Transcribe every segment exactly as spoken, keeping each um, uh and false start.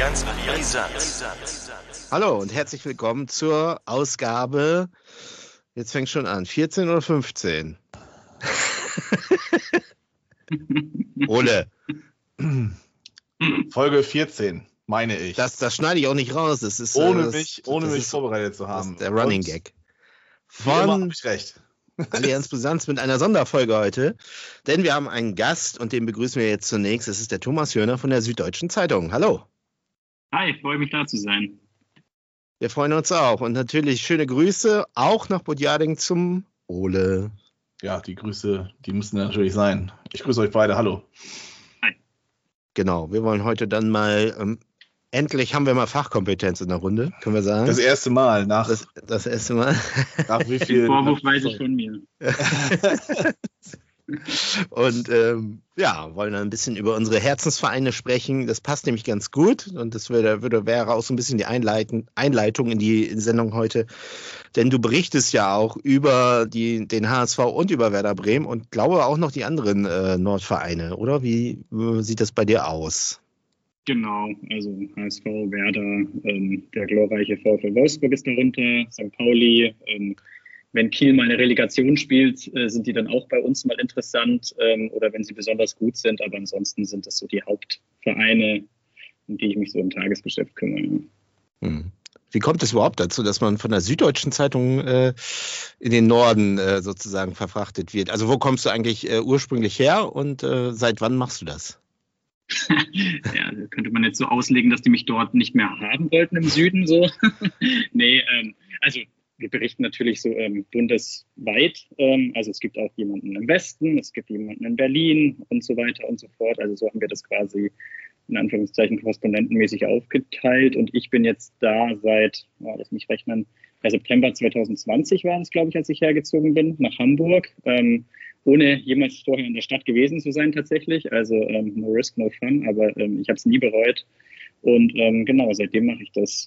Allianz Brisant. Hallo und herzlich willkommen zur Ausgabe, jetzt fängt schon an, vierzehn oder fünfzehn? Ole. Folge vierzehn, meine ich. Das, das schneide ich auch nicht raus. Das ist, ohne das, mich, ohne das mich ist, vorbereitet zu haben. Das ist der Running Und Gag. Wie immer Von habe ich recht. Allianz Brisanz mit einer Sonderfolge heute, denn wir haben einen Gast und den begrüßen wir jetzt zunächst. Das ist der Thomas Jöner von der Süddeutschen Zeitung. Hallo. Hi, freue mich da zu sein. Wir freuen uns auch und natürlich schöne Grüße auch nach Budjading zum Ole. Ja, die Grüße, die müssen natürlich sein. Ich grüße euch beide, hallo. Hi. Genau, wir wollen heute dann mal, ähm, endlich haben wir mal Fachkompetenz in der Runde, können wir sagen. Das erste Mal nach, Das, das erste Mal. nach wie viel... Den Vorwurf weiß ich von mir. Und ähm, ja, wollen dann ein bisschen über unsere Herzensvereine sprechen. Das passt nämlich ganz gut und das würde, würde, wäre auch so ein bisschen die Einleiten, Einleitung in die Sendung heute. Denn du berichtest ja auch über die, den H S V und über Werder Bremen und glaube auch noch die anderen äh, Nordvereine, oder? Wie äh, sieht das bei dir aus? Genau, also H S V, Werder, ähm, der glorreiche VfL Wolfsburg ist darunter, Sankt Pauli. Ähm, wenn Kiel mal eine Relegation spielt, äh, sind die dann auch bei uns mal interessant ähm, oder wenn sie besonders gut sind. Aber ansonsten sind das so die Hauptvereine, um die ich mich so im Tagesgeschäft kümmere. Hm. Wie kommt es überhaupt dazu, dass man von der Süddeutschen Zeitung äh, in den Norden äh, sozusagen verfrachtet wird? Also wo kommst du eigentlich äh, ursprünglich her und äh, seit wann machst du das? Ja, das könnte man jetzt so auslegen, dass die mich dort nicht mehr haben wollten im Süden. So. nee, ähm, also wir berichten natürlich so ähm, bundesweit. Ähm, also es gibt auch jemanden im Westen, es gibt jemanden in Berlin und so weiter und so fort. Also so haben wir das quasi in Anführungszeichen korrespondentenmäßig aufgeteilt. Und ich bin jetzt da seit, ja, lass mich rechnen, bei September zwanzig zwanzig war es, glaube ich, als ich hergezogen bin, nach Hamburg. Ähm, ohne jemals vorher in der Stadt gewesen zu sein tatsächlich. Also ähm, no risk, no fun, aber ähm, ich habe es nie bereut. Und ähm, genau, seitdem mache ich das.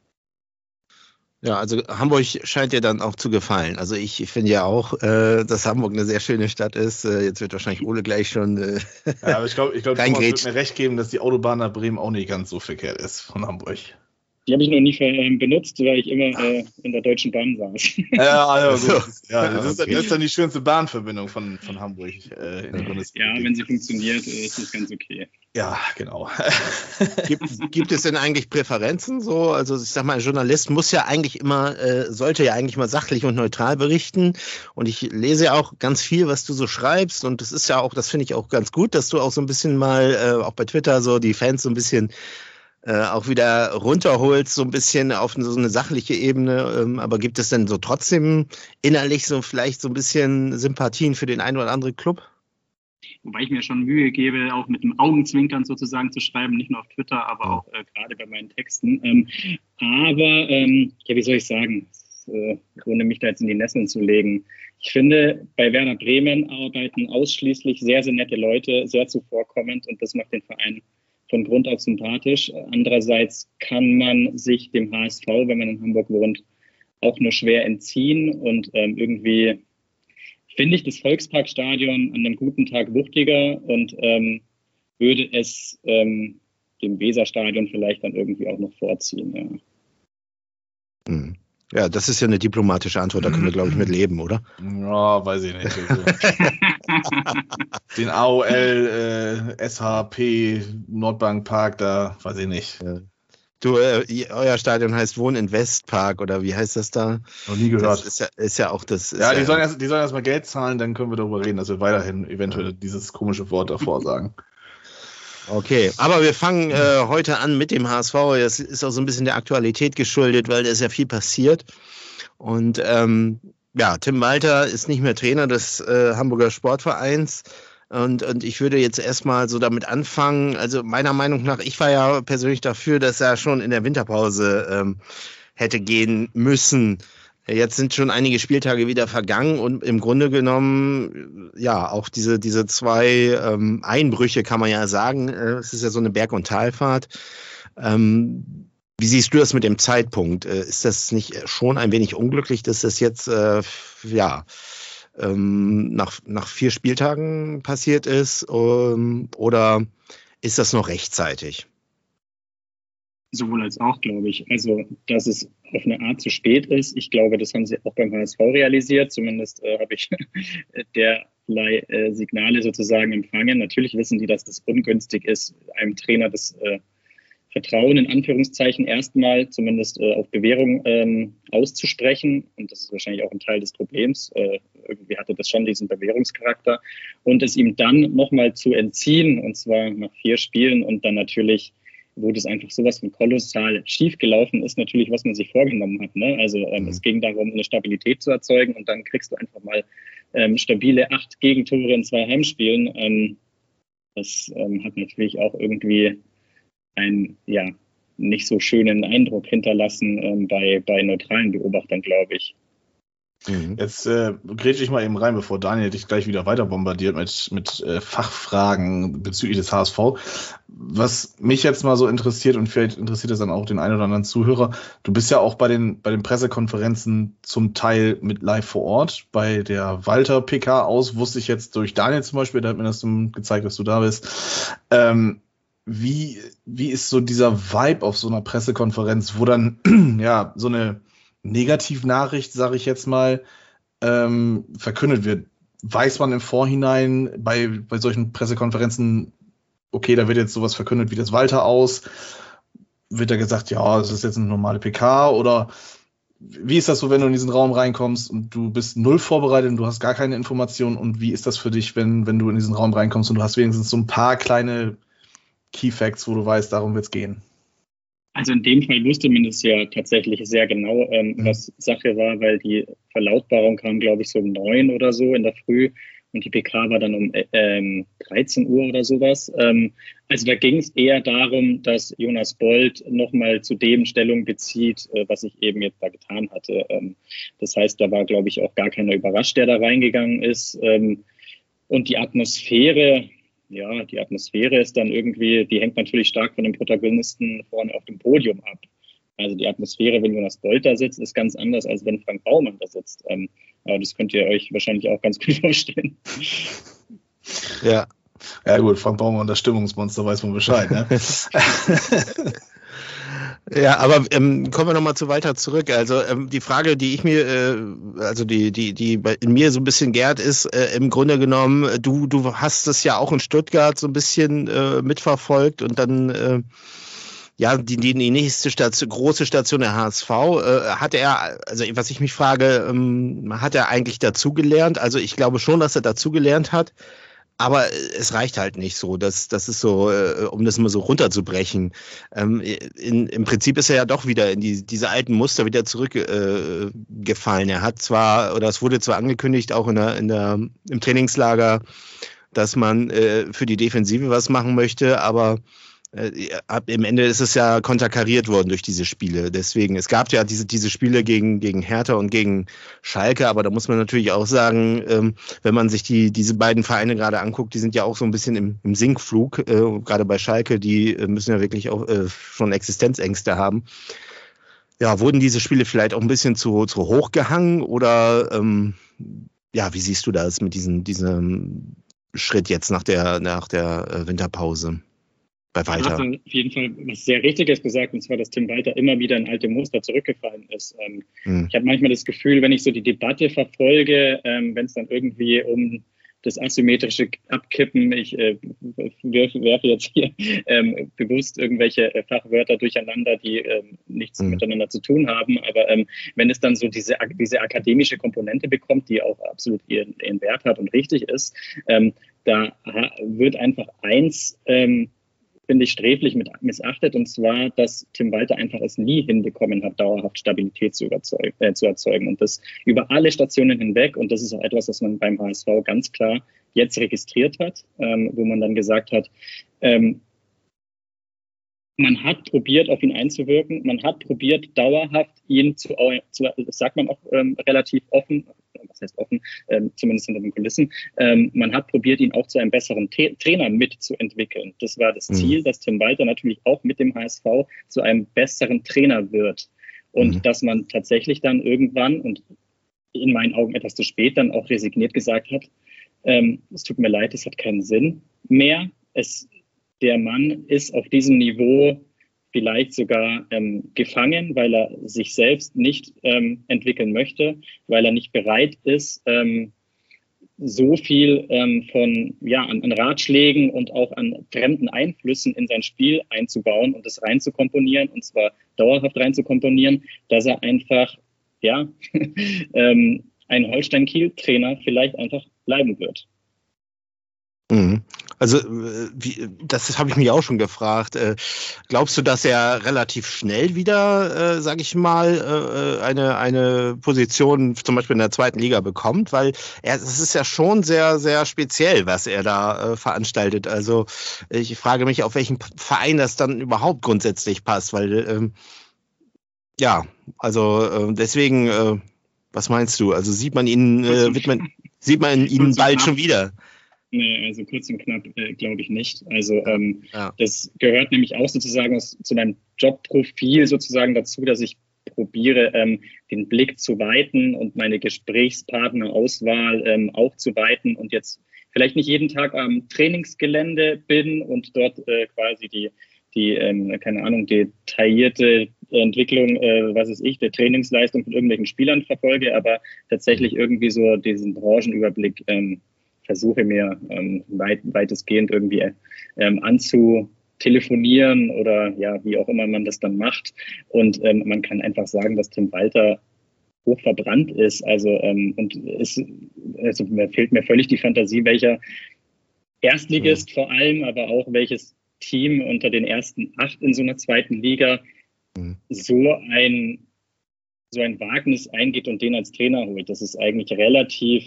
Ja, also Hamburg scheint dir dann auch zu gefallen. Also ich finde ja auch, äh, dass Hamburg eine sehr schöne Stadt ist. Äh, jetzt wird wahrscheinlich Ole gleich schon äh, Ja, aber ich glaube, ich glaub, Thomas reingrätschen. wird mir recht geben, dass die Autobahn nach Bremen auch nicht ganz so verkehrt ist von Hamburg. Die habe ich noch nie ähm, benutzt, weil ich immer äh, in der Deutschen Bahn saß. Ja, also, So. gut. Ja, das, ist, Okay. das ist dann die schönste Bahnverbindung von, von Hamburg äh, in die Bundesrepublik. Ja, wenn sie funktioniert, äh, ist das ganz okay. Ja, genau. Gibt, gibt es denn eigentlich Präferenzen? So, also ich sag mal, ein Journalist muss ja eigentlich immer, äh, sollte ja eigentlich mal sachlich und neutral berichten. Und ich lese ja auch ganz viel, was du so schreibst. Und das ist ja auch, das finde ich auch ganz gut, dass du auch so ein bisschen mal, äh, auch bei Twitter so die Fans so ein bisschen äh, auch wieder runterholst, so ein bisschen auf so eine sachliche Ebene. Ähm, aber gibt es denn so trotzdem innerlich so vielleicht so ein bisschen Sympathien für den einen oder anderen Club? Wobei ich mir schon Mühe gebe, auch mit dem Augenzwinkern sozusagen zu schreiben, nicht nur auf Twitter, aber auch äh, gerade bei meinen Texten. Ähm, aber, ähm, ja, wie soll ich sagen, äh, ohne mich da jetzt in die Nesseln zu legen. Ich finde, bei Werder Bremen arbeiten ausschließlich sehr, sehr nette Leute, sehr zuvorkommend und das macht den Verein von Grund auf sympathisch. Andererseits kann man sich dem H S V, wenn man in Hamburg wohnt, auch nur schwer entziehen und ähm, irgendwie finde ich das Volksparkstadion an einem guten Tag wuchtiger und ähm, würde es ähm, dem Weserstadion vielleicht dann irgendwie auch noch vorziehen. Ja. Hm. Ja, das ist ja eine diplomatische Antwort, da können wir, glaube ich, mit leben, oder? Ja, weiß ich nicht. Also, den A O L, äh, S H P, Nordbankpark, da weiß ich nicht. Ja. Du, äh, euer Stadion heißt Wohn in Westpark, oder wie heißt das da? Noch nie gehört. Das ist ja, ist ja auch das. Ist Ja, die ja, sollen erst, die sollen erst mal Geld zahlen, dann können wir darüber reden, dass wir weiterhin eventuell dieses komische Wort davor sagen. Okay, aber wir fangen äh, heute an mit dem H S V. Das ist auch so ein bisschen der Aktualität geschuldet, weil da ist ja viel passiert. Und ähm, ja, Tim Walter ist nicht mehr Trainer des äh, Hamburger Sportvereins. Und, und ich würde jetzt erstmal so damit anfangen. Also meiner Meinung nach, ich war ja persönlich dafür, dass er schon in der Winterpause ähm, hätte gehen müssen. Jetzt sind schon einige Spieltage wieder vergangen und im Grunde genommen, ja, auch diese, diese zwei ähm, Einbrüche kann man ja sagen. Äh, es ist ja so eine Berg- und Talfahrt. Ähm, wie siehst du das mit dem Zeitpunkt? Äh, ist das nicht schon ein wenig unglücklich, dass das jetzt, äh, ja, ähm, nach, nach vier Spieltagen passiert ist? Ähm, oder ist das noch rechtzeitig? Sowohl als auch, glaube ich. Also, dass es auf eine Art zu spät ist, ich glaube, das haben sie auch beim H S V realisiert. Zumindest äh, habe ich derlei äh, Signale sozusagen empfangen. Natürlich wissen die, dass das ungünstig ist, einem Trainer das äh, Vertrauen in Anführungszeichen erstmal zumindest äh, auf Bewährung ähm, auszusprechen. Und das ist wahrscheinlich auch ein Teil des Problems. Äh, irgendwie hatte das schon diesen Bewährungscharakter. Und es ihm dann nochmal zu entziehen, und zwar nach vier Spielen und dann natürlich, wo das einfach sowas von kolossal schief gelaufen ist, natürlich, was man sich vorgenommen hat. Ne? Also ähm, mhm. es ging darum, eine Stabilität zu erzeugen und dann kriegst du einfach mal ähm, stabile acht Gegentore in zwei Heimspielen. Ähm, das ähm, hat natürlich auch irgendwie einen ja, nicht so schönen Eindruck hinterlassen ähm, bei, bei neutralen Beobachtern, glaube ich. Jetzt äh, grätsche ich mal eben rein, bevor Daniel dich gleich wieder weiter bombardiert mit, mit äh, Fachfragen bezüglich des H S V. Was mich jetzt mal so interessiert, und vielleicht interessiert es dann auch den einen oder anderen Zuhörer, du bist ja auch bei den, bei den Pressekonferenzen zum Teil mit live vor Ort. Bei der Walter-P K aus wusste ich jetzt durch Daniel zum Beispiel, der hat mir das gezeigt, dass du da bist. Ähm, wie, wie ist so dieser Vibe auf so einer Pressekonferenz, wo dann ja so eine Negativnachricht, sage ich jetzt mal, ähm, verkündet wird? Weiß man im Vorhinein bei, bei solchen Pressekonferenzen, okay, da wird jetzt sowas verkündet wie das Walter aus? Wird da gesagt, ja, das ist jetzt eine normale P K? Oder wie ist das so, wenn du in diesen Raum reinkommst und du bist null vorbereitet und du hast gar keine Informationen? Und wie ist das für dich, wenn, wenn du in diesen Raum reinkommst und du hast wenigstens so ein paar kleine Key Facts, wo du weißt, darum wird es gehen? Also in dem Fall wusste man das ja tatsächlich sehr genau, ähm, mhm. was Sache war, weil die Verlautbarung kam, glaube ich, so um neun oder so in der Früh und die P K war dann um ähm, dreizehn Uhr oder sowas. Ähm, also da ging es eher darum, dass Jonas Bold nochmal zu dem Stellung bezieht, äh, was ich eben jetzt da getan hatte. Ähm, das heißt, da war, glaube ich, auch gar keiner überrascht, der da reingegangen ist. Ähm, und die Atmosphäre... Ja, die Atmosphäre ist dann irgendwie, die hängt natürlich stark von den Protagonisten vorne auf dem Podium ab. Also die Atmosphäre, wenn Jonas Bold da sitzt, ist ganz anders, als wenn Frank Baumann da sitzt. Ähm, aber das könnt ihr euch wahrscheinlich auch ganz gut vorstellen. Ja, ja gut, Frank Baumann, das Stimmungsmonster, weiß man Bescheid, ne? Ja, aber ähm, kommen wir nochmal zu Walter zurück. Also ähm, die Frage, die ich mir, äh, also die, die, die in mir so ein bisschen gärt, ist äh, im Grunde genommen, du, du hast es ja auch in Stuttgart so ein bisschen äh, mitverfolgt und dann äh, ja die, die nächste Station, große Station der H S V, äh, hat er, also was ich mich frage, ähm, hat er eigentlich dazugelernt? Also ich glaube schon, dass er dazugelernt hat. Aber es reicht halt nicht so. Das, das ist so, äh, um das mal so runterzubrechen. Ähm, in, Im Prinzip ist er ja doch wieder in die, diese alten Muster wieder zurückgefallen. Äh, er hat zwar, oder es wurde zwar angekündigt, auch in der, in der, im Trainingslager, dass man äh, für die Defensive was machen möchte, aber äh, ab, im Ende ist es ja konterkariert worden durch diese Spiele. Deswegen, es gab ja diese, diese Spiele gegen, gegen Hertha und gegen Schalke, aber da muss man natürlich auch sagen, ähm, wenn man sich die, diese beiden Vereine gerade anguckt, die sind ja auch so ein bisschen im, im Sinkflug, äh, gerade bei Schalke, die äh, müssen ja wirklich auch äh, schon Existenzängste haben. Ja, wurden diese Spiele vielleicht auch ein bisschen zu, zu hoch gehangen oder ähm, ja, wie siehst du das mit diesem, diesem Schritt jetzt nach der, nach der äh, Winterpause? Bei Walter. Du hast auf jeden Fall was sehr Richtiges gesagt, und zwar, dass Tim Walter immer wieder in alte Muster zurückgefallen ist. Ähm, hm. Ich habe manchmal das Gefühl, wenn ich so die Debatte verfolge, ähm, wenn es dann irgendwie um das asymmetrische Abkippen, ich äh, werfe, werfe jetzt hier ähm, bewusst irgendwelche äh, Fachwörter durcheinander, die ähm, nichts hm. miteinander zu tun haben, aber ähm, wenn es dann so diese, diese akademische Komponente bekommt, die auch absolut ihren, ihren Wert hat und richtig ist, ähm, da wird einfach eins ähm, finde ich, sträflich mit missachtet, und zwar, dass Tim Walter einfach es nie hinbekommen hat, dauerhaft Stabilität zu, überzeugen, äh, zu erzeugen. Und das über alle Stationen hinweg. Und das ist auch etwas, was man beim H S V ganz klar jetzt registriert hat, ähm, wo man dann gesagt hat, ähm, man hat probiert, auf ihn einzuwirken. Man hat probiert, dauerhaft ihn zu, zu das sagt man auch ähm, relativ offen, was heißt offen, ähm, zumindest hinter den Kulissen, ähm, man hat probiert, ihn auch zu einem besseren T- Trainer mitzuentwickeln. Das war das mhm. Ziel, dass Tim Walter natürlich auch mit dem H S V zu einem besseren Trainer wird. Und mhm. dass man tatsächlich dann irgendwann, und in meinen Augen etwas zu spät, dann auch resigniert gesagt hat, ähm, es tut mir leid, es hat keinen Sinn mehr. Es Der Mann ist auf diesem Niveau vielleicht sogar ähm, gefangen, weil er sich selbst nicht ähm, entwickeln möchte, weil er nicht bereit ist, ähm, so viel ähm, von ja an, an Ratschlägen und auch an fremden Einflüssen in sein Spiel einzubauen und das reinzukomponieren, und zwar dauerhaft reinzukomponieren, dass er einfach ja ähm, ein Holstein-Kiel-Trainer vielleicht einfach bleiben wird. Mhm. Also wie, das habe ich mich auch schon gefragt. Äh, glaubst du, dass er relativ schnell wieder, äh, sage ich mal, äh, eine eine Position zum Beispiel in der zweiten Liga bekommt? Weil er, es ist ja schon sehr sehr speziell, was er da äh, veranstaltet. Also ich frage mich, auf welchen Verein das dann überhaupt grundsätzlich passt, weil ähm, ja, also äh, deswegen, äh, was meinst du? Also sieht man ihn, äh, wird man, sieht man ihn bald schon wieder? Nee, also kurz und knapp äh, glaube ich nicht. Also ähm, ja. Das gehört nämlich auch sozusagen aus, zu meinem Jobprofil sozusagen dazu, dass ich probiere, ähm, den Blick zu weiten und meine Gesprächspartnerauswahl ähm, auch zu weiten und jetzt vielleicht nicht jeden Tag am Trainingsgelände bin und dort äh, quasi die, die ähm, keine Ahnung, detaillierte Entwicklung, äh, was weiß ich, der Trainingsleistung von irgendwelchen Spielern verfolge, aber tatsächlich irgendwie so diesen Branchenüberblick ähm, versuche mir ähm, weit, weitestgehend irgendwie ähm, anzutelefonieren oder ja, wie auch immer man das dann macht. Und ähm, man kann einfach sagen, dass Tim Walter hoch verbrannt ist. Also ähm, und es also mir fehlt mir völlig die Fantasie, welcher Erstligist mhm. vor allem, aber auch welches Team unter den ersten acht in so einer zweiten Liga mhm. so ein so ein Wagnis eingeht und den als Trainer holt. Das ist eigentlich relativ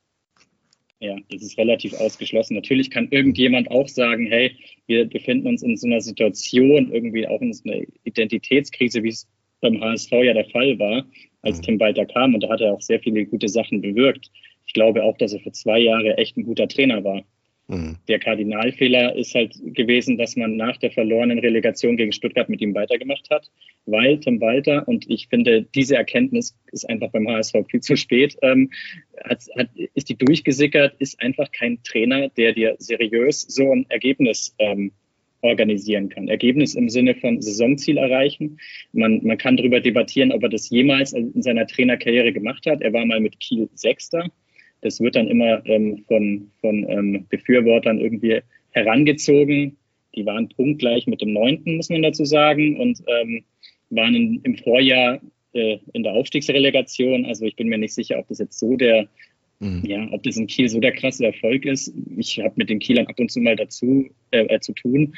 Ja, das ist relativ ausgeschlossen. Natürlich kann irgendjemand auch sagen, hey, wir befinden uns in so einer Situation, irgendwie auch in so einer Identitätskrise, wie es beim H S V ja der Fall war, als mhm. Tim Walter kam. Und da hat er auch sehr viele gute Sachen bewirkt. Ich glaube auch, dass er für zwei Jahre echt ein guter Trainer war. Mhm. Der Kardinalfehler ist halt gewesen, dass man nach der verlorenen Relegation gegen Stuttgart mit ihm weitergemacht hat, weil Tim Walter, und ich finde, diese Erkenntnis ist einfach beim H S V viel zu spät, ähm, hat, hat, ist die durchgesickert, ist einfach kein Trainer, der dir seriös so ein Ergebnis ähm, organisieren kann. Ergebnis im Sinne von Saisonziel erreichen. Man, man kann darüber debattieren, ob er das jemals in seiner Trainerkarriere gemacht hat. Er war mal mit Kiel Sechster. Das wird dann immer ähm, von, von ähm, Befürwortern irgendwie herangezogen. Die waren punktgleich mit dem Neunten, muss man dazu sagen, und ähm, waren in, im Vorjahr äh, in der Aufstiegsrelegation. Also ich bin mir nicht sicher, ob das jetzt so der, mhm. ja, ob das in Kiel so der krasse Erfolg ist. Ich habe mit den Kielern ab und zu mal dazu äh, äh, zu tun.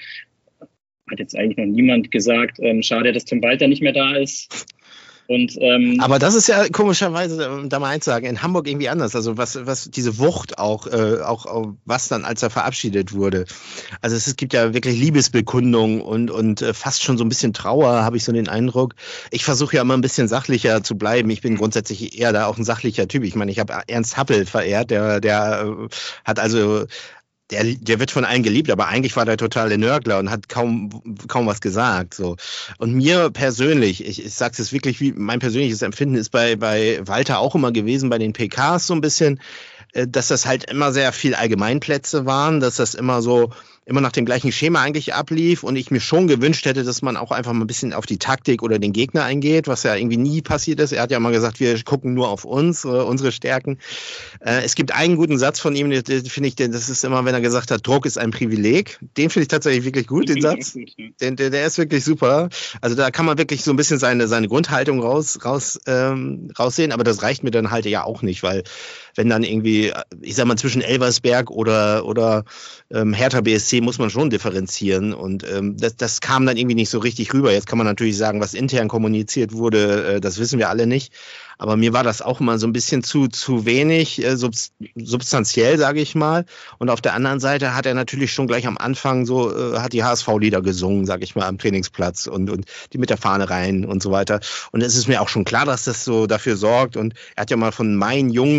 Hat jetzt eigentlich noch niemand gesagt, ähm, schade, dass Tim Walter nicht mehr da ist. Und, ähm, aber das ist ja komischerweise, da mal eins sagen, in Hamburg irgendwie anders. Also was, was diese Wucht auch, äh, auch, auch, was dann, als er verabschiedet wurde. Also es, es gibt ja wirklich Liebesbekundungen und, und äh, fast schon so ein bisschen Trauer, habe ich so den Eindruck. Ich versuche ja immer ein bisschen sachlicher zu bleiben. Ich bin grundsätzlich eher da auch ein sachlicher Typ. Ich meine, ich habe Ernst Happel verehrt, der, der äh, hat also Der, der wird von allen geliebt, aber eigentlich war der totale Nörgler und hat kaum kaum was gesagt. So. Und mir persönlich, ich, ich sage es wirklich, wie mein persönliches Empfinden ist bei bei Walter auch immer gewesen, bei den P Ks so ein bisschen, dass das halt immer sehr viel Allgemeinplätze waren, dass das immer so immer nach dem gleichen Schema eigentlich ablief und ich mir schon gewünscht hätte, dass man auch einfach mal ein bisschen auf die Taktik oder den Gegner eingeht, was ja irgendwie nie passiert ist. Er hat ja mal gesagt, wir gucken nur auf uns, unsere Stärken. Äh, es gibt einen guten Satz von ihm, den, den finde ich, den, das ist immer, wenn er gesagt hat, Druck ist ein Privileg. Den finde ich tatsächlich wirklich gut, den Satz. Den, der, der ist wirklich super. Also da kann man wirklich so ein bisschen seine, seine Grundhaltung raus, raus, ähm, raussehen, aber das reicht mir dann halt ja auch nicht, weil wenn dann irgendwie, ich sag mal, zwischen Elversberg oder, oder ähm, Hertha B S C muss man schon differenzieren und ähm, das, das kam dann irgendwie nicht so richtig rüber. Jetzt kann man natürlich sagen, was intern kommuniziert wurde, äh, das wissen wir alle nicht. Aber mir war das auch immer so ein bisschen zu zu wenig äh, substanziell, sage ich mal. Und auf der anderen Seite hat er natürlich schon gleich am Anfang so, äh, hat die H S V-Lieder gesungen, sage ich mal, am Trainingsplatz und und die mit der Fahne rein und so weiter. Und es ist mir auch schon klar, dass das so dafür sorgt. Und er hat ja mal von meinen Jungs und meinen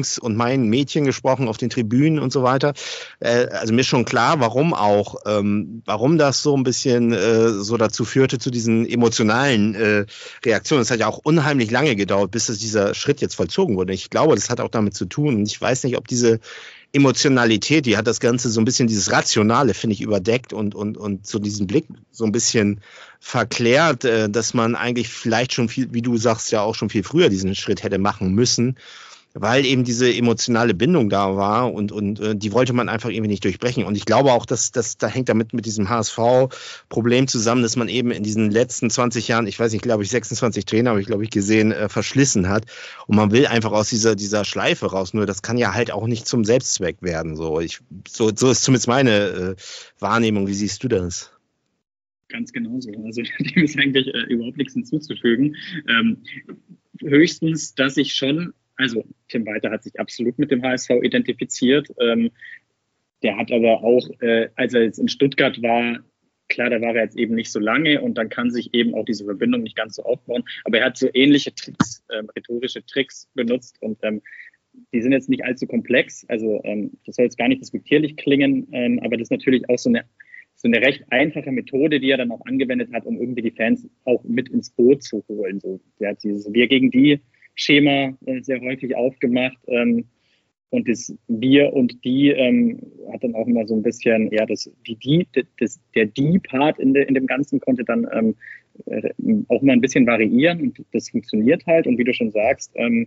kleinen Mädchen gesprochen auf den Tribünen und so weiter. Äh, also mir ist schon klar, warum auch, ähm, warum das so ein bisschen äh, so dazu führte, zu diesen emotionalen äh, Reaktionen. Es hat ja auch unheimlich lange gedauert, bis das dieser Schritt jetzt vollzogen wurde. Ich glaube, das hat auch damit zu tun. Und ich weiß nicht, ob diese Emotionalität, die hat das Ganze so ein bisschen, dieses Rationale, finde ich, überdeckt und, und, und so diesen Blick so ein bisschen verklärt, äh, dass man eigentlich vielleicht schon viel, wie du sagst, ja auch schon viel früher diesen Schritt hätte machen müssen, weil eben diese emotionale Bindung da war und, und äh, die wollte man einfach irgendwie nicht durchbrechen. Und ich glaube auch, dass das da hängt damit mit diesem H S V-Problem zusammen, dass man eben in diesen letzten zwanzig Jahren, ich weiß nicht, glaube ich, sechsundzwanzig Trainer habe ich, glaube ich, gesehen, äh, verschlissen hat. Und man will einfach aus dieser, dieser Schleife raus. Nur das kann ja halt auch nicht zum Selbstzweck werden. So, ich, so, so ist zumindest meine äh, Wahrnehmung. Wie siehst du das? Ganz genauso. Also dem ist eigentlich äh, überhaupt nichts hinzuzufügen. Ähm, höchstens, dass ich schon Also Tim Walter hat sich absolut mit dem H S V identifiziert. Ähm, der hat aber auch, äh, als er jetzt in Stuttgart war, klar, da war er jetzt eben nicht so lange und dann kann sich eben auch diese Verbindung nicht ganz so aufbauen. Aber er hat so ähnliche Tricks, ähm, rhetorische Tricks benutzt und ähm, die sind jetzt nicht allzu komplex. Also ähm, das soll jetzt gar nicht despektierlich klingen, ähm, aber das ist natürlich auch so eine, so eine recht einfache Methode, die er dann auch angewendet hat, um irgendwie die Fans auch mit ins Boot zu holen. So, der hat dieses Wir gegen die Schema äh, sehr häufig aufgemacht ähm, und das Wir und Die ähm, hat dann auch immer so ein bisschen, ja, das, die, die, das, der Die-Part in, de, in dem Ganzen konnte dann ähm, äh, auch mal ein bisschen variieren und das funktioniert halt und wie du schon sagst, ähm,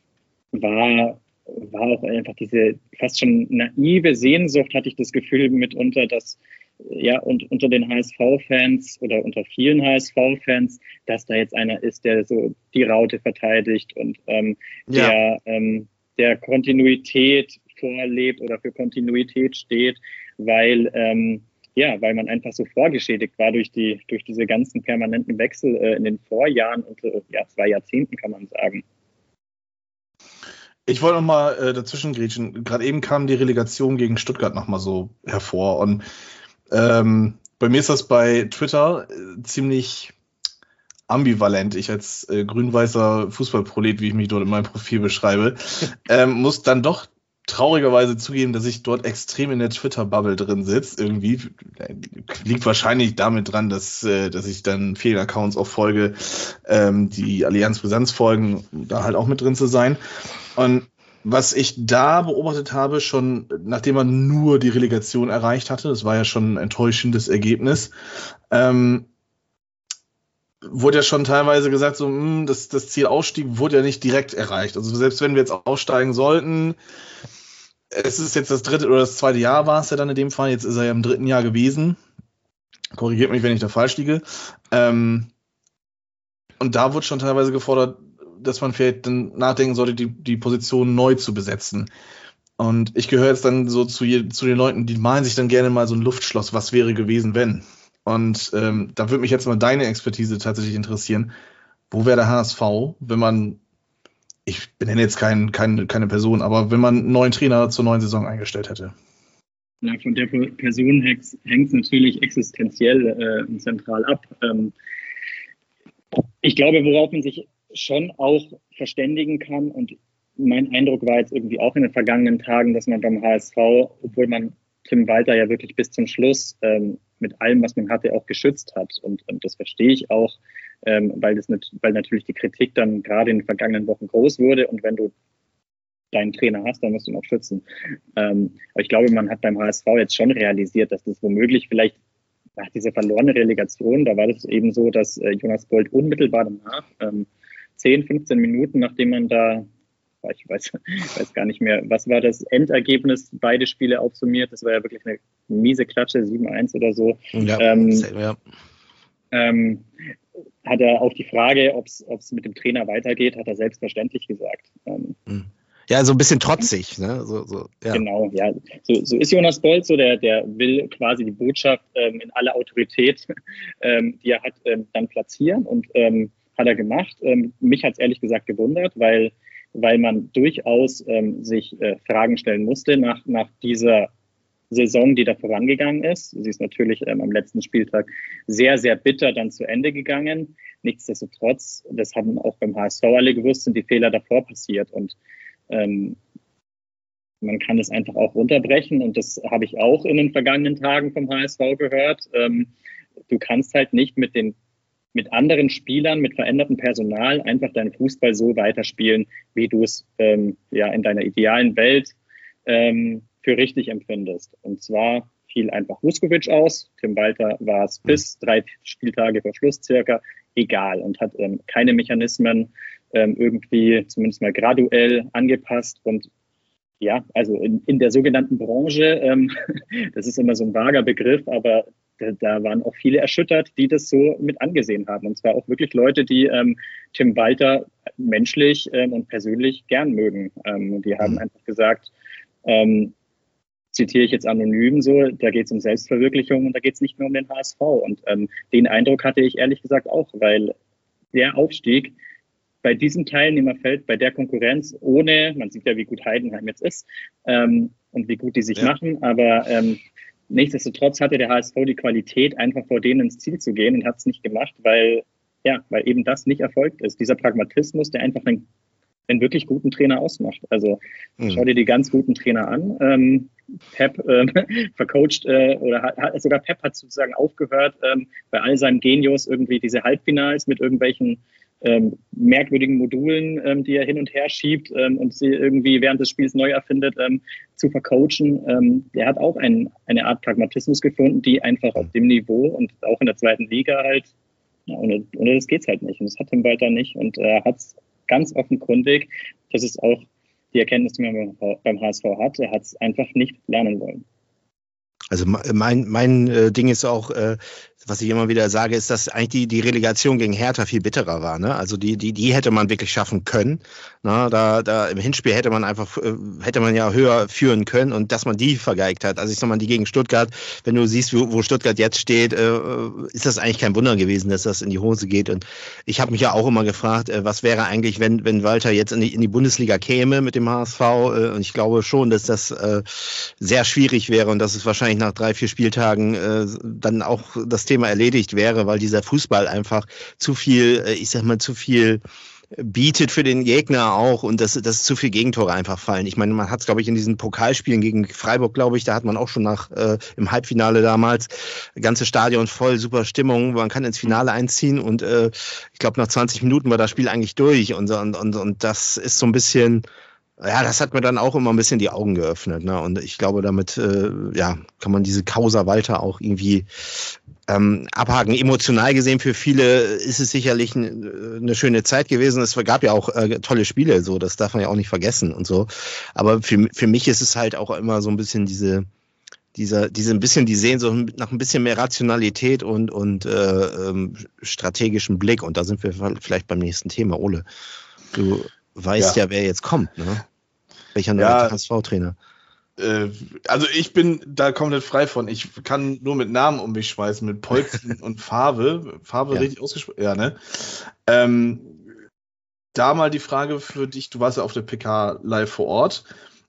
war, war auch einfach diese fast schon naive Sehnsucht, hatte ich das Gefühl mitunter, dass ja, und unter den H S V-Fans oder unter vielen H S V-Fans, dass da jetzt einer ist, der so die Raute verteidigt und ähm, ja. der, ähm, der Kontinuität vorlebt oder für Kontinuität steht, weil, ähm, ja, weil man einfach so vorgeschädigt war durch die, durch diese ganzen permanenten Wechsel äh, in den Vorjahren und äh, ja, zwei Jahrzehnten, kann man sagen. Ich wollte noch mal äh, dazwischen grätschen. Gerade eben kam die Relegation gegen Stuttgart noch mal so hervor und Ähm, bei mir ist das bei Twitter äh, ziemlich ambivalent. Ich als äh, grün-weißer Fußballprolet, wie ich mich dort in meinem Profil beschreibe, ähm, muss dann doch traurigerweise zugeben, dass ich dort extrem in der Twitter-Bubble drin sitze. Irgendwie liegt wahrscheinlich damit dran, dass, äh, dass ich dann vielen Accounts auch folge, ähm, die Allianz Brisanz folgen, da halt auch mit drin zu sein. Und was ich da beobachtet habe, schon nachdem man nur die Relegation erreicht hatte, das war ja schon ein enttäuschendes Ergebnis, ähm, wurde ja schon teilweise gesagt, so, mh, das, das Ziel Ausstieg wurde ja nicht direkt erreicht. Also selbst wenn wir jetzt aussteigen sollten, es ist jetzt das dritte oder das zweite Jahr war es ja dann in dem Fall, jetzt ist er ja im dritten Jahr gewesen. Korrigiert mich, wenn ich da falsch liege. Ähm, und da wurde schon teilweise gefordert, dass man vielleicht dann nachdenken sollte, die, die Position neu zu besetzen. Und ich gehöre jetzt dann so zu, je, zu den Leuten, die malen sich dann gerne mal so ein Luftschloss, was wäre gewesen, wenn. Und ähm, da würde mich jetzt mal deine Expertise tatsächlich interessieren. Wo wäre der H S V, wenn man, ich benenne jetzt kein, kein, keine Person, aber wenn man einen neuen Trainer zur neuen Saison eingestellt hätte? Ja, von der Person hängt es natürlich existenziell äh, und zentral ab. Ähm, ich glaube, worauf man sich schon auch verständigen kann und mein Eindruck war jetzt irgendwie auch in den vergangenen Tagen, dass man beim H S V, obwohl man Tim Walter ja wirklich bis zum Schluss ähm, mit allem, was man hatte, auch geschützt hat und, und das verstehe ich auch, ähm, weil, das nicht, weil natürlich die Kritik dann gerade in den vergangenen Wochen groß wurde und wenn du deinen Trainer hast, dann musst du ihn auch schützen. Ähm, aber ich glaube, man hat beim H S V jetzt schon realisiert, dass das womöglich vielleicht nach dieser verlorenen Relegation, da war das eben so, dass äh, Jonas Bold unmittelbar danach ähm, zehn, fünfzehn Minuten, nachdem man da, ich weiß, weiß gar nicht mehr, was war das Endergebnis, beide Spiele aufsummiert, das war ja wirklich eine miese Klatsche, sieben eins oder so. Ja, ähm, ja. Ähm, hat er auf die Frage, ob es mit dem Trainer weitergeht, hat er selbstverständlich gesagt. Ähm, ja, so ein bisschen trotzig. Ne? So, so, ja. Genau, ja. So, so ist Jonas Bold, so der, der will quasi die Botschaft ähm, in aller Autorität, ähm, die er hat, ähm, dann platzieren und ähm, hat er gemacht. Ähm, mich hat es ehrlich gesagt gewundert, weil, weil man durchaus ähm, sich äh, Fragen stellen musste nach, nach dieser Saison, die da vorangegangen ist. Sie ist natürlich ähm, am letzten Spieltag sehr, sehr bitter dann zu Ende gegangen. Nichtsdestotrotz, das haben auch beim H S V alle gewusst, sind die Fehler davor passiert. Und ähm, man kann es einfach auch runterbrechen und das habe ich auch in den vergangenen Tagen vom H S V gehört. Ähm, du kannst halt nicht mit den mit anderen Spielern, mit verändertem Personal einfach deinen Fußball so weiterspielen, wie du es ähm, ja in deiner idealen Welt ähm, für richtig empfindest. Und zwar fiel einfach Vuskovic aus. Tim Walter war es bis drei Spieltage vor Schluss circa egal und hat ähm, keine Mechanismen ähm, irgendwie zumindest mal graduell angepasst. Und ja, also in, in der sogenannten Branche, ähm, das ist immer so ein vager Begriff, aber da, da waren auch viele erschüttert, die das so mit angesehen haben. Und zwar auch wirklich Leute, die ähm, Tim Walter menschlich ähm, und persönlich gern mögen. Ähm, die haben einfach gesagt, ähm, zitiere ich jetzt anonym so, da geht es um Selbstverwirklichung und da geht es nicht mehr um den H S V. Und ähm, den Eindruck hatte ich ehrlich gesagt auch, weil der Aufstieg bei diesem Teilnehmerfeld, bei der Konkurrenz, ohne, man sieht ja, wie gut Heidenheim jetzt ist ähm, und wie gut die sich ja. machen, aber ähm, nichtsdestotrotz hatte der H S V die Qualität, einfach vor denen ins Ziel zu gehen und hat es nicht gemacht, weil, ja, weil eben das nicht erfolgt ist. Dieser Pragmatismus, der einfach einen, einen wirklich guten Trainer ausmacht. Also mhm. schau dir die ganz guten Trainer an. Ähm, Pep ähm, vercoacht äh, oder hat, hat, sogar Pep hat sozusagen aufgehört, ähm, bei all seinem Genius irgendwie diese Halbfinals mit irgendwelchen ähm, merkwürdigen Modulen, ähm, die er hin und her schiebt ähm, und sie irgendwie während des Spiels neu erfindet, ähm, zu vercoachen. Ähm, der hat auch ein, eine Art Pragmatismus gefunden, die einfach auf dem Niveau und auch in der zweiten Liga halt, ja, ohne, ohne das geht's halt nicht. Und das hat Tim Walter nicht. Und er äh, hat es ganz offenkundig, das ist auch die Erkenntnis, die man beim H S V hat, er hat es einfach nicht lernen wollen. Also mein, mein äh, Ding ist auch, äh, was ich immer wieder sage, ist, dass eigentlich die, die Relegation gegen Hertha viel bitterer war. Ne? Also die, die, die hätte man wirklich schaffen können. Na, da, da im Hinspiel hätte man einfach, äh, hätte man ja höher führen können und dass man die vergeigt hat. Also ich sag mal, die gegen Stuttgart, wenn du siehst, wo, wo Stuttgart jetzt steht, äh, ist das eigentlich kein Wunder gewesen, dass das in die Hose geht. Und ich habe mich ja auch immer gefragt, äh, was wäre eigentlich, wenn, wenn Walter jetzt in die, in die Bundesliga käme mit dem H S V. Äh, und ich glaube schon, dass das äh, sehr schwierig wäre und dass es wahrscheinlich nach drei, vier Spieltagen äh, dann auch das Thema erledigt wäre, weil dieser Fußball einfach zu viel, ich sag mal, zu viel bietet für den Gegner auch und dass, dass zu viel Gegentore einfach fallen. Ich meine, man hat es, glaube ich, in diesen Pokalspielen gegen Freiburg, glaube ich, da hat man auch schon nach äh, im Halbfinale damals ganze Stadion voll, super Stimmung, man kann ins Finale einziehen und äh, ich glaube, nach zwanzig Minuten war das Spiel eigentlich durch und, und, und, und das ist so ein bisschen, ja, das hat mir dann auch immer ein bisschen die Augen geöffnet, ne? Und ich glaube, damit äh, ja, kann man diese Causa Walter auch irgendwie ähm, abhaken. Emotional gesehen für viele ist es sicherlich n, eine schöne Zeit gewesen. Es gab ja auch äh, tolle Spiele, so, das darf man ja auch nicht vergessen und so. Aber für, für mich ist es halt auch immer so ein bisschen diese, dieser, diese ein bisschen, die sehen so nach ein bisschen mehr Rationalität und, und äh, ähm, strategischen Blick. Und da sind wir vielleicht beim nächsten Thema, Ole. Du weißt ja, ja wer jetzt kommt, ne? Welcher neue ja, H S V-Trainer? Äh, also ich bin da komplett frei von. Ich kann nur mit Namen um mich schmeißen, mit Polzen und Farbe. Farbe Ja. richtig ausgesprochen? Ja, ne? Ähm, da mal die Frage für dich, du warst ja auf der P K live vor Ort.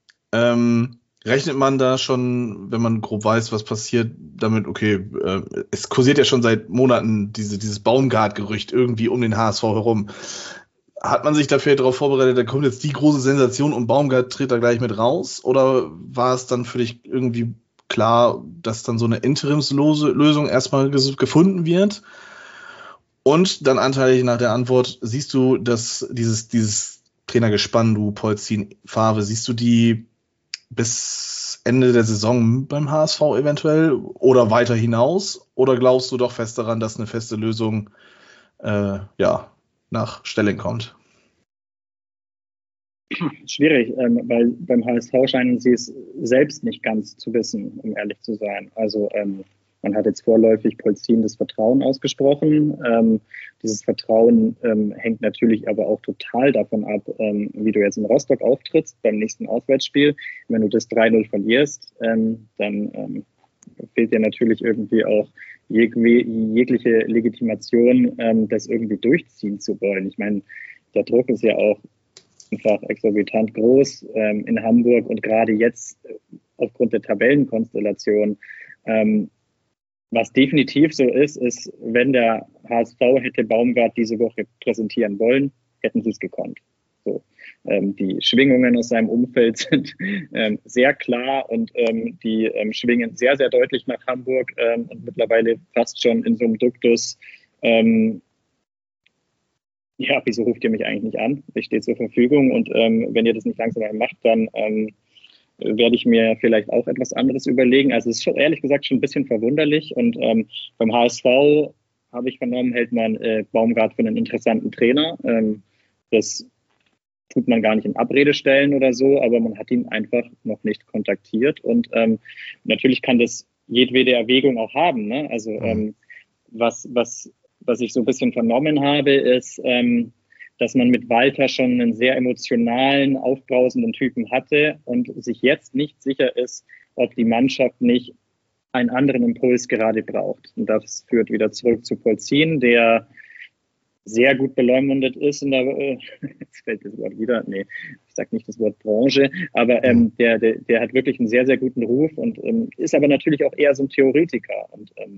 Ähm, rechnet man da schon, wenn man grob weiß, was passiert, damit, okay, äh, es kursiert ja schon seit Monaten diese, dieses Baumgart-Gerücht irgendwie um den H S V herum. Hat man sich dafür darauf vorbereitet, da kommt jetzt die große Sensation und Baumgart tritt da gleich mit raus? Oder war es dann für dich irgendwie klar, dass dann so eine Interimslösung erstmal gefunden wird? Und dann anteilig nach der Antwort, siehst du, dass dieses, dieses Trainergespann, du, Polzin, Favre, siehst du die bis Ende der Saison beim H S V eventuell oder weiter hinaus? Oder glaubst du doch fest daran, dass eine feste Lösung äh, ja, nach Stelling kommt? Schwierig, ähm, weil beim H S V scheinen sie es selbst nicht ganz zu wissen, um ehrlich zu sein. Also ähm, man hat jetzt vorläufig Polzin das Vertrauen ausgesprochen. Ähm, dieses Vertrauen ähm, hängt natürlich aber auch total davon ab, ähm, wie du jetzt in Rostock auftrittst beim nächsten Auswärtsspiel. Wenn du das drei null verlierst, ähm, dann ähm, fehlt dir natürlich irgendwie auch jeg- jegliche Legitimation, ähm, das irgendwie durchziehen zu wollen. Ich meine, der Druck ist ja auch einfach exorbitant groß ähm, in Hamburg und gerade jetzt äh, aufgrund der Tabellenkonstellation. Ähm, was definitiv so ist, ist, wenn der H S V hätte Baumgart diese Woche präsentieren wollen, hätten sie es gekonnt. So. ähm, die Schwingungen aus seinem Umfeld sind ähm, sehr klar und ähm, die ähm, schwingen sehr, sehr deutlich nach Hamburg ähm, und mittlerweile fast schon in so einem Duktus, ähm, ja, wieso ruft ihr mich eigentlich nicht an? Ich stehe zur Verfügung und ähm, wenn ihr das nicht langsam macht, dann ähm, werde ich mir vielleicht auch etwas anderes überlegen. Also es ist schon, ehrlich gesagt schon ein bisschen verwunderlich und ähm, beim H S V habe ich vernommen, hält man äh, Baumgart für einen interessanten Trainer. Ähm, das tut man gar nicht in Abrede stellen oder so, aber man hat ihn einfach noch nicht kontaktiert und ähm, natürlich kann das jedwede Erwägung auch haben, ne? Also ähm, was, was Was ich so ein bisschen vernommen habe, ist, ähm, dass man mit Walter schon einen sehr emotionalen, aufbrausenden Typen hatte und sich jetzt nicht sicher ist, ob die Mannschaft nicht einen anderen Impuls gerade braucht. Und das führt wieder zurück zu Polzin, der sehr gut beleumundet ist in der, äh, jetzt fällt das Wort wieder, nee, ich sage nicht das Wort Branche, aber ähm, der, der, der hat wirklich einen sehr, sehr guten Ruf und ähm, ist aber natürlich auch eher so ein Theoretiker und ähm,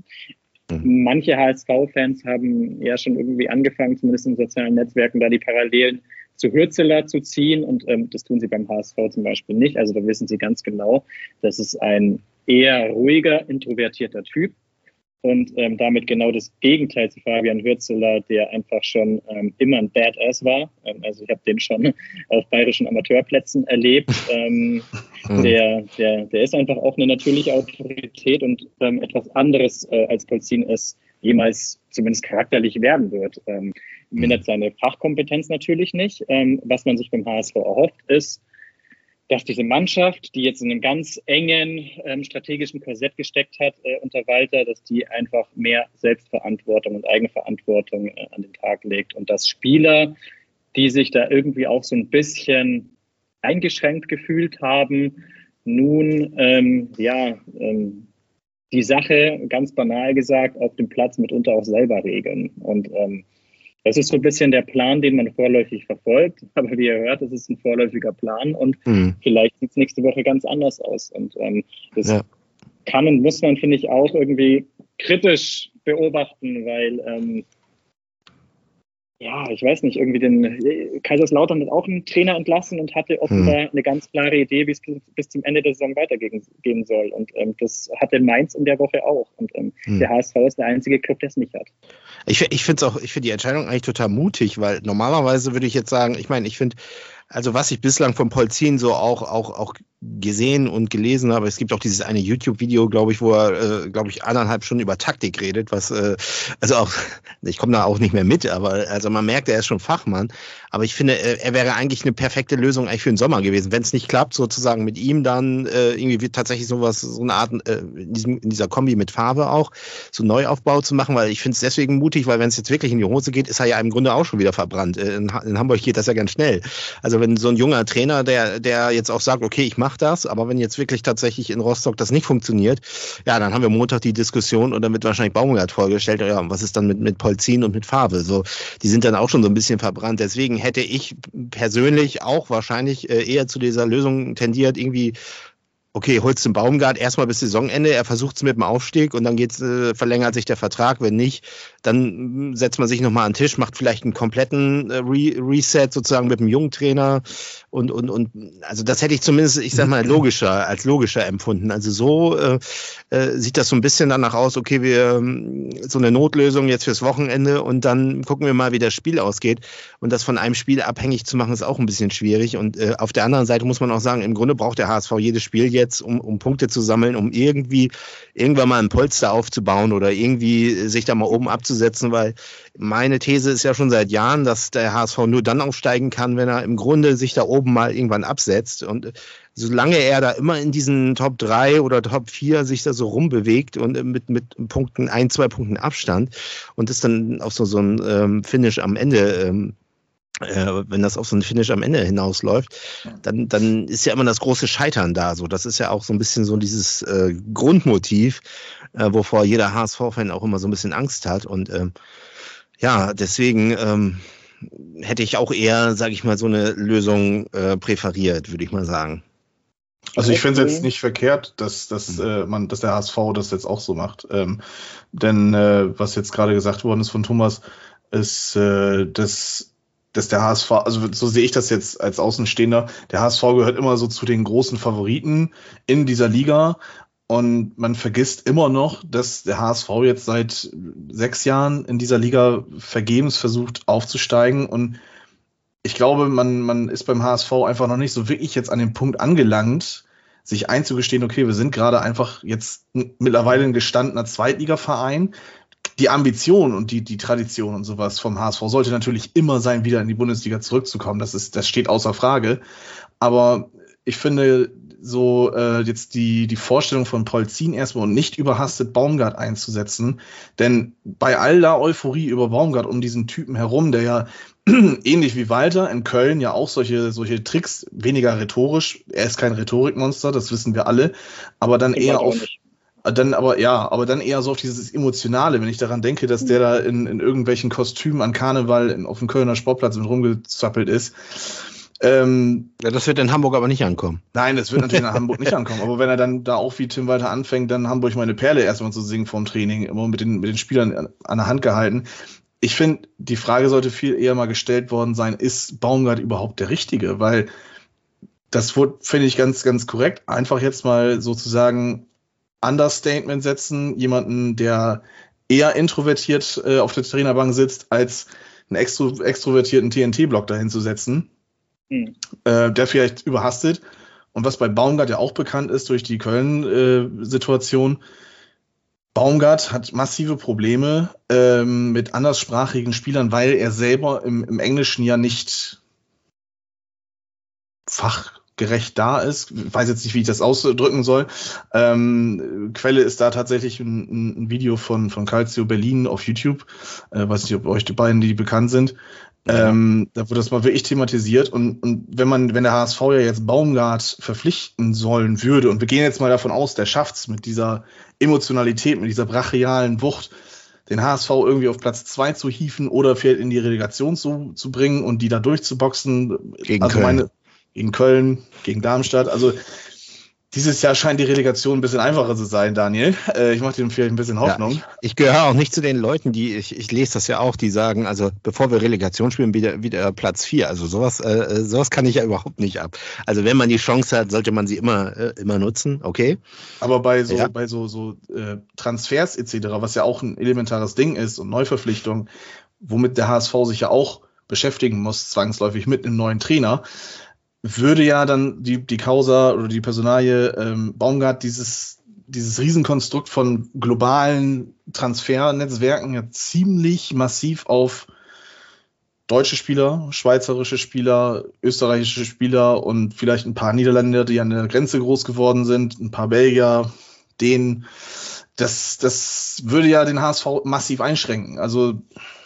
manche H S V-Fans haben ja schon irgendwie angefangen, zumindest in sozialen Netzwerken, da die Parallelen zu Hürzeler zu ziehen. Und ähm, das tun sie beim H S V zum Beispiel nicht. Also da wissen sie ganz genau, das ist ein eher ruhiger, introvertierter Typ. Und ähm, damit genau das Gegenteil zu Fabian Hürzeler, der einfach schon ähm, immer ein Badass war. Ähm, also ich habe den schon auf bayerischen Amateurplätzen erlebt. Ähm, der, der, der ist einfach auch eine natürliche Autorität und ähm, etwas anderes äh, als Polzin es jemals zumindest charakterlich werden wird. Ähm, mindert seine Fachkompetenz natürlich nicht. Ähm, was man sich beim H S V erhofft, ist, dass diese Mannschaft, die jetzt in einem ganz engen ähm, strategischen Korsett gesteckt hat äh, unter Walter, dass die einfach mehr Selbstverantwortung und Eigenverantwortung äh, an den Tag legt und dass Spieler, die sich da irgendwie auch so ein bisschen eingeschränkt gefühlt haben, nun ähm, ja ähm, die Sache, ganz banal gesagt, auf dem Platz mitunter auch selber regeln. Und ähm, das ist so ein bisschen der Plan, den man vorläufig verfolgt. Aber wie ihr hört, es ist ein vorläufiger Plan und mhm. vielleicht sieht es nächste Woche ganz anders aus. Und ähm, das ja. kann und muss man, finde ich, auch irgendwie kritisch beobachten, weil ähm, ja, ich weiß nicht, irgendwie den Kaiserslautern hat auch einen Trainer entlassen und hatte offenbar hm. eine ganz klare Idee, wie es bis zum Ende der Saison weitergehen soll. Und ähm, das hatte Mainz in der Woche auch. Und ähm, hm. der H S V ist der einzige Club, der es nicht hat. Ich, ich finde auch, ich finde die Entscheidung eigentlich total mutig, weil normalerweise würde ich jetzt sagen, ich meine, ich finde, also was ich bislang von Polzin so auch, auch, auch gesehen und gelesen habe, es gibt auch dieses eine YouTube-Video, glaube ich, wo er, äh, glaube ich, eineinhalb Stunden über Taktik redet, was, äh, also auch, ich komme da auch nicht mehr mit, aber also man merkt, er ist schon Fachmann, aber ich finde, er, er wäre eigentlich eine perfekte Lösung eigentlich für den Sommer gewesen, wenn es nicht klappt, sozusagen mit ihm dann äh, irgendwie wird tatsächlich sowas, so eine Art, äh, in, diesem, in dieser Kombi mit Farbe auch, so einen Neuaufbau zu machen, weil ich finde es deswegen mutig, weil wenn es jetzt wirklich in die Hose geht, ist er ja im Grunde auch schon wieder verbrannt. In, in Hamburg geht das ja ganz schnell. Also wenn so ein junger Trainer, der, der jetzt auch sagt, okay, ich mache das, aber wenn jetzt wirklich tatsächlich in Rostock das nicht funktioniert, ja, dann haben wir Montag die Diskussion und dann wird wahrscheinlich Baumgart vorgestellt, ja, was ist dann mit, mit Polzin und mit Favre? So, die sind dann auch schon so ein bisschen verbrannt. Deswegen hätte ich persönlich auch wahrscheinlich äh, eher zu dieser Lösung tendiert, irgendwie okay, holst den Baumgart erstmal bis Saisonende, er versucht es mit dem Aufstieg und dann geht's, äh, verlängert sich der Vertrag. Wenn nicht, dann setzt man sich nochmal an den Tisch, macht vielleicht einen kompletten äh, Re- Reset sozusagen mit dem jungen Trainer und, und, und also das hätte ich zumindest, ich sag mal, logischer, als logischer empfunden. Also so äh, äh, sieht das so ein bisschen danach aus, okay, wir so eine Notlösung jetzt fürs Wochenende und dann gucken wir mal, wie das Spiel ausgeht. Und das von einem Spiel abhängig zu machen, ist auch ein bisschen schwierig. Und äh, auf der anderen Seite muss man auch sagen, im Grunde braucht der H S V jedes Spiel jetzt, Um, um Punkte zu sammeln, um irgendwie irgendwann mal ein Polster aufzubauen oder irgendwie sich da mal oben abzusetzen, weil meine These ist ja schon seit Jahren, dass der H S V nur dann aufsteigen kann, wenn er im Grunde sich da oben mal irgendwann absetzt und solange er da immer in diesen Top drei oder Top vier sich da so rumbewegt und mit, mit Punkten, ein, zwei Punkten Abstand und ist dann auf so, so ein ähm, Finish am Ende ähm, Äh, wenn das auf so ein Finish am Ende hinausläuft, dann, dann ist ja immer das große Scheitern da. So, das ist ja auch so ein bisschen so dieses äh, Grundmotiv, äh, wovor jeder H S V-Fan auch immer so ein bisschen Angst hat. Und ähm, ja, deswegen ähm, hätte ich auch eher, sage ich mal, so eine Lösung äh, präferiert, würde ich mal sagen. Also ich finde es jetzt nicht verkehrt, dass, dass, äh, man, dass der H S V das jetzt auch so macht. Ähm, denn äh, was jetzt gerade gesagt worden ist von Thomas, ist, äh, dass dass der H S V, also so sehe ich das jetzt als Außenstehender, der H S V gehört immer so zu den großen Favoriten in dieser Liga. Und man vergisst immer noch, dass der H S V jetzt seit sechs Jahren in dieser Liga vergebens versucht aufzusteigen. Und ich glaube, man, man ist beim H S V einfach noch nicht so wirklich jetzt an dem Punkt angelangt, sich einzugestehen, okay, wir sind gerade einfach jetzt mittlerweile ein gestandener Zweitligaverein. Die Ambition und die, die Tradition und sowas vom H S V sollte natürlich immer sein, wieder in die Bundesliga zurückzukommen. Das ist, das steht außer Frage. Aber ich finde, so äh, jetzt die, die Vorstellung von Polzin erstmal und nicht überhastet Baumgart einzusetzen. Denn bei all der Euphorie über Baumgart um diesen Typen herum, der ja ähnlich wie Walter in Köln ja auch solche, solche Tricks, weniger rhetorisch, er ist kein Rhetorikmonster, das wissen wir alle, aber dann ich eher auf, dann aber, ja, aber dann eher so auf dieses Emotionale, wenn ich daran denke, dass der da in, in irgendwelchen Kostümen an Karneval in, auf dem Kölner Sportplatz mit rumgezappelt ist. Ähm, ja, das wird in Hamburg aber nicht ankommen. Nein, das wird natürlich in Hamburg nicht ankommen. Aber wenn er dann da auch wie Tim Walter anfängt, dann Hamburg meine Perle erstmal zu singen vorm Training, immer mit den, mit den Spielern an der Hand gehalten. Ich finde, die Frage sollte viel eher mal gestellt worden sein, ist Baumgart überhaupt der Richtige? Weil das wurde, finde ich, ganz, ganz korrekt. Einfach jetzt mal sozusagen Understatement setzen, jemanden, der eher introvertiert äh, auf der Trainerbank sitzt, als einen extro- extrovertierten T N T-Block dahin zu setzen. Mhm. Äh, der vielleicht überhastet. Und was bei Baumgart ja auch bekannt ist durch die Köln-Situation, Baumgart hat massive Probleme ähm, mit anderssprachigen Spielern, weil er selber im, im Englischen ja nicht fachgerecht da ist. Ich weiß jetzt nicht, wie ich das ausdrücken soll. Ähm, Quelle ist da tatsächlich ein, ein Video von, von Calcio Berlin auf YouTube. Äh, weiß nicht, ob euch die beiden, die bekannt sind. Ja. Ähm, da wurde das mal wirklich thematisiert. Und, und wenn man, wenn der H S V ja jetzt Baumgart verpflichten sollen würde, und wir gehen jetzt mal davon aus, der schafft's mit dieser Emotionalität, mit dieser brachialen Wucht, den H S V irgendwie auf Platz zwei zu hieven oder vielleicht in die Relegation zu, zu bringen und die da durchzuboxen. Gegen also Köln. Meine, gegen Köln, gegen Darmstadt. Also dieses Jahr scheint die Relegation ein bisschen einfacher zu sein, Daniel. Äh, ich mache dir vielleicht ein bisschen Hoffnung. Ja, ich ich gehöre auch nicht zu den Leuten, die, ich, ich lese das ja auch, die sagen, also bevor wir Relegation spielen, wieder, wieder Platz vier. Also sowas, äh, sowas kann ich ja überhaupt nicht ab. Also wenn man die Chance hat, sollte man sie immer, äh, immer nutzen, okay. Aber bei so, ja. bei so, so äh, Transfers et cetera, was ja auch ein elementares Ding ist und Neuverpflichtung, womit der H S V sich ja auch beschäftigen muss, zwangsläufig mit einem neuen Trainer, würde ja dann die, die Causa oder die Personalie ähm, Baumgart dieses, dieses Riesenkonstrukt von globalen Transfernetzwerken ja ziemlich massiv auf deutsche Spieler, schweizerische Spieler, österreichische Spieler und vielleicht ein paar Niederländer, die an der Grenze groß geworden sind, ein paar Belgier, Dänen. Das, das würde ja den H S V massiv einschränken. Also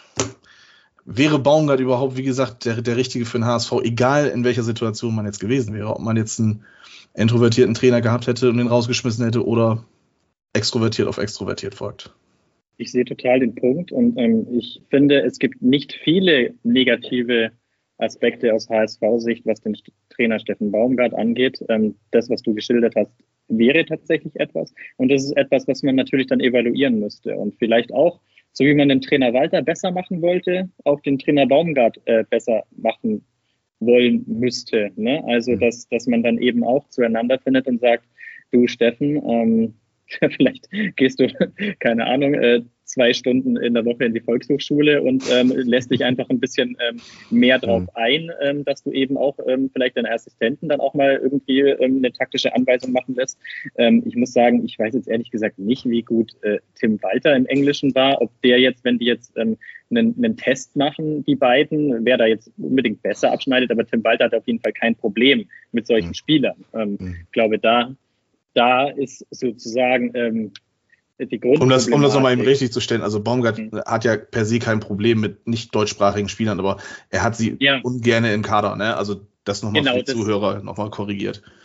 wäre Baumgart überhaupt, wie gesagt, der, der Richtige für den H S V, egal in welcher Situation man jetzt gewesen wäre, ob man jetzt einen introvertierten Trainer gehabt hätte und den rausgeschmissen hätte oder extrovertiert auf extrovertiert folgt. Ich sehe total den Punkt und ähm, ich finde, es gibt nicht viele negative Aspekte aus H S V-Sicht, was den Trainer Steffen Baumgart angeht. Ähm, das, was du geschildert hast, wäre tatsächlich etwas. Und das ist etwas, was man natürlich dann evaluieren müsste und vielleicht auch, so wie man den Trainer Walter besser machen wollte, auch den Trainer Baumgart äh, besser machen wollen müsste. Ne? Also, dass, dass man dann eben auch zueinander findet und sagt, du Steffen, ähm, vielleicht gehst du, keine Ahnung, äh, zwei Stunden in der Woche in die Volkshochschule und ähm, lässt dich einfach ein bisschen ähm, mehr drauf ein, ähm, dass du eben auch ähm, vielleicht deine Assistenten dann auch mal irgendwie ähm, eine taktische Anweisung machen lässt. Ähm, ich muss sagen, ich weiß jetzt ehrlich gesagt nicht, wie gut äh, Tim Walter im Englischen war, ob der jetzt, wenn die jetzt ähm, einen, einen Test machen, die beiden, wer da jetzt unbedingt besser abschneidet, aber Tim Walter hat auf jeden Fall kein Problem mit solchen mhm. Spielern. Ähm, mhm. Ich glaube, da, da ist sozusagen ähm, die Um das, um das nochmal eben richtig zu stellen, also Baumgart mhm. hat ja per se kein Problem mit nicht deutschsprachigen Spielern, aber er hat sie ja. ungerne im Kader, ne? Also das nochmal genau, für die Zuhörer nochmal korrigiert.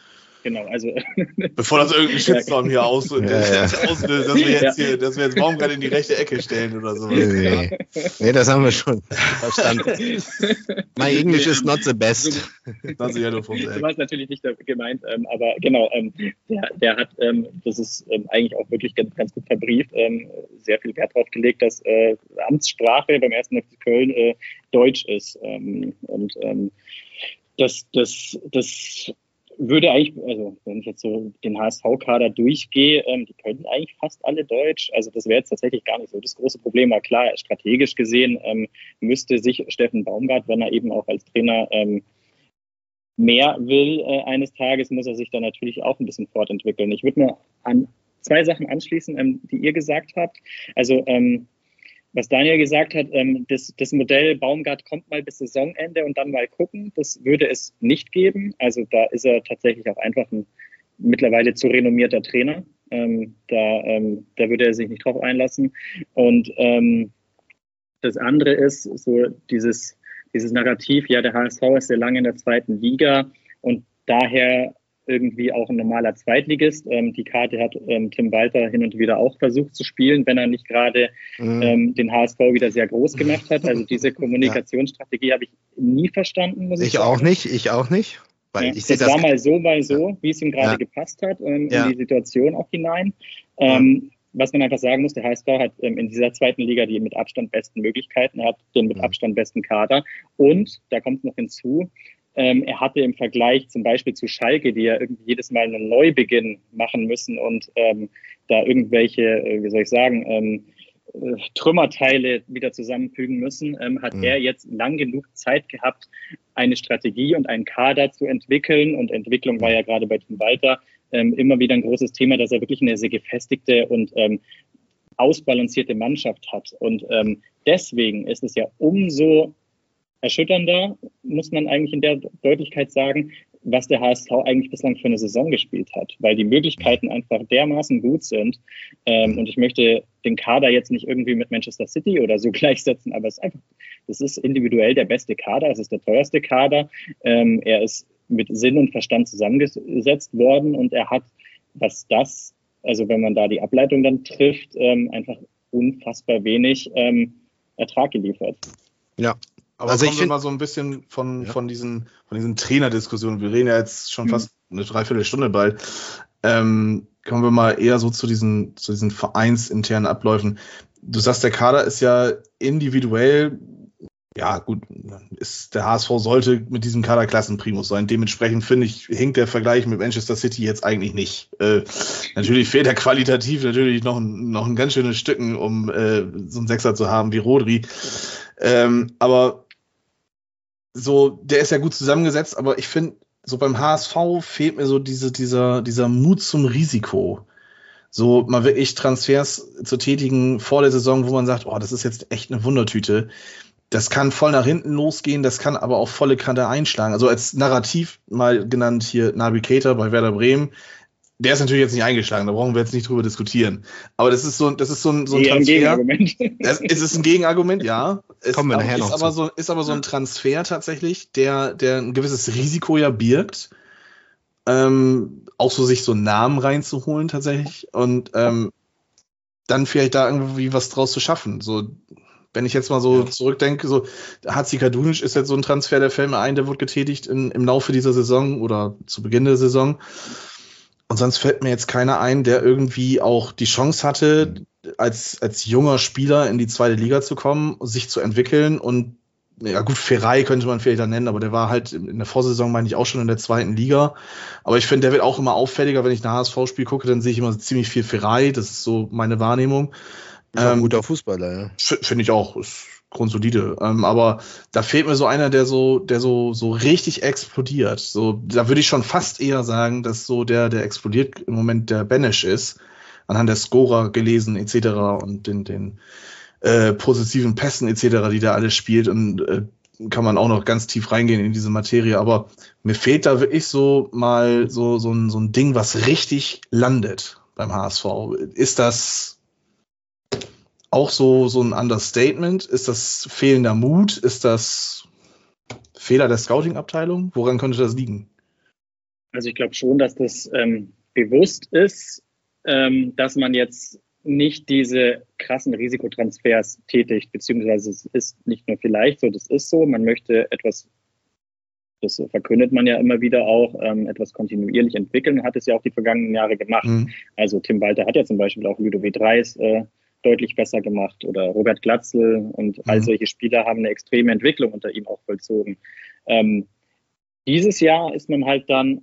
genau. Also, bevor das irgendein Shitstorm hier aus, ja, ja. auslöst, dass wir jetzt hier, dass wir jetzt Baumgart in die rechte Ecke stellen oder so. Nee. nee, das haben wir schon verstanden. My English is not the best. Das war es natürlich nicht gemeint, ähm, aber genau, ähm, der, der hat, ähm, das ist ähm, eigentlich auch wirklich ganz, ganz gut verbrieft, ähm, sehr viel Wert darauf gelegt, dass äh, Amtssprache beim ersten F C Köln äh, Deutsch ist. Ähm, und ähm, das, das, das würde eigentlich, also wenn ich jetzt so den H S V-Kader durchgehe, ähm, die können eigentlich fast alle Deutsch. Also das wäre jetzt tatsächlich gar nicht so das große Problem. Aber klar, strategisch gesehen ähm, müsste sich Steffen Baumgart, wenn er eben auch als Trainer ähm, mehr will äh, eines Tages, muss er sich dann natürlich auch ein bisschen fortentwickeln. Ich würde nur an zwei Sachen anschließen, ähm, die ihr gesagt habt. Also ähm, was Daniel gesagt hat, ähm, das, das Modell Baumgart kommt mal bis Saisonende und dann mal gucken, das würde es nicht geben. Also da ist er tatsächlich auch einfach ein mittlerweile zu renommierter Trainer. Ähm, da, ähm, da würde er sich nicht drauf einlassen. Und ähm, das andere ist so dieses, dieses Narrativ, ja, der H S V ist sehr lange in der zweiten Liga und daher irgendwie auch ein normaler Zweitligist. Ähm, die Karte hat ähm, Tim Walter hin und wieder auch versucht zu spielen, wenn er nicht gerade mhm. ähm, den H S V wieder sehr groß gemacht hat. Also diese Kommunikationsstrategie ja. habe ich nie verstanden, muss ich, ich sagen. Ich auch nicht, ich auch nicht. Weil ja, ich das, das war mal so, mal so, ja. wie es ihm gerade ja. gepasst hat, ähm, ja. in die Situation auch hinein. Ähm, ja. Was man einfach sagen muss, der H S V hat ähm, in dieser zweiten Liga die mit Abstand besten Möglichkeiten, er hat den mit ja. Abstand besten Kader und, da kommt noch hinzu, Ähm, er hatte im Vergleich zum Beispiel zu Schalke, die ja irgendwie jedes Mal einen Neubeginn machen müssen und ähm, da irgendwelche, äh, wie soll ich sagen, ähm, äh, Trümmerteile wieder zusammenfügen müssen, ähm, hat mhm. er jetzt lang genug Zeit gehabt, eine Strategie und einen Kader zu entwickeln. Und Entwicklung war ja gerade bei Tim Walter ähm, immer wieder ein großes Thema, dass er wirklich eine sehr gefestigte und ähm, ausbalancierte Mannschaft hat. Und ähm, deswegen ist es ja umso erschütternder, muss man eigentlich in der Deutlichkeit sagen, was der H S V eigentlich bislang für eine Saison gespielt hat, weil die Möglichkeiten einfach dermaßen gut sind. Ähm, und ich möchte den Kader jetzt nicht irgendwie mit Manchester City oder so gleichsetzen, aber es ist einfach, das ist individuell der beste Kader, es ist der teuerste Kader. Ähm, er ist mit Sinn und Verstand zusammengesetzt worden und er hat, was das, also wenn man da die Ableitung dann trifft, ähm, einfach unfassbar wenig ähm, Ertrag geliefert. Ja. Aber also kommen wir mal so ein bisschen von, ja. von diesen, von diesen Trainerdiskussionen. Wir reden ja jetzt schon mhm. fast eine Dreiviertelstunde bald. Ähm, kommen wir mal eher so zu diesen, zu diesen vereinsinternen Abläufen. Du sagst, der Kader ist ja individuell, ja gut, ist, der H S V sollte mit diesem Kader Klassenprimus sein. Dementsprechend finde ich, hinkt der Vergleich mit Manchester City jetzt eigentlich nicht. Äh, natürlich fehlt er qualitativ natürlich noch ein, noch ein ganz schönes Stücken, um äh, so einen Sechser zu haben wie Rodri. Ähm, aber so, der ist ja gut zusammengesetzt, aber ich finde, so beim H S V fehlt mir so diese, dieser, dieser Mut zum Risiko. So mal wirklich Transfers zu tätigen vor der Saison, wo man sagt, oh, das ist jetzt echt eine Wundertüte. Das kann voll nach hinten losgehen, das kann aber auch volle Kante einschlagen. Also als Narrativ mal genannt hier Naby Keita bei Werder Bremen. Der ist natürlich jetzt nicht eingeschlagen, da brauchen wir jetzt nicht drüber diskutieren. Aber das ist so, das ist so ein, so ein Transfer. Ein Gegenargument. Es ist ein Gegenargument, ja. Es Kommen wir nachher ist noch aber zu. so, ist aber so ein Transfer tatsächlich, der, der ein gewisses Risiko ja birgt. Ähm, auch so sich so Namen reinzuholen tatsächlich. Und ähm, dann vielleicht da irgendwie was draus zu schaffen. So, wenn ich jetzt mal so ja. zurückdenke, so Hatzi Kadunic ist jetzt so ein Transfer, der fällt mir ein, der wird getätigt in, im Laufe dieser Saison oder zu Beginn der Saison. Und sonst fällt mir jetzt keiner ein, der irgendwie auch die Chance hatte, als, als junger Spieler in die zweite Liga zu kommen, sich zu entwickeln. Und ja gut, Ferrei könnte man vielleicht da nennen, aber der war halt in der Vorsaison, meine ich, auch schon in der zweiten Liga. Aber ich finde, der wird auch immer auffälliger, wenn ich ein H S V-Spiel gucke, dann sehe ich immer ziemlich viel Ferrei. Das ist so meine Wahrnehmung. Ist ähm, ein guter Fußballer, ja. Finde ich auch, ist grundsolide. Ähm, aber da fehlt mir so einer, der so, der so, so richtig explodiert. So, da würde ich schon fast eher sagen, dass so der, der explodiert im Moment der Benesch ist, anhand der Scorer gelesen et cetera und den, den äh, positiven Pässen et cetera, die da alles spielt, und äh, kann man auch noch ganz tief reingehen in diese Materie. Aber mir fehlt da wirklich so mal so, so ein, so ein Ding, was richtig landet beim H S V. Ist das auch so, so ein Understatement? Ist das fehlender Mut? Ist das Fehler der Scouting-Abteilung? Woran könnte das liegen? Also ich glaube schon, dass das ähm, bewusst ist, ähm, dass man jetzt nicht diese krassen Risikotransfers tätigt, beziehungsweise es ist nicht nur vielleicht so, das ist so, man möchte etwas, das verkündet man ja immer wieder auch, ähm, etwas kontinuierlich entwickeln, hat es ja auch die vergangenen Jahre gemacht. Mhm. Also Tim Walter hat ja zum Beispiel auch Ludovic Reis äh, deutlich besser gemacht oder Robert Glatzel und mhm. all solche Spieler haben eine extreme Entwicklung unter ihm auch vollzogen. Ähm, dieses Jahr ist man halt dann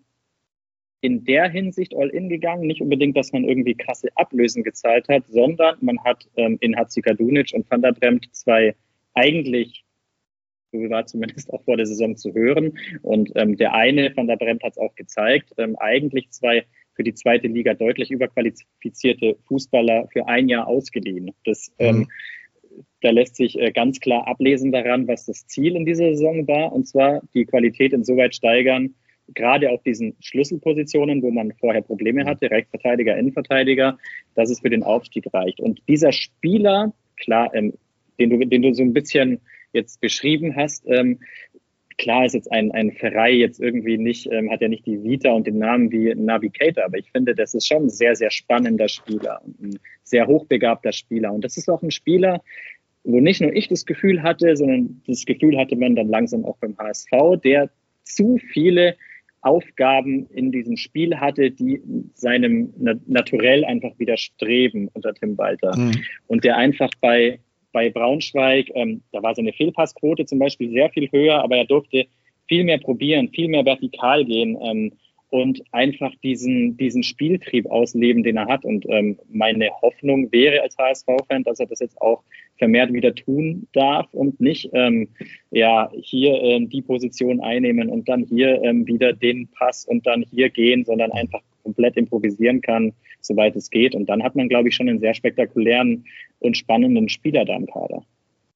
in der Hinsicht all in gegangen, nicht unbedingt, dass man irgendwie krasse Ablösen gezahlt hat, sondern man hat ähm, in Hatzikadunic und Van der Bremt zwei eigentlich, so war zumindest auch vor der Saison zu hören, und ähm, der eine, Van der Bremt, hat es auch gezeigt, ähm, eigentlich zwei für die zweite Liga deutlich überqualifizierte Fußballer für ein Jahr ausgeliehen. Das, mhm. ähm, da lässt sich äh, ganz klar ablesen daran, was das Ziel in dieser Saison war, und zwar die Qualität insoweit steigern, gerade auf diesen Schlüsselpositionen, wo man vorher Probleme hatte, Rechtsverteidiger, Innenverteidiger, dass es für den Aufstieg reicht. Und dieser Spieler, klar, ähm, den du, den du so ein bisschen jetzt beschrieben hast, ähm, klar ist jetzt ein, ein Ferrei jetzt irgendwie nicht, ähm, hat ja nicht die Vita und den Namen wie Naby Keita, aber ich finde, das ist schon ein sehr, sehr spannender Spieler und ein sehr hochbegabter Spieler. Und das ist auch ein Spieler, wo nicht nur ich das Gefühl hatte, sondern das Gefühl hatte man dann langsam auch beim H S V, der zu viele Aufgaben in diesem Spiel hatte, die seinem Naturell einfach widerstreben unter Tim Walter. Mhm. Und der einfach bei, bei Braunschweig, ähm, da war seine Fehlpassquote zum Beispiel sehr viel höher, aber er durfte viel mehr probieren, viel mehr vertikal gehen ähm, und einfach diesen, diesen Spieltrieb ausleben, den er hat. Und ähm, meine Hoffnung wäre als H S V-Fan, dass er das jetzt auch vermehrt wieder tun darf und nicht ähm, ja hier ähm, die Position einnehmen und dann hier ähm, wieder den Pass und dann hier gehen, sondern einfach komplett improvisieren kann, soweit es geht. Und dann hat man, glaube ich, schon einen sehr spektakulären und spannenden Spieler da im Kader.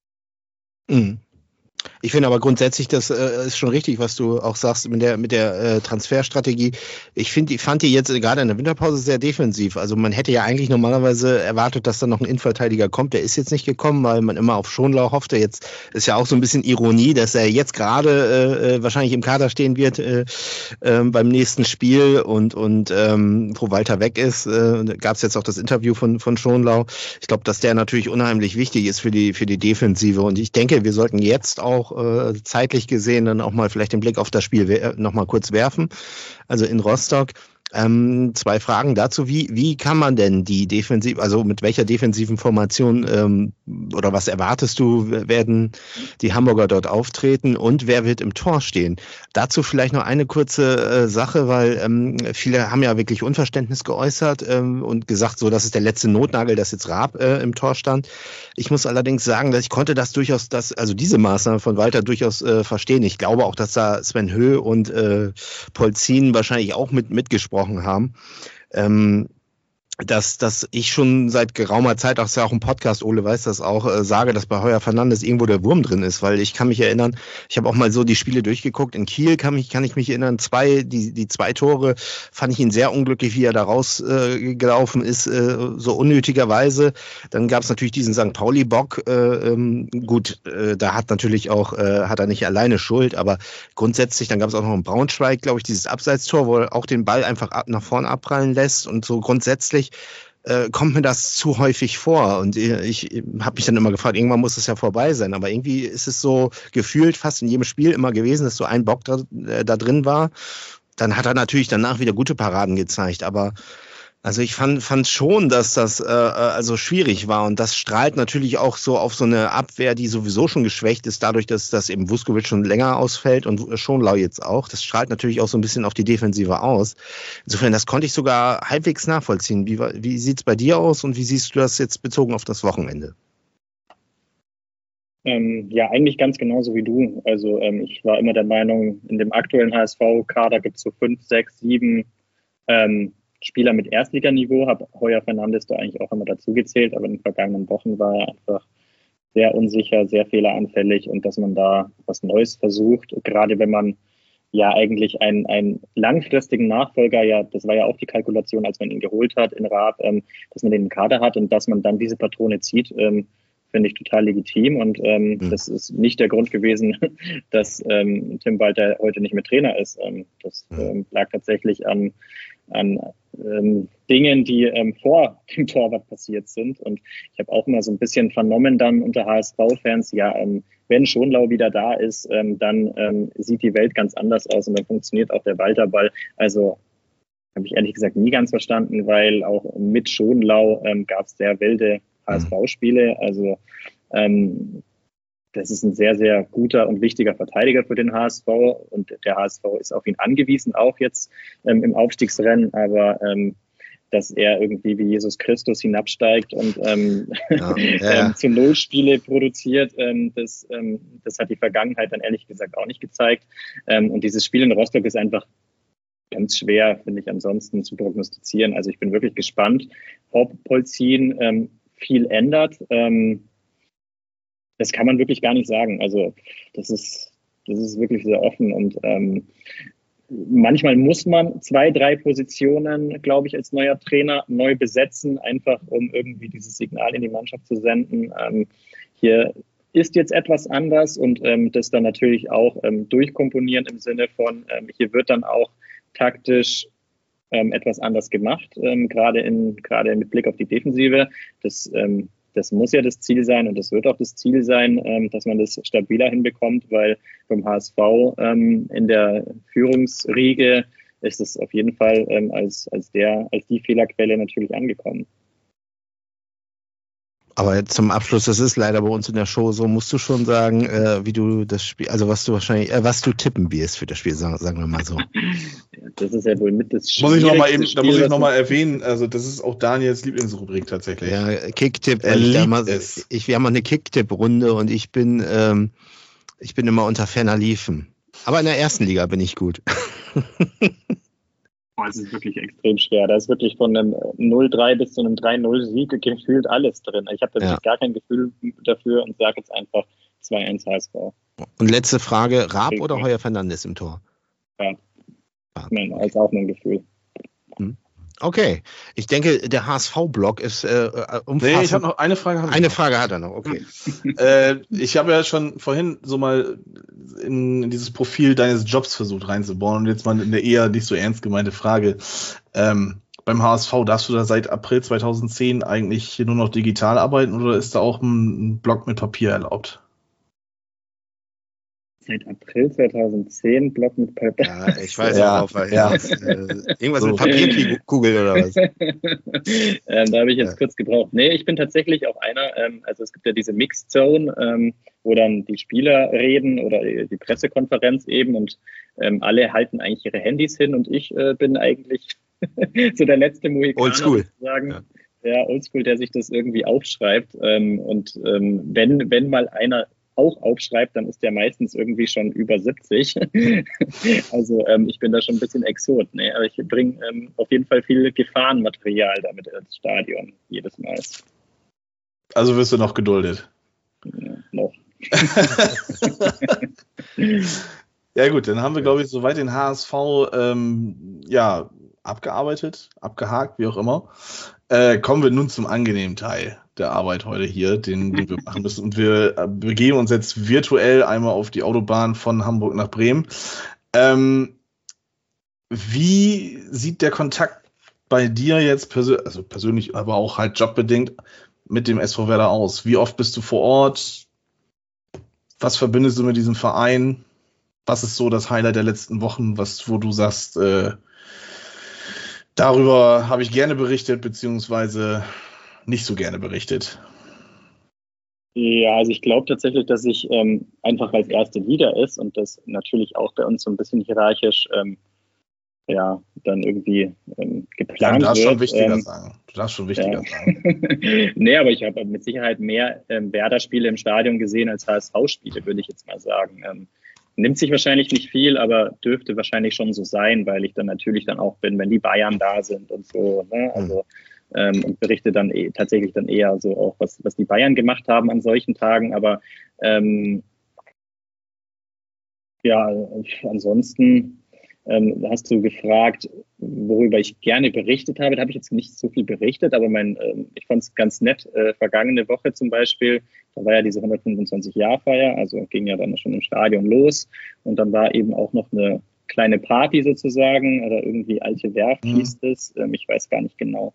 Mhm. Ich finde aber grundsätzlich, das äh, ist schon richtig, was du auch sagst mit der mit der äh, Transferstrategie. Ich finde, ich fand die jetzt gerade in der Winterpause sehr defensiv. Also man hätte ja eigentlich normalerweise erwartet, dass da noch ein Innenverteidiger kommt. Der ist jetzt nicht gekommen, weil man immer auf Schonlau hoffte. Jetzt ist ja auch so ein bisschen Ironie, dass er jetzt gerade äh, wahrscheinlich im Kader stehen wird äh, äh, beim nächsten Spiel und und ähm, wo Walter weg ist, äh, gab es jetzt auch das Interview von von Schonlau. Ich glaube, dass der natürlich unheimlich wichtig ist für die für die Defensive. Und ich denke, wir sollten jetzt auch äh, zeitlich gesehen dann auch mal vielleicht den Blick auf das Spiel we- noch mal kurz werfen. Also in Rostock. Ähm, zwei Fragen dazu. Wie, wie kann man denn die Defensiv, also mit welcher defensiven Formation ähm, oder was erwartest du, werden die Hamburger dort auftreten und wer wird im Tor stehen? Dazu vielleicht noch eine kurze äh, Sache, weil ähm, viele haben ja wirklich Unverständnis geäußert ähm, und gesagt, so, das ist der letzte Notnagel, dass jetzt Raab äh, im Tor stand. Ich muss allerdings sagen, dass ich konnte das durchaus, das, also diese Maßnahme von Walter durchaus äh, verstehen. Ich glaube auch, dass da Sven Höh und äh, Polzin wahrscheinlich auch mit mitgesprochen haben, ähm, dass, dass ich schon seit geraumer Zeit, auch ist ja auch im Podcast, Ole weiß das auch, äh, sage, dass bei Heuer Fernandes irgendwo der Wurm drin ist, weil ich kann mich erinnern, ich habe auch mal so die Spiele durchgeguckt, in Kiel kann mich, kann ich mich erinnern, zwei, die, die zwei Tore fand ich ihn sehr unglücklich, wie er da rausgelaufen äh, ist, äh, so unnötigerweise. Dann gab es natürlich diesen Sankt Pauli-Bock, äh, ähm, gut, äh, da hat natürlich auch, äh, hat er nicht alleine Schuld, aber grundsätzlich, dann gab es auch noch in Braunschweig, glaube ich, dieses Abseitstor, wo er auch den Ball einfach ab, nach vorne abprallen lässt und so grundsätzlich Äh, kommt mir das zu häufig vor und ich, ich habe mich dann immer gefragt, irgendwann muss es ja vorbei sein, aber irgendwie ist es so gefühlt fast in jedem Spiel immer gewesen, dass so ein Bock da, äh, da drin war. Dann hat er natürlich danach wieder gute Paraden gezeigt, aber also ich fand, fand schon, dass das äh, also schwierig war und das strahlt natürlich auch so auf so eine Abwehr, die sowieso schon geschwächt ist, dadurch, dass das eben Vuskovic schon länger ausfällt und Schonlau jetzt auch. Das strahlt natürlich auch so ein bisschen auf die Defensive aus. Insofern, das konnte ich sogar halbwegs nachvollziehen. Wie, wie sieht es bei dir aus und wie siehst du das jetzt bezogen auf das Wochenende? Ähm, ja, eigentlich ganz genauso wie du. Also ähm, ich war immer der Meinung, in dem aktuellen H S V-Kader gibt es so fünf, sechs, sieben ähm, Spieler mit Erstliganiveau, habe Heuer Fernandes da eigentlich auch immer dazu gezählt, aber in den vergangenen Wochen war er einfach sehr unsicher, sehr fehleranfällig und dass man da was Neues versucht, gerade wenn man ja eigentlich einen, einen langfristigen Nachfolger, ja, das war ja auch die Kalkulation, als man ihn geholt hat in Raab, ähm, dass man den im Kader hat und dass man dann diese Patrone zieht, ähm, finde ich total legitim und ähm, mhm. das ist nicht der Grund gewesen, dass ähm, Tim Walter heute nicht mehr Trainer ist. Ähm, das mhm. ähm, lag tatsächlich an, an ähm, Dingen, die ähm, vor dem Torwart passiert sind. Und ich habe auch immer so ein bisschen vernommen dann unter H S V-Fans, ja, ähm, wenn Schonlau wieder da ist, ähm, dann ähm, sieht die Welt ganz anders aus und dann funktioniert auch der Walterball. Also habe ich ehrlich gesagt nie ganz verstanden, weil auch mit Schonlau ähm, gab es sehr wilde H S V-Spiele. Also ähm, das ist ein sehr, sehr guter und wichtiger Verteidiger für den H S V und der H S V ist auf ihn angewiesen, auch jetzt ähm, im Aufstiegsrennen, aber ähm, dass er irgendwie wie Jesus Christus hinabsteigt und ähm, ja, ja, ja. zu Null Spiele produziert, ähm, das, ähm, das hat die Vergangenheit dann ehrlich gesagt auch nicht gezeigt. Ähm, und dieses Spiel in Rostock ist einfach ganz schwer, finde ich, ansonsten zu prognostizieren. Also ich bin wirklich gespannt, ob Polzin ähm, viel ändert. Ähm, das kann man wirklich gar nicht sagen. Also das ist, das ist wirklich sehr offen und ähm, manchmal muss man zwei, drei Positionen, glaube ich, als neuer Trainer neu besetzen, einfach um irgendwie dieses Signal in die Mannschaft zu senden. Ähm, hier ist jetzt etwas anders und ähm, das dann natürlich auch ähm, durchkomponieren im Sinne von, ähm, hier wird dann auch taktisch ähm, etwas anders gemacht, ähm, gerade in gerade mit Blick auf die Defensive. Das, ähm, das muss ja das Ziel sein und das wird auch das Ziel sein, ähm, dass man das stabiler hinbekommt, weil beim H S V ähm, in der Führungsriege ist es auf jeden Fall ähm, als, als, der, als die Fehlerquelle natürlich angekommen. Aber jetzt zum Abschluss, das ist leider bei uns in der Show so, musst du schon sagen, äh, wie du das Spiel, also was du wahrscheinlich, äh, was du tippen wirst für das Spiel, sagen, sagen wir mal so. Ja, das ist ja wohl mit das Muss ich noch mal eben, da muss ich noch mal erwähnen, also das ist auch Daniels Lieblingsrubrik tatsächlich. Ja, Kicktipp, weil ich da mal, ich, wir haben mal eine Kicktipp-Runde und ich bin, ähm, ich bin immer unter ferner Liefen. Aber in der ersten Liga bin ich gut. Es ist wirklich extrem schwer. Da ist wirklich von einem null drei bis zu einem drei null Sieg gefühlt alles drin. Ich habe da wirklich ja. gar kein Gefühl dafür und sage jetzt einfach zwei eins H S V. Und letzte Frage, Raab okay. oder Heuer Fernandes im Tor? Ja, Nein, als auch mein Gefühl. Hm. Okay, ich denke, der H S V-Blog ist äh, umfassend. Nee, ich habe noch eine Frage. Eine noch. Frage hat er noch, okay. äh, ich habe ja schon vorhin so mal in, in dieses Profil deines Jobs versucht reinzubauen und jetzt mal eine eher nicht so ernst gemeinte Frage. Ähm, beim H S V, darfst du da seit April zweitausendzehn eigentlich nur noch digital arbeiten oder ist da auch ein, ein Blog mit Papier erlaubt? Seit April zweitausendzehn Blog mit Papier. Ja, ich weiß ja, auch, weil ja. Jetzt, äh, irgendwas so. Mit Papierkugel oder was? ähm, da habe ich jetzt ja. kurz gebraucht. Nee, ich bin tatsächlich auch einer, ähm, also es gibt ja diese Mixed Zone, ähm, wo dann die Spieler reden oder die, die Pressekonferenz eben und ähm, alle halten eigentlich ihre Handys hin und ich äh, bin eigentlich so der letzte Mohikaner, Oldschool. sozusagen. Ja. Der Oldschool, der sich das irgendwie aufschreibt ähm, und ähm, wenn, wenn mal einer auch aufschreibt, dann ist der meistens irgendwie schon über siebzig. Also ähm, ich bin da schon ein bisschen Exot. Ne? Aber ich bringe ähm, auf jeden Fall viel Gefahrenmaterial damit ins Stadion jedes Mal. Also wirst du noch geduldet? Ja, noch. Ja gut, dann haben wir, glaube ich, soweit den H S V ähm, ja, abgearbeitet, abgehakt, wie auch immer. Äh, kommen wir nun zum angenehmen Teil der Arbeit heute hier, den, den wir machen müssen. Und wir begeben uns jetzt virtuell einmal auf die Autobahn von Hamburg nach Bremen. Ähm, wie sieht der Kontakt bei dir jetzt, persö- also persönlich, aber auch halt jobbedingt, mit dem S V Werder aus? Wie oft bist du vor Ort? Was verbindest du mit diesem Verein? Was ist so das Highlight der letzten Wochen, was, wo du sagst, äh, darüber habe ich gerne berichtet, beziehungsweise nicht so gerne berichtet? Ja, also ich glaube tatsächlich, dass ich ähm, einfach als erste Liga ist und das natürlich auch bei uns so ein bisschen hierarchisch ähm, ja, dann irgendwie ähm, geplant ja, du darfst wird. Schon wichtiger ähm, sagen. Du darfst schon wichtiger ja. sagen. Nee, aber ich habe mit Sicherheit mehr ähm, Werder-Spiele im Stadion gesehen als H S V-Spiele, würde ich jetzt mal sagen. Ähm, nimmt sich wahrscheinlich nicht viel, aber dürfte wahrscheinlich schon so sein, weil ich dann natürlich dann auch bin, wenn die Bayern da sind und so. Ne? Also ähm, und berichte dann eh, tatsächlich dann eher so auch, was, was die Bayern gemacht haben an solchen Tagen. Aber ähm, ja, ansonsten ähm, hast du gefragt, worüber ich gerne berichtet habe. Da habe ich jetzt nicht so viel berichtet, aber mein, ähm, ich fand es ganz nett. Äh, vergangene Woche zum Beispiel, da war ja diese hundertfünfundzwanzig-Jahr-Feier, also ging ja dann schon im Stadion los. Und dann war eben auch noch eine kleine Party sozusagen, oder irgendwie Alte Werft mhm. hieß es. Ähm, ich weiß gar nicht genau,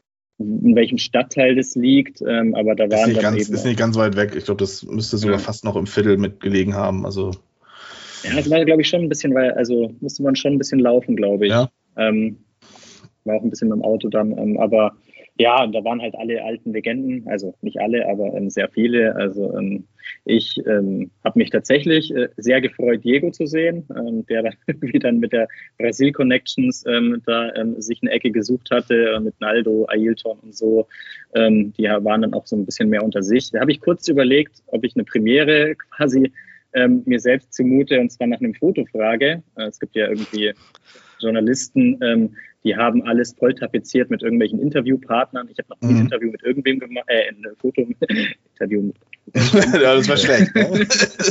in welchem Stadtteil das liegt, ähm, aber da waren ist nicht dann ganz, eben... Ist nicht ganz weit weg. Ich glaube, das müsste sogar ja. fast noch im Viertel mitgelegen haben, also... Ja, das war, glaube ich, schon ein bisschen, weil, also musste man schon ein bisschen laufen, glaube ich. Ja. Ähm, war auch ein bisschen mit dem Auto dann, ähm, aber ja, da waren halt alle alten Legenden, also nicht alle, aber ähm, sehr viele. Also ähm, ich ähm, habe mich tatsächlich äh, sehr gefreut, Diego zu sehen, ähm, der dann irgendwie dann mit der Brasil Connections ähm, da ähm, sich eine Ecke gesucht hatte, äh, mit Naldo, Ailton und so. Ähm, die waren dann auch so ein bisschen mehr unter sich. Da habe ich kurz überlegt, ob ich eine Premiere quasi ähm, mir selbst zumute, und zwar nach einem Foto frage. Äh, es gibt ja irgendwie Journalisten, ähm, die haben alles voll tapeziert mit irgendwelchen Interviewpartnern. Ich habe noch nie mhm. ein Interview mit irgendwem gemacht, äh, ein Foto, Interview mit ja, das war schlecht. Ne?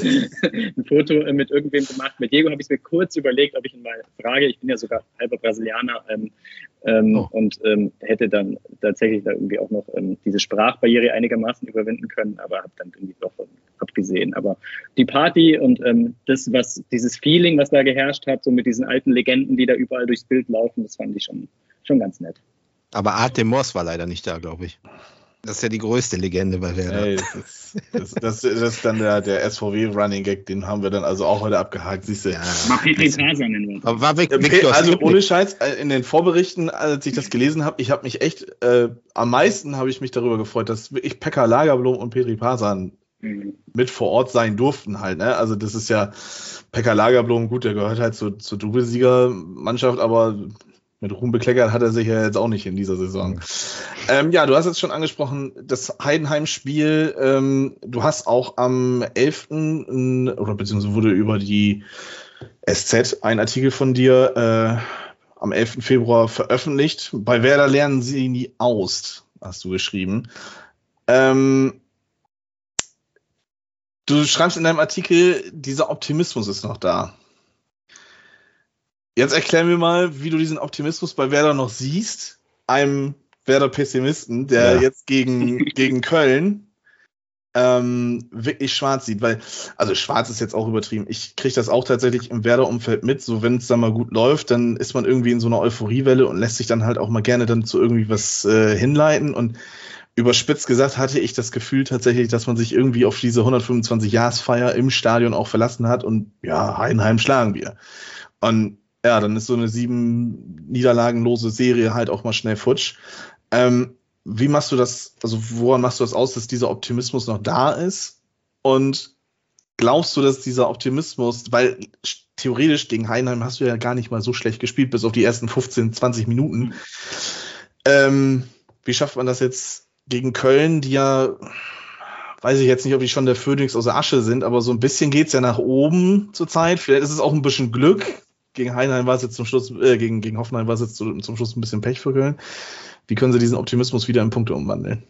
ein Foto mit irgendwem gemacht. Mit Diego habe ich es mir kurz überlegt, ob ich ihn mal frage. Ich bin ja sogar halber Brasilianer ähm, ähm, oh. und ähm, hätte dann tatsächlich da irgendwie auch noch ähm, diese Sprachbarriere einigermaßen überwinden können, aber habe dann irgendwie doch abgesehen. Aber die Party und ähm, das, was dieses Feeling, was da geherrscht hat, so mit diesen alten Legenden, die da überall durchs Bild laufen, das fand ich schon, schon ganz nett. Aber Artem Moss war leider nicht da, glaube ich. Das ist ja die größte Legende bei Werder. Hey, das, ist, das, das, das ist dann der, der S V W-Running Gag, den haben wir dann also auch heute abgehakt, siehst du. Ja. War Petri Pasa nennen wir. Aber war weg, Victor also Skripnik. Ohne Scheiß, in den Vorberichten, als ich das gelesen habe, ich habe mich echt, äh, am meisten habe ich mich darüber gefreut, dass wirklich Pekka Lagerblom und Petri Pasan mhm. mit vor Ort sein durften halt. Ne? Also das ist ja, Pekka Lagerblom, gut, der gehört halt zur, zur Doublesieger-Mannschaft, aber mit Ruhm bekleckert hat er sich ja jetzt auch nicht in dieser Saison. Mhm. Ähm, ja, du hast jetzt schon angesprochen, das Heidenheim-Spiel. Ähm, du hast auch am elften oder beziehungsweise wurde über die S Z ein Artikel von dir äh, am elften Februar veröffentlicht. Bei Werder lernen sie nie aus, hast du geschrieben. Ähm, du schreibst in deinem Artikel, dieser Optimismus ist noch da. Jetzt erklär mir mal, wie du diesen Optimismus bei Werder noch siehst. Einem Werder-Pessimisten, der ja. jetzt gegen, gegen Köln ähm, wirklich schwarz sieht. Weil, also schwarz ist jetzt auch übertrieben. Ich kriege das auch tatsächlich im Werder-Umfeld mit. So, wenn es dann mal gut läuft, dann ist man irgendwie in so einer Euphoriewelle und lässt sich dann halt auch mal gerne dann zu irgendwie was äh, hinleiten. Und überspitzt gesagt hatte ich das Gefühl tatsächlich, dass man sich irgendwie auf diese hundertfünfundzwanzig-Jahresfeier im Stadion auch verlassen hat. Und ja, Heidenheim schlagen wir. Und ja, dann ist so eine sieben niederlagenlose Serie halt auch mal schnell futsch. Ähm, wie machst du das, also woran machst du das aus, dass dieser Optimismus noch da ist? Und glaubst du, dass dieser Optimismus, weil theoretisch gegen Heidenheim hast du ja gar nicht mal so schlecht gespielt, bis auf die ersten fünfzehn, zwanzig Minuten. Ähm, wie schafft man das jetzt gegen Köln, die ja, weiß ich jetzt nicht, ob die schon der Phönix aus der Asche sind, aber so ein bisschen geht's ja nach oben zurzeit. Vielleicht ist es auch ein bisschen Glück. Gegen Heidenheim war es jetzt zum Schluss, äh, gegen, gegen Hoffenheim war es jetzt zum, zum Schluss ein bisschen Pech für Köln. Wie können sie diesen Optimismus wieder in Punkte umwandeln?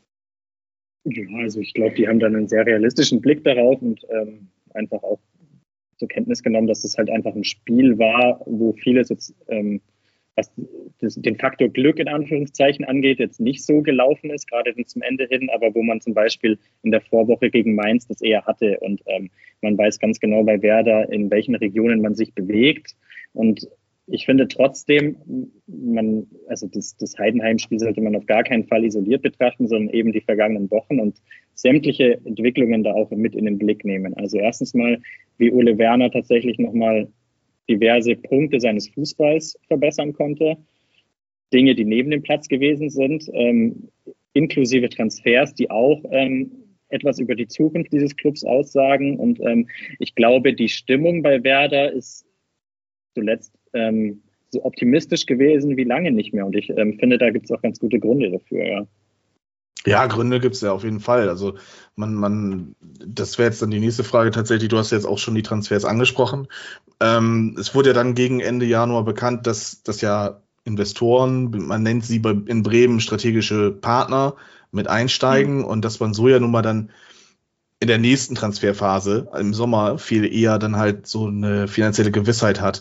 Ja, also ich glaube, die haben dann einen sehr realistischen Blick darauf und ähm, einfach auch zur Kenntnis genommen, dass es halt einfach ein Spiel war, wo vieles jetzt, ähm, was das, den Faktor Glück in Anführungszeichen angeht, jetzt nicht so gelaufen ist, gerade zum Ende hin, aber wo man zum Beispiel in der Vorwoche gegen Mainz das eher hatte und ähm, man weiß ganz genau bei Werder, in welchen Regionen man sich bewegt. Und ich finde trotzdem, man, also das, das Heidenheim-Spiel sollte man auf gar keinen Fall isoliert betrachten, sondern eben die vergangenen Wochen und sämtliche Entwicklungen da auch mit in den Blick nehmen. Also erstens mal, wie Ole Werner tatsächlich nochmal diverse Punkte seines Fußballs verbessern konnte. Dinge, die neben dem Platz gewesen sind, ähm, inklusive Transfers, die auch ähm, etwas über die Zukunft dieses Clubs aussagen. Und ähm, ich glaube, die Stimmung bei Werder ist zuletzt ähm, so optimistisch gewesen wie lange nicht mehr. Und ich ähm, finde, da gibt es auch ganz gute Gründe dafür, ja. Ja, Gründe gibt es ja auf jeden Fall. Also man, man, das wäre jetzt dann die nächste Frage tatsächlich. Du hast jetzt auch schon die Transfers angesprochen. Ähm, es wurde ja dann gegen Ende Januar bekannt, dass das ja Investoren, man nennt sie bei, in Bremen strategische Partner, mit einsteigen mhm. und dass man so ja nun mal dann in der nächsten Transferphase im Sommer viel eher dann halt so eine finanzielle Gewissheit hat.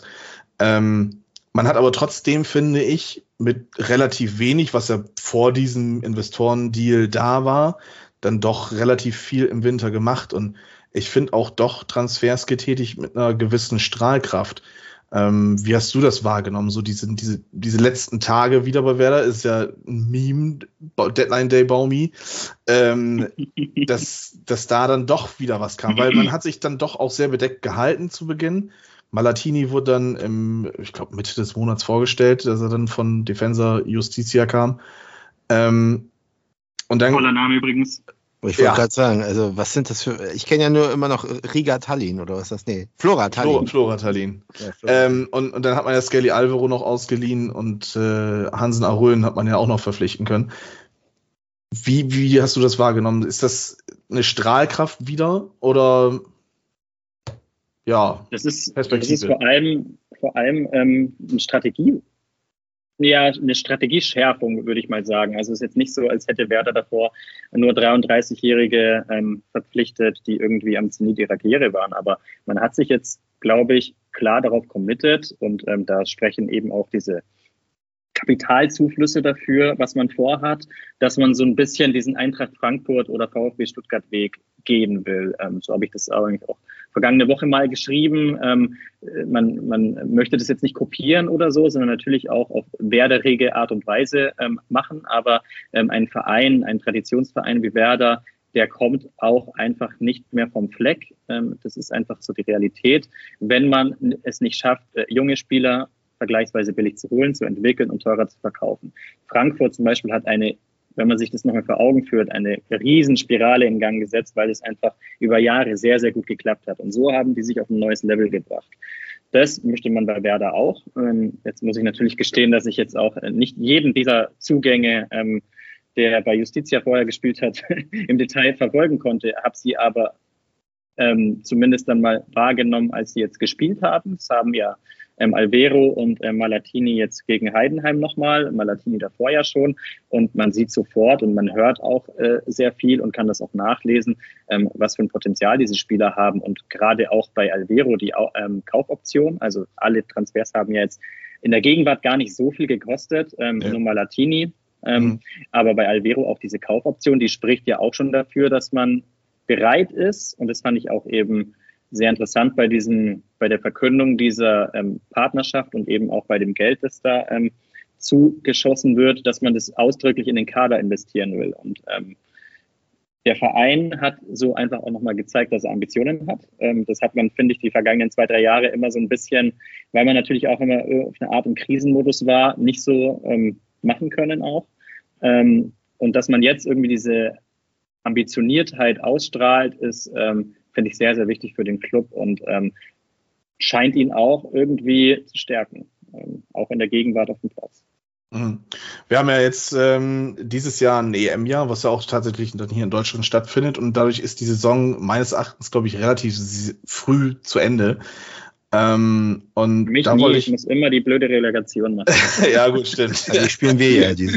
Ähm, man hat aber trotzdem, finde ich, mit relativ wenig, was ja vor diesem Investorendeal da war, dann doch relativ viel im Winter gemacht. Und ich finde auch doch Transfers getätigt mit einer gewissen Strahlkraft. Ähm, wie hast du das wahrgenommen? So diese, diese, diese letzten Tage wieder bei Werder ist ja ein Meme, Deadline Day Baumi, ähm, dass, dass da dann doch wieder was kam, weil man hat sich dann doch auch sehr bedeckt gehalten zu Beginn. Malatini wurde dann im, ich glaube, Mitte des Monats vorgestellt, dass er dann von Defensor Justitia kam. Ähm, und dann, Toller Name übrigens. Ich wollte ja. gerade sagen, also was sind das für, ich kenne ja nur immer noch Riga Tallinn oder was ist das? Nee, Flora Tallinn. Flora Tallinn. Ja, ähm, und, und dann hat man ja Skelly Alvaro noch ausgeliehen und äh, Hansen Arön hat man ja auch noch verpflichten können. Wie, wie hast du das wahrgenommen? Ist das eine Strahlkraft wieder oder ja, das ist, das ist vor allem, vor allem ähm, eine Strategie. Ja, eine Strategieschärfung, würde ich mal sagen. Also es ist jetzt nicht so, als hätte Werder davor nur dreiunddreißigjährige ähm, verpflichtet, die irgendwie am Zenit ihrer Karriere waren. Aber man hat sich jetzt, glaube ich, klar darauf committed und ähm, da sprechen eben auch diese Kapitalzuflüsse dafür, was man vorhat, dass man so ein bisschen diesen Eintracht Frankfurt oder VfB Stuttgart Weg gehen will. Ähm, so habe ich das eigentlich auch vergangene Woche mal geschrieben. Ähm, man, man möchte das jetzt nicht kopieren oder so, sondern natürlich auch auf werderige Art und Weise ähm, machen. Aber ähm, ein Verein, ein Traditionsverein wie Werder, der kommt auch einfach nicht mehr vom Fleck. Ähm, das ist einfach so die Realität. Wenn man es nicht schafft, äh, junge Spieler vergleichsweise billig zu holen, zu entwickeln und teurer zu verkaufen. Frankfurt zum Beispiel hat eine, wenn man sich das nochmal vor Augen führt, eine Riesenspirale in Gang gesetzt, weil es einfach über Jahre sehr, sehr gut geklappt hat. Und so haben die sich auf ein neues Level gebracht. Das möchte man bei Werder auch. Jetzt muss ich natürlich gestehen, dass ich jetzt auch nicht jeden dieser Zugänge, der bei Justitia vorher gespielt hat, im Detail verfolgen konnte, habe sie aber ähm, zumindest dann mal wahrgenommen, als sie jetzt gespielt haben. Es haben ja ähm, Alvero und ähm, Malatini jetzt gegen Heidenheim nochmal, Malatini davor ja schon, und man sieht sofort und man hört auch äh, sehr viel und kann das auch nachlesen, ähm, was für ein Potenzial diese Spieler haben, und gerade auch bei Alvero die ähm, Kaufoption, also alle Transfers haben ja jetzt in der Gegenwart gar nicht so viel gekostet, ähm, ja. nur Malatini, ähm, mhm. aber bei Alvero auch diese Kaufoption, die spricht ja auch schon dafür, dass man bereit ist, und das fand ich auch eben sehr interessant bei diesen, bei der Verkündung dieser ähm, Partnerschaft und eben auch bei dem Geld, das da ähm, zugeschossen wird, dass man das ausdrücklich in den Kader investieren will. Und ähm, der Verein hat so einfach auch nochmal gezeigt, dass er Ambitionen hat. Ähm, das hat man, finde ich, die vergangenen zwei, drei Jahre immer so ein bisschen, weil man natürlich auch immer auf eine Art im Krisenmodus war, nicht so ähm, machen können auch. Ähm, und dass man jetzt irgendwie diese Ambitioniertheit ausstrahlt, ist, ähm, finde ich, sehr, sehr wichtig für den Club und ähm, scheint ihn auch irgendwie zu stärken, ähm, auch in der Gegenwart auf dem Platz. Wir haben ja jetzt ähm, dieses Jahr ein E M-Jahr, was ja auch tatsächlich dann hier in Deutschland stattfindet, und dadurch ist die Saison meines Erachtens, glaube ich, relativ früh zu Ende. Ähm, und Mich da nie, wollte ich muss immer die blöde Relegation machen. Ja, gut, stimmt. Also die spielen wir ja. Diese,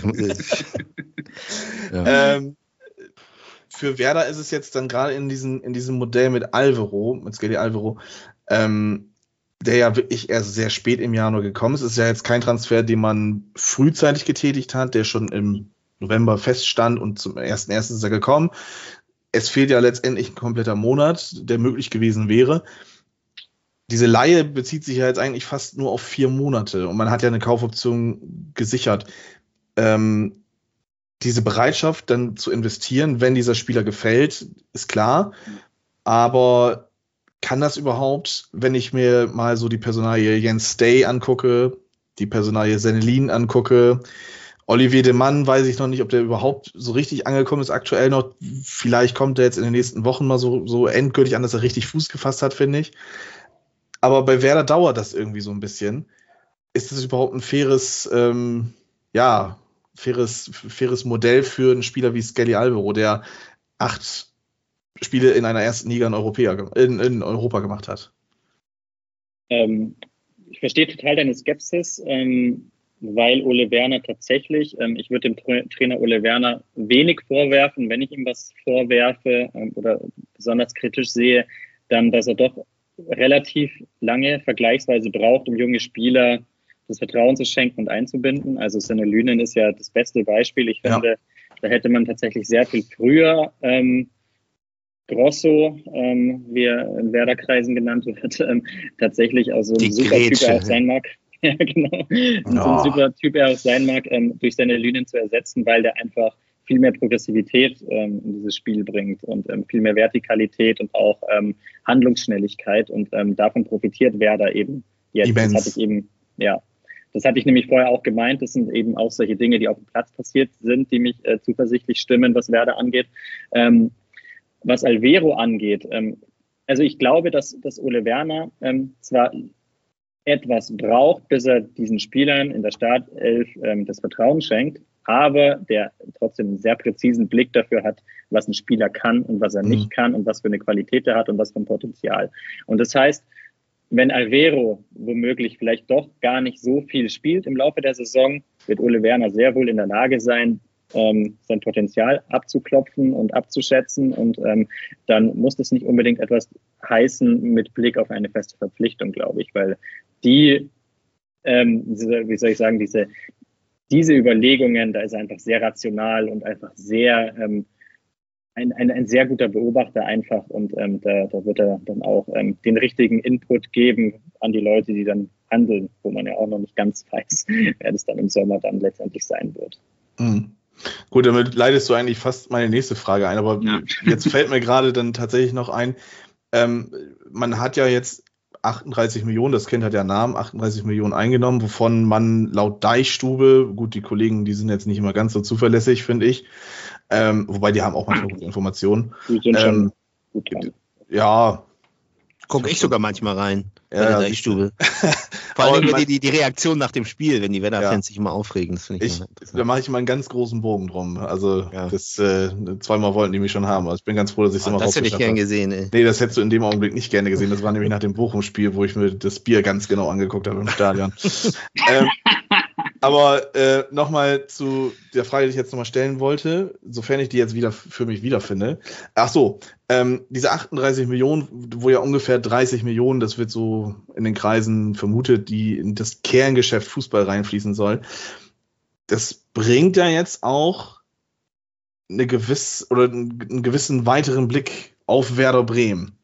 ja. Ähm, für Werder ist es jetzt dann gerade in diesem, in diesem Modell mit Alvaro, mit Skelly Alvaro, ähm, der ja wirklich erst sehr spät im Jahr nur gekommen ist. Es ist ja jetzt kein Transfer, den man frühzeitig getätigt hat, der schon im November feststand, und zum ersten ersten ist er gekommen. Es fehlt ja letztendlich ein kompletter Monat, der möglich gewesen wäre. Diese Leihe bezieht sich ja jetzt eigentlich fast nur auf vier Monate, und man hat ja eine Kaufoption gesichert. Ähm, diese Bereitschaft dann zu investieren, wenn dieser Spieler gefällt, ist klar. Aber kann das überhaupt, wenn ich mir mal so die Personalie Jens Stay angucke, die Personalie Sennelin angucke, Olivier de Mann, weiß ich noch nicht, ob der überhaupt so richtig angekommen ist aktuell noch. Vielleicht kommt er jetzt in den nächsten Wochen mal so, so endgültig an, dass er richtig Fuß gefasst hat, finde ich. Aber bei Werder dauert das irgendwie so ein bisschen. Ist das überhaupt ein faires, ähm, ja, faires, faires Modell für einen Spieler wie Skelly Alvaro, der acht Spiele in einer ersten Liga in, Europäer, in, in Europa gemacht hat? Ähm, ich verstehe total deine Skepsis, ähm, weil Ole Werner tatsächlich, ähm, ich würde dem Tra- Trainer Ole Werner wenig vorwerfen, wenn ich ihm was vorwerfe ähm, oder besonders kritisch sehe, dann, dass er doch relativ lange vergleichsweise braucht, um junge Spieler das Vertrauen zu schenken und einzubinden. Also Senne Lynen ist ja das beste Beispiel. Ich finde, ja. da hätte man tatsächlich sehr viel früher ähm, Grosso, ähm, wie er in Werder-Kreisen genannt wird, ähm, tatsächlich auch so ein Die super Grätsche. Typ er auch sein mag. Ja, genau. Oh. So ein super Typ er auch sein mag, ähm, durch Senne Lynen zu ersetzen, weil der einfach viel mehr Progressivität ähm, in dieses Spiel bringt und ähm, viel mehr Vertikalität und auch ähm, Handlungsschnelligkeit, und ähm, davon profitiert Werder eben jetzt. Immens. Das hatte ich eben, ja, das hatte ich nämlich vorher auch gemeint. Das sind eben auch solche Dinge, die auf dem Platz passiert sind, die mich äh, zuversichtlich stimmen, was Werder angeht. Ähm, was Alvero angeht, ähm, also ich glaube, dass, dass Ole Werner ähm, zwar etwas braucht, bis er diesen Spielern in der Startelf ähm, das Vertrauen schenkt, aber der trotzdem einen sehr präzisen Blick dafür hat, was ein Spieler kann und was er mhm. nicht kann und was für eine Qualität er hat und was für ein Potenzial. Und das heißt, wenn Alvero womöglich vielleicht doch gar nicht so viel spielt im Laufe der Saison, wird Ole Werner sehr wohl in der Lage sein, ähm, sein Potenzial abzuklopfen und abzuschätzen. Und ähm, dann muss das nicht unbedingt etwas heißen mit Blick auf eine feste Verpflichtung, glaube ich, weil die, ähm, wie soll ich sagen, diese, diese Überlegungen, da ist er einfach sehr rational und einfach sehr ähm, Ein, ein, ein sehr guter Beobachter einfach, und ähm, da, da wird er dann auch ähm, den richtigen Input geben an die Leute, die dann handeln, wo man ja auch noch nicht ganz weiß, wer das dann im Sommer dann letztendlich sein wird. Mhm. Gut, damit leitest du eigentlich fast meine nächste Frage ein, aber ja. Jetzt fällt mir gerade dann tatsächlich noch ein, ähm, man hat ja jetzt achtunddreißig Millionen, das Kind hat ja einen Namen, achtunddreißig Millionen eingenommen, wovon man laut Deichstube, gut, die Kollegen, die sind jetzt nicht immer ganz so zuverlässig, finde ich, Ähm, wobei die haben auch manchmal gute Informationen. Die sind schon ähm, gut dran. Ja. Gucke ich sogar manchmal rein. Ja, bei der Deichstube. Vor allem die, die, die Reaktion nach dem Spiel, wenn die Werder-Fans ja. sich immer aufregen. Das finde ich, ich Da mache ich mal einen ganz großen Bogen drum. Also ja. das äh, zweimal wollten die mich schon haben. Also ich bin ganz froh, dass ich es oh, immer rausgeschafft habe. Das hätte ich gern gesehen, ey. Nee, das hättest du in dem Augenblick nicht gerne gesehen. Das war nämlich nach dem Bochum-Spiel, wo ich mir das Bier ganz genau angeguckt habe im Stadion. ähm, aber äh, nochmal zu der Frage, die ich jetzt nochmal stellen wollte, sofern ich die jetzt wieder für mich wiederfinde. Ach so, ähm, diese achtunddreißig Millionen, wo ja ungefähr dreißig Millionen, das wird so in den Kreisen vermutet, die in das Kerngeschäft Fußball reinfließen soll. Das bringt ja jetzt auch eine gewiss oder einen gewissen weiteren Blick auf Werder Bremen.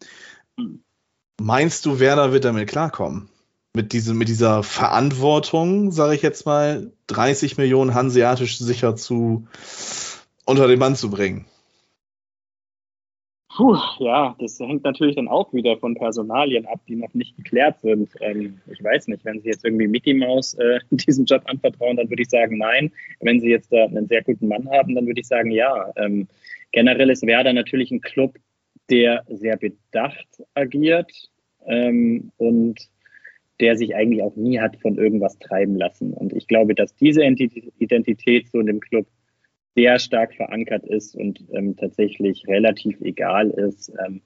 Meinst du, Werder wird damit klarkommen? Mit, diesem, mit dieser Verantwortung, sage ich jetzt mal, dreißig Millionen hanseatisch sicher zu unter den Mann zu bringen? Puh, ja, das hängt natürlich dann auch wieder von Personalien ab, die noch nicht geklärt sind. Ähm, ich weiß nicht, wenn Sie jetzt irgendwie Mickey Mouse äh, diesen Job anvertrauen, dann würde ich sagen, nein. Wenn Sie jetzt da einen sehr guten Mann haben, dann würde ich sagen, ja. Ähm, generell ist Werder natürlich ein Club, der sehr bedacht agiert ähm, und der sich eigentlich auch nie hat von irgendwas treiben lassen. Und ich glaube, dass diese Identität so in dem Club sehr stark verankert ist und ähm, tatsächlich relativ egal ist, ähm,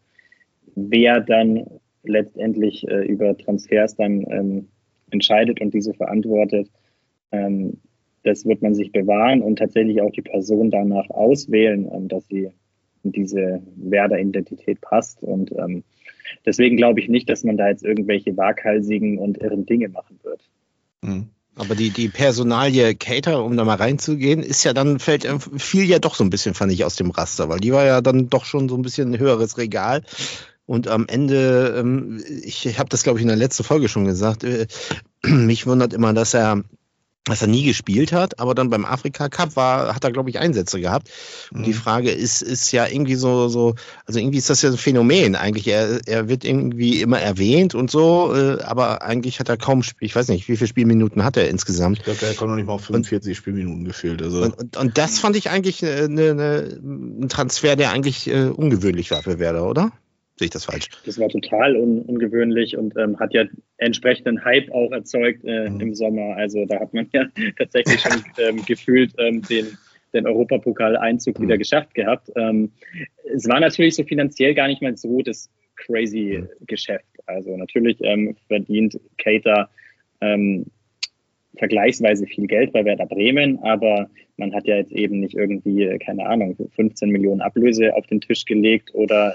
wer dann letztendlich äh, über Transfers dann ähm, entscheidet und diese verantwortet. Ähm, das wird man sich bewahren und tatsächlich auch die Person danach auswählen, ähm, dass sie in diese Werder-Identität passt. Und ähm, deswegen glaube ich nicht, dass man da jetzt irgendwelche waghalsigen und irren Dinge machen wird. Mhm. Aber die, die Personalie Cater, um da mal reinzugehen, ist ja dann, fällt, fiel ja doch so ein bisschen, fand ich, aus dem Raster, weil die war ja dann doch schon so ein bisschen ein höheres Regal. Und am Ende, ähm, ich, ich habe das, glaube ich, in der letzten Folge schon gesagt, äh, mich wundert immer, dass er dass er nie gespielt hat, aber dann beim Afrika Cup war, hat er, glaube ich, Einsätze gehabt. Und mhm. die Frage ist, ist ja irgendwie so, so, also irgendwie ist das ja ein Phänomen eigentlich. Er, er wird irgendwie immer erwähnt und so, äh, aber eigentlich hat er kaum, ich weiß nicht, wie viele Spielminuten hat er insgesamt? Ich glaube, er kommt noch nicht mal auf fünfundvierzig und, Spielminuten gefühlt. Also. Und, und, und das fand ich eigentlich eine, eine, ein Transfer, der eigentlich äh, ungewöhnlich war für Werder, oder? Sehe ich das falsch? Das war total un- ungewöhnlich und ähm, hat ja entsprechenden Hype auch erzeugt äh, mhm. im Sommer. Also da hat man ja tatsächlich schon ähm, gefühlt ähm, den, den Europapokal-Einzug mhm. wieder geschafft gehabt. Ähm, es war natürlich so finanziell gar nicht mal so das crazy mhm. Geschäft. Also natürlich ähm, verdient Cater ähm, vergleichsweise viel Geld bei Werder Bremen, aber man hat ja jetzt eben nicht irgendwie, keine Ahnung, fünfzehn Millionen Ablöse auf den Tisch gelegt oder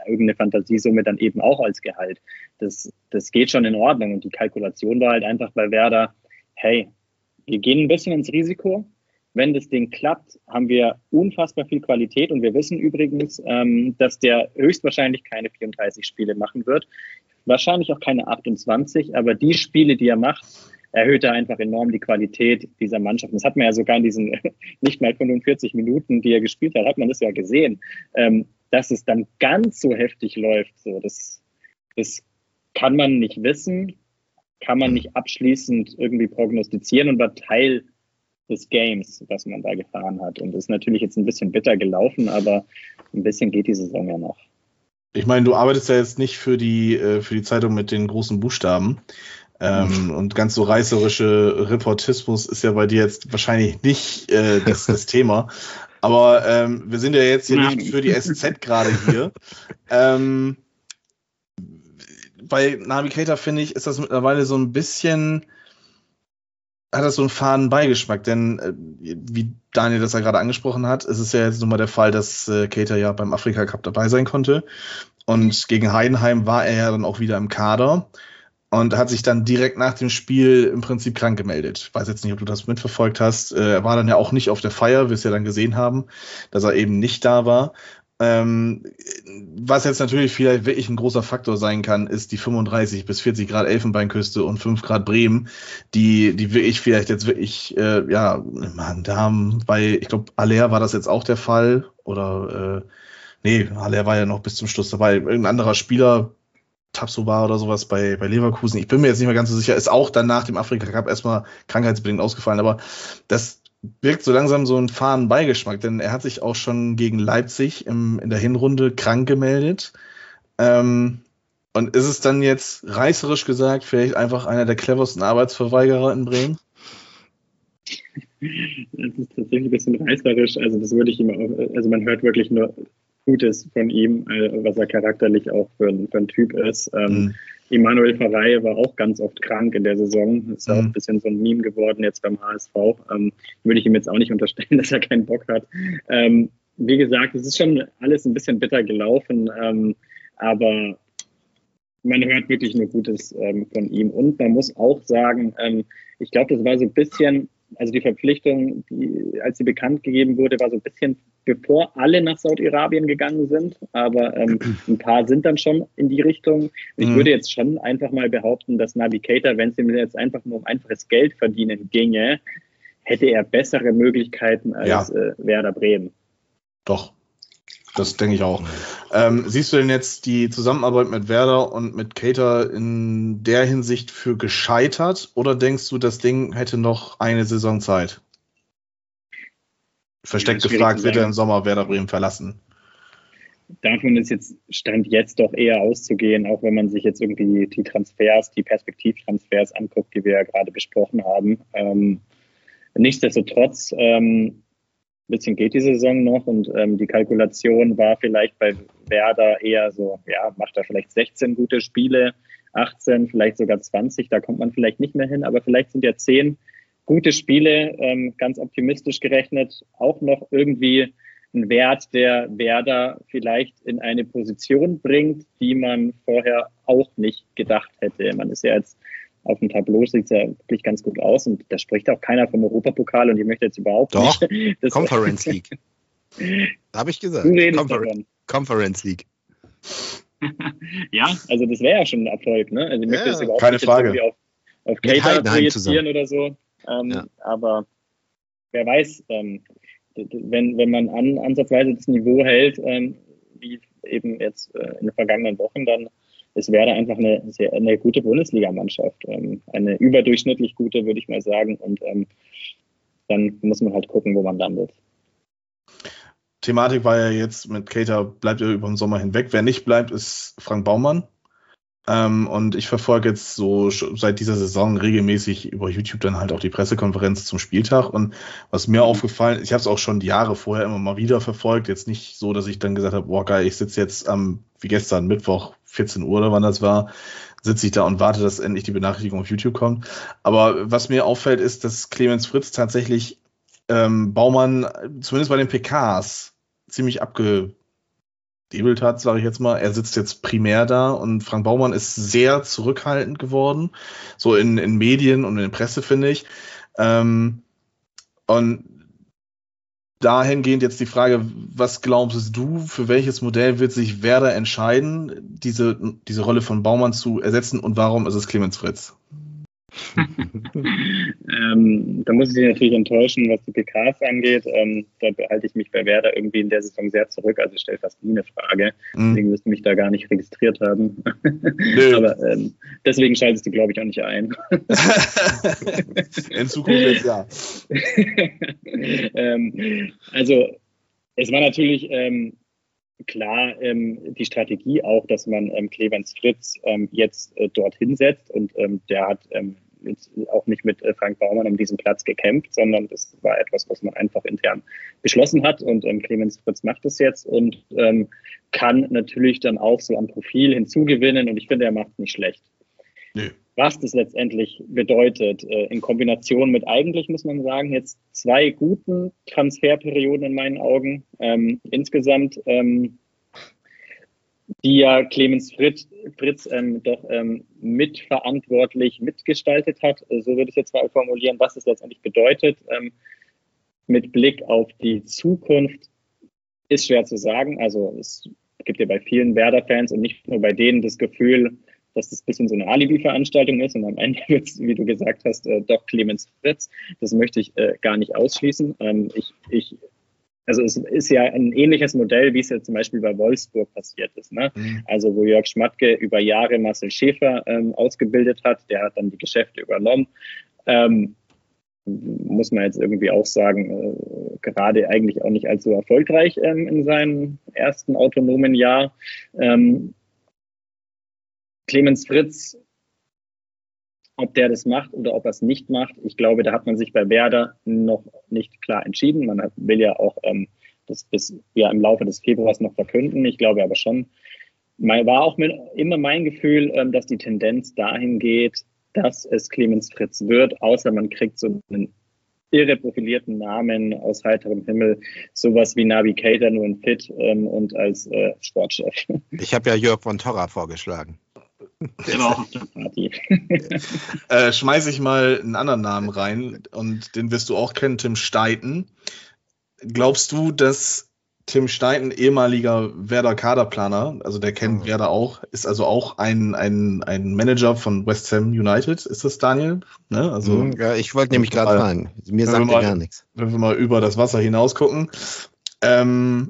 irgendeine Fantasiesumme dann eben auch als Gehalt. Das, das geht schon in Ordnung. Und die Kalkulation war halt einfach bei Werder, hey, wir gehen ein bisschen ins Risiko. Wenn das Ding klappt, haben wir unfassbar viel Qualität. Und wir wissen übrigens, ähm, dass der höchstwahrscheinlich keine vierunddreißig Spiele machen wird. Wahrscheinlich auch keine achtundzwanzig. Aber die Spiele, die er macht, erhöht er einfach enorm die Qualität dieser Mannschaft. Das hat man ja sogar in diesen nicht mal fünfundvierzig Minuten, die er gespielt hat, hat man das ja gesehen, ähm, dass es dann ganz so heftig läuft. So, das, das kann man nicht wissen, kann man nicht abschließend irgendwie prognostizieren und war Teil des Games, was man da gefahren hat. Und ist natürlich jetzt ein bisschen bitter gelaufen, aber ein bisschen geht die Saison ja noch. Ich meine, du arbeitest ja jetzt nicht für die, für die Zeitung mit den großen Buchstaben. Ähm, und ganz so reißerische Reportismus ist ja bei dir jetzt wahrscheinlich nicht äh, das, das Thema. Aber ähm, wir sind ja jetzt hier nicht für die S Z gerade hier. Ähm, bei Navigator, finde ich, ist das mittlerweile so ein bisschen, hat das so einen faden Beigeschmack. Denn äh, wie Daniel das ja gerade angesprochen hat, ist es ja jetzt nun mal der Fall, dass äh, Keita ja beim Afrika Cup dabei sein konnte. Und gegen Heidenheim war er ja dann auch wieder im Kader. Und hat sich dann direkt nach dem Spiel im Prinzip krank gemeldet. Ich weiß jetzt nicht, ob du das mitverfolgt hast. Er war dann ja auch nicht auf der Feier, wir es ja dann gesehen haben, dass er eben nicht da war. Ähm, was jetzt natürlich vielleicht wirklich ein großer Faktor sein kann, ist die fünfunddreißig bis vierzig Grad Elfenbeinküste und fünf Grad Bremen, die die wirklich vielleicht jetzt wirklich, äh, ja, man, da haben bei, ich glaube, Aller war das jetzt auch der Fall. Oder, äh, nee, Aller war ja noch bis zum Schluss dabei. Irgendein anderer Spieler, Tabsoba oder sowas bei, bei Leverkusen. Ich bin mir jetzt nicht mehr ganz so sicher, ist auch dann nach dem Afrika Cup erstmal krankheitsbedingt ausgefallen, aber das wirkt so langsam so einen faden Beigeschmack, denn er hat sich auch schon gegen Leipzig im, in der Hinrunde krank gemeldet. Ähm, und ist es dann jetzt reißerisch gesagt vielleicht einfach einer der cleversten Arbeitsverweigerer in Bremen? Das ist tatsächlich ein bisschen reißerisch, also das würde ich ihm auch, also man hört wirklich nur Gutes von ihm, was er charakterlich auch für ein, für ein Typ ist. Ähm, mm. Emanuel Ferrei war auch ganz oft krank in der Saison. Ist mm. auch ein bisschen so ein Meme geworden jetzt beim H S V. Ähm, würde ich ihm jetzt auch nicht unterstellen, dass er keinen Bock hat. Ähm, wie gesagt, es ist schon alles ein bisschen bitter gelaufen, ähm, aber man hört wirklich nur Gutes ähm, von ihm. Und man muss auch sagen, ähm, ich glaube, das war so ein bisschen, also die Verpflichtung, die, als sie bekannt gegeben wurde, war so ein bisschen bevor alle nach Saudi-Arabien gegangen sind, aber ähm, ein paar sind dann schon in die Richtung. Ich mhm. würde jetzt schon einfach mal behaupten, dass Navigator, wenn es ihm jetzt einfach nur um einfaches Geld verdienen ginge, hätte er bessere Möglichkeiten als ja. äh, Werder Bremen. Doch, das denke ich auch. Ähm, siehst du denn jetzt die Zusammenarbeit mit Werder und mit Keita in der Hinsicht für gescheitert oder denkst du, das Ding hätte noch eine Saison Zeit? Versteckt ja, gefragt, wird er im Sommer Werder Bremen verlassen? Davon ist jetzt Stand jetzt doch eher auszugehen, auch wenn man sich jetzt irgendwie die Transfers, die Perspektivtransfers anguckt, die wir ja gerade besprochen haben. Ähm, nichtsdestotrotz, ähm, ein bisschen geht die Saison noch und ähm, die Kalkulation war vielleicht bei Werder eher so, ja, macht er vielleicht sechzehn gute Spiele, achtzehn, vielleicht sogar zwanzig, da kommt man vielleicht nicht mehr hin, aber vielleicht sind ja zehn gute Spiele, ähm, ganz optimistisch gerechnet, auch noch irgendwie ein Wert, der Werder vielleicht in eine Position bringt, die man vorher auch nicht gedacht hätte. Man ist ja jetzt auf dem Tableau, sieht es ja wirklich ganz gut aus und da spricht auch keiner vom Europapokal und ich möchte jetzt überhaupt Doch, nicht... Doch, Conference League. Habe ich gesagt. Confer- Conference League. Ja, also das wäre ja schon ein Erfolg, ne? Also ich möchte ja, jetzt überhaupt keine nicht Frage. auf, auf Keita projizieren oder so. Ähm, ja. Aber wer weiß, ähm, wenn, wenn man an, ansatzweise das Niveau hält, ähm, wie eben jetzt äh, in den vergangenen Wochen, dann ist Werder einfach eine, sehr, eine gute Bundesligamannschaft. Ähm, eine überdurchschnittlich gute, würde ich mal sagen. Und ähm, dann muss man halt gucken, wo man landet. Thematik war ja jetzt mit Keita, bleibt er über den Sommer hinweg. Wer nicht bleibt, ist Frank Baumann. Ähm, und ich verfolge jetzt so seit dieser Saison regelmäßig über YouTube dann halt auch die Pressekonferenz zum Spieltag. Und was mir mhm. aufgefallen ist, ich habe es auch schon die Jahre vorher immer mal wieder verfolgt. Jetzt nicht so, dass ich dann gesagt habe, boah geil, ich sitze jetzt am, wie gestern, Mittwoch, vierzehn Uhr oder wann das war, sitze ich da und warte, dass endlich die Benachrichtigung auf YouTube kommt. Aber was mir auffällt, ist, dass Clemens Fritz tatsächlich ähm, Baumann, zumindest bei den P Ks, ziemlich abge Debelt hat, sage ich jetzt mal. Er sitzt jetzt primär da und Frank Baumann ist sehr zurückhaltend geworden, so in, in Medien und in der Presse, finde ich. Ähm, und dahingehend jetzt die Frage, was glaubst du, für welches Modell wird sich Werder entscheiden, diese, diese Rolle von Baumann zu ersetzen und warum ist es Clemens Fritz? ähm, da muss ich dich natürlich enttäuschen, was die P Ks angeht. Ähm, da behalte ich mich bei Werder irgendwie in der Saison sehr zurück. Also ich stelle fast nie eine Frage. Mm. Deswegen wirst du mich da gar nicht registriert haben. Aber ähm, deswegen schaltest du, glaube ich, auch nicht ein. In Zukunft jetzt ja. ähm, also es war natürlich ähm, klar ähm, die Strategie auch, dass man ähm, Clemens Fritz ähm, jetzt äh, dorthin setzt und ähm, der hat ähm, jetzt auch nicht mit äh, Frank Baumann um diesen Platz gekämpft, sondern das war etwas, was man einfach intern beschlossen hat und ähm, Clemens Fritz macht das jetzt und ähm, kann natürlich dann auch so am Profil hinzugewinnen und ich finde, er macht es nicht schlecht. Nee. Was das letztendlich bedeutet, äh, in Kombination mit eigentlich, muss man sagen, jetzt zwei guten Transferperioden in meinen Augen, ähm, insgesamt, ähm, die ja Clemens Fritz, Fritz ähm, doch ähm, mitverantwortlich mitgestaltet hat. So würde ich es jetzt mal formulieren, was es letztendlich bedeutet. Ähm, mit Blick auf die Zukunft ist schwer zu sagen. Also es gibt ja bei vielen Werder-Fans und nicht nur bei denen das Gefühl, dass das ein bisschen so eine Alibi-Veranstaltung ist und am Ende wird es, wie du gesagt hast, äh, doch Clemens Fritz. Das möchte ich äh, gar nicht ausschließen. Ähm, ich, ich Also es ist ja ein ähnliches Modell, wie es ja zum Beispiel bei Wolfsburg passiert ist. Ne? Mhm. Also wo Jörg Schmatke über Jahre Marcel Schäfer ähm, ausgebildet hat, der hat dann die Geschäfte übernommen. Ähm, muss man jetzt irgendwie auch sagen, äh, gerade eigentlich auch nicht allzu erfolgreich ähm, in seinem ersten autonomen Jahr. Ähm, Clemens Fritz, ob der das macht oder ob er es nicht macht, ich glaube, da hat man sich bei Werder noch nicht klar entschieden. Man will ja auch ähm, das bis ja im Laufe des Februars noch verkünden. Ich glaube aber schon, war auch mit, immer mein Gefühl, ähm, dass die Tendenz dahin geht, dass es Clemens Fritz wird, außer man kriegt so einen irre profilierten Namen aus heiterem Himmel, sowas wie Navigator nur in Fit ähm, und als äh, Sportchef. Ich habe ja Jörg von Torra vorgeschlagen. Der war auch auf der Party. äh, schmeiß ich mal einen anderen Namen rein und den wirst du auch kennen, Tim Steiten. Glaubst du, dass Tim Steiten, ehemaliger Werder-Kaderplaner, also der kennt oh. Werder auch, ist also auch ein, ein, ein Manager von West Ham United, ist das, Daniel? Ne? Also, ja, ich wollte nämlich gerade fragen. Mir sagt er gar nichts. Wenn wir mal über das Wasser hinaus gucken. Ähm,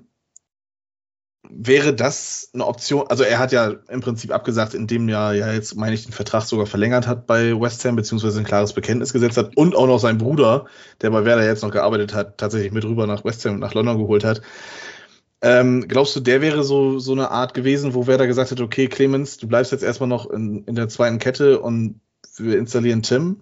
Wäre das eine Option? Also er hat ja im Prinzip abgesagt, indem er ja jetzt, meine ich, den Vertrag sogar verlängert hat bei West Ham, beziehungsweise ein klares Bekenntnis gesetzt hat und auch noch sein Bruder, der bei Werder jetzt noch gearbeitet hat, tatsächlich mit rüber nach West Ham und nach London geholt hat. Ähm, glaubst du, der wäre so, so eine Art gewesen, wo Werder gesagt hat, okay, Clemens, du bleibst jetzt erstmal noch in, in der zweiten Kette und wir installieren Tim?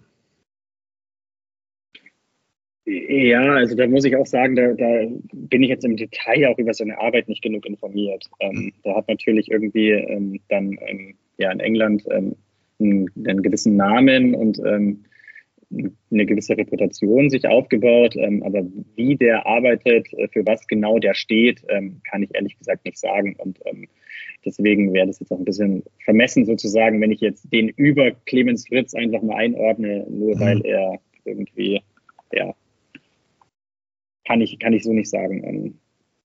Ja, also da muss ich auch sagen, da, da bin ich jetzt im Detail auch über seine Arbeit nicht genug informiert. Ähm, der hat natürlich irgendwie ähm, dann ähm, ja in England ähm, einen, einen gewissen Namen und ähm, eine gewisse Reputation sich aufgebaut, ähm, aber wie der arbeitet, äh, für was genau der steht, ähm, kann ich ehrlich gesagt nicht sagen und ähm, deswegen wäre das jetzt auch ein bisschen vermessen sozusagen, wenn ich jetzt den über Clemens Fritz einfach mal einordne, nur weil er irgendwie, ja, Kann ich, kann ich so nicht sagen.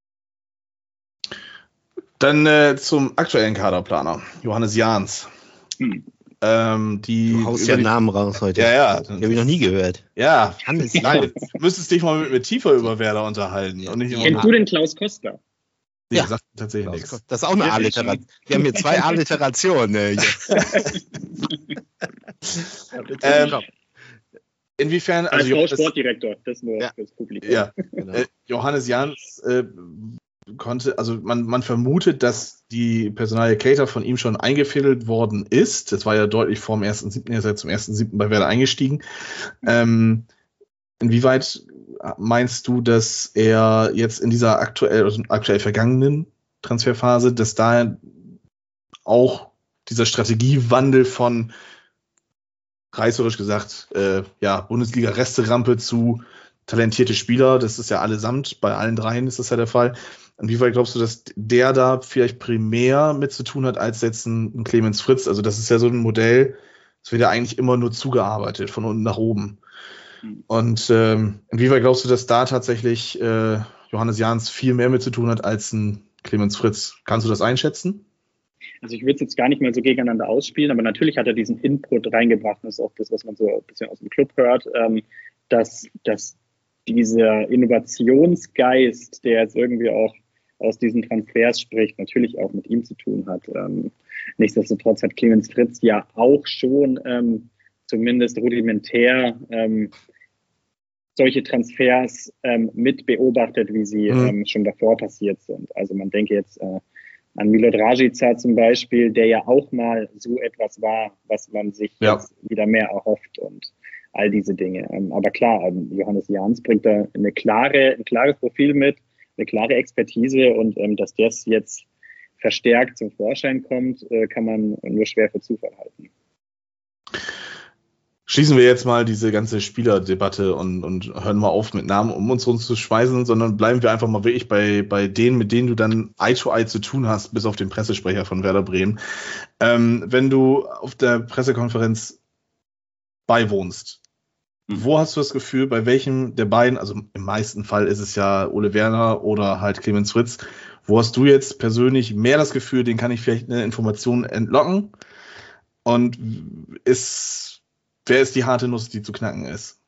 Dann äh, zum aktuellen Kaderplaner, Johannes Jahns. Hm. Ähm, die du haust ja Namen raus heute. Ja, ja. Die habe ich noch nie gehört. Ja, Hannes Jahns. Du müsstest dich mal mit mir tiefer über Werder unterhalten. Ja. Und nicht Kennst du den Klaus Koster? Nee, ja, sagt tatsächlich nichts. Koster. Das ist auch eine Alliteration. Wir haben hier zwei Alliterationen. Äh, ähm, Inwiefern, also als Sportdirektor, das nur ja, fürs Publikum. Ja, genau. äh, Johannes Jahns äh, konnte, also man, man vermutet, dass die Personalie Keita von ihm schon eingefädelt worden ist. Das war ja deutlich vor dem ersten siebten, er ist ja zum ersten siebten bei Werder eingestiegen. Ähm, inwieweit meinst du, dass er jetzt in dieser aktuell, also aktuell vergangenen Transferphase, dass da auch dieser Strategiewandel von reißerisch gesagt, äh, ja, Bundesliga-Resterampe zu talentierte Spieler, das ist ja allesamt, bei allen dreien ist das ja der Fall, Inwieweit glaubst du, dass der da vielleicht primär mit zu tun hat, als jetzt ein, ein Clemens Fritz? Also das ist ja so ein Modell, das wird ja eigentlich immer nur zugearbeitet, von unten nach oben. Und ähm, inwieweit glaubst du, dass da tatsächlich äh, Johannes Jahns viel mehr mit zu tun hat als ein Clemens Fritz? Kannst du das einschätzen? Also ich würde es jetzt gar nicht mal so gegeneinander ausspielen, aber natürlich hat er diesen Input reingebracht. Das ist auch das, was man so ein bisschen aus dem Club hört, ähm, dass, dass dieser Innovationsgeist, der jetzt irgendwie auch aus diesen Transfers spricht, natürlich auch mit ihm zu tun hat. Ähm, nichtsdestotrotz hat Clemens Fritz ja auch schon ähm, zumindest rudimentär ähm, solche Transfers ähm, mit beobachtet, wie sie mhm. ähm, schon davor passiert sind. Also man denke jetzt äh, an Milot Rashica zum Beispiel, der ja auch mal so etwas war, was man sich ja. jetzt wieder mehr erhofft und all diese Dinge. Ähm, aber klar, ähm, Johannes Jahns bringt da eine klare, ein klares Profil mit, eine klare Expertise und ähm, dass das jetzt verstärkt zum Vorschein kommt, äh, kann man nur schwer für Zufall halten. Schließen wir jetzt mal diese ganze Spielerdebatte und, und hören mal auf mit Namen, um uns rum zu schmeißen, sondern bleiben wir einfach mal wirklich bei, bei denen, mit denen du dann Eye to Eye zu tun hast, bis auf den Pressesprecher von Werder Bremen. Ähm, wenn du auf der Pressekonferenz beiwohnst, mhm. wo hast du das Gefühl, bei welchem der beiden, also im meisten Fall ist es ja Ole Werner oder halt Clemens Fritz, wo hast du jetzt persönlich mehr das Gefühl, den kann ich vielleicht eine Information entlocken und ist wer ist die harte Nuss, die zu knacken ist?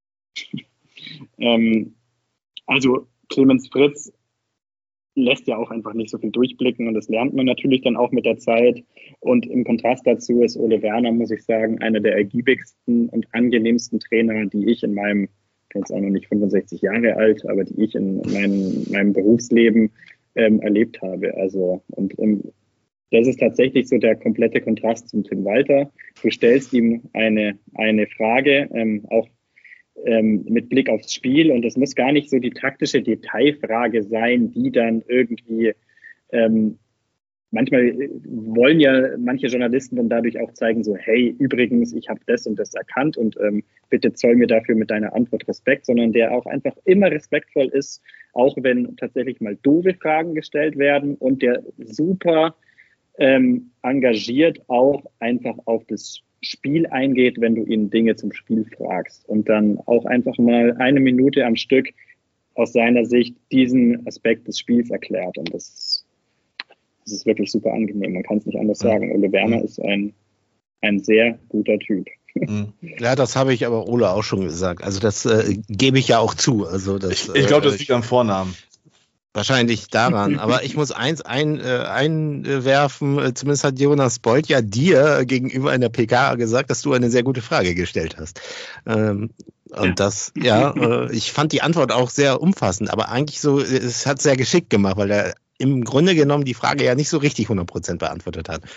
Ähm, also Clemens Fritz lässt ja auch einfach nicht so viel durchblicken und das lernt man natürlich dann auch mit der Zeit. Und im Kontrast dazu ist Ole Werner, muss ich sagen, einer der ergiebigsten und angenehmsten Trainer, die ich in meinem, ich bin jetzt auch noch nicht fünfundsechzig Jahre alt, aber die ich in meinem, meinem Berufsleben ähm, erlebt habe. Also und ähm, das ist tatsächlich so der komplette Kontrast zum Tim Walter. Du stellst ihm eine, eine Frage, ähm, auch ähm, mit Blick aufs Spiel. Und das muss gar nicht so die taktische Detailfrage sein, die dann irgendwie, ähm, manchmal wollen ja manche Journalisten dann dadurch auch zeigen, so, hey, übrigens, ich habe das und das erkannt und ähm, bitte zoll mir dafür mit deiner Antwort Respekt, sondern der auch einfach immer respektvoll ist, auch wenn tatsächlich mal doofe Fragen gestellt werden und der super Ähm, engagiert auch einfach auf das Spiel eingeht, wenn du ihn Dinge zum Spiel fragst und dann auch einfach mal eine Minute am Stück aus seiner Sicht diesen Aspekt des Spiels erklärt und das, das ist wirklich super angenehm, man kann es nicht anders sagen. Ole Werner ist ein, ein sehr guter Typ. Ja, das habe ich aber Ole auch schon gesagt, also das äh, gebe ich ja auch zu. Also das, ich ich glaube, das liegt am Vornamen. Wahrscheinlich daran, aber ich muss eins ein, äh, einwerfen, äh, zumindest hat Jonas Bold ja dir gegenüber in der P K gesagt, dass du eine sehr gute Frage gestellt hast. Ähm, und das, ja, äh, ich fand die Antwort auch sehr umfassend, aber eigentlich so, es hat sehr geschickt gemacht, weil er im Grunde genommen die Frage ja nicht so richtig hundert Prozent beantwortet hat.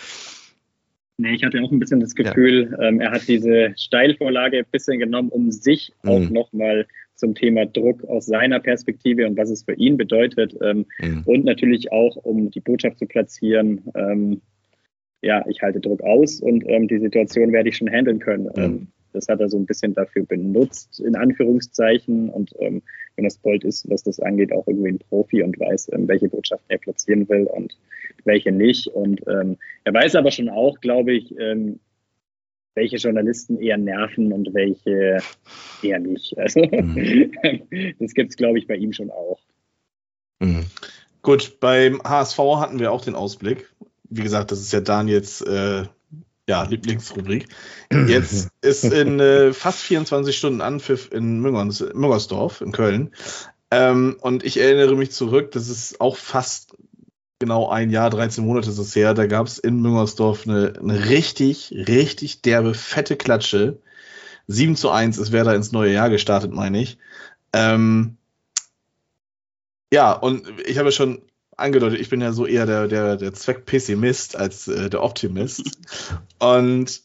Nee, ich hatte auch ein bisschen das Gefühl, ja. ähm, er hat diese Steilvorlage ein bisschen genommen, um sich mhm. auch nochmal zum Thema Druck aus seiner Perspektive und was es für ihn bedeutet ähm, mhm. und natürlich auch, um die Botschaft zu platzieren, ähm, ja, ich halte Druck aus und ähm, die Situation werde ich schon handeln können. Mhm. Ähm, das hat er so ein bisschen dafür benutzt, in Anführungszeichen und ähm, Jonas Bold ist, was das angeht, auch irgendwie ein Profi und weiß, ähm, welche Botschaften er platzieren will und welche nicht und ähm, er weiß aber schon auch, glaube ich, ähm, welche Journalisten eher nerven und welche eher nicht. Also mhm. das gibt es, glaube ich, bei ihm schon auch. Mhm. Gut, beim H S V hatten wir auch den Ausblick. Wie gesagt, das ist ja Daniels äh, ja, Lieblingsrubrik. Jetzt ist in äh, fast vierundzwanzig Stunden Anpfiff in Müngers, Müngersdorf in Köln. Ähm, und ich erinnere mich zurück, das ist auch fast genau ein Jahr, dreizehn Monate ist es her, da gab es in Müngersdorf eine, eine richtig, richtig derbe, fette Klatsche. sieben zu eins ist Werder ins neue Jahr gestartet, meine ich. Ähm, ja, und ich habe ja schon angedeutet, ich bin ja so eher der, der, der Zweckpessimist als äh, der Optimist. Und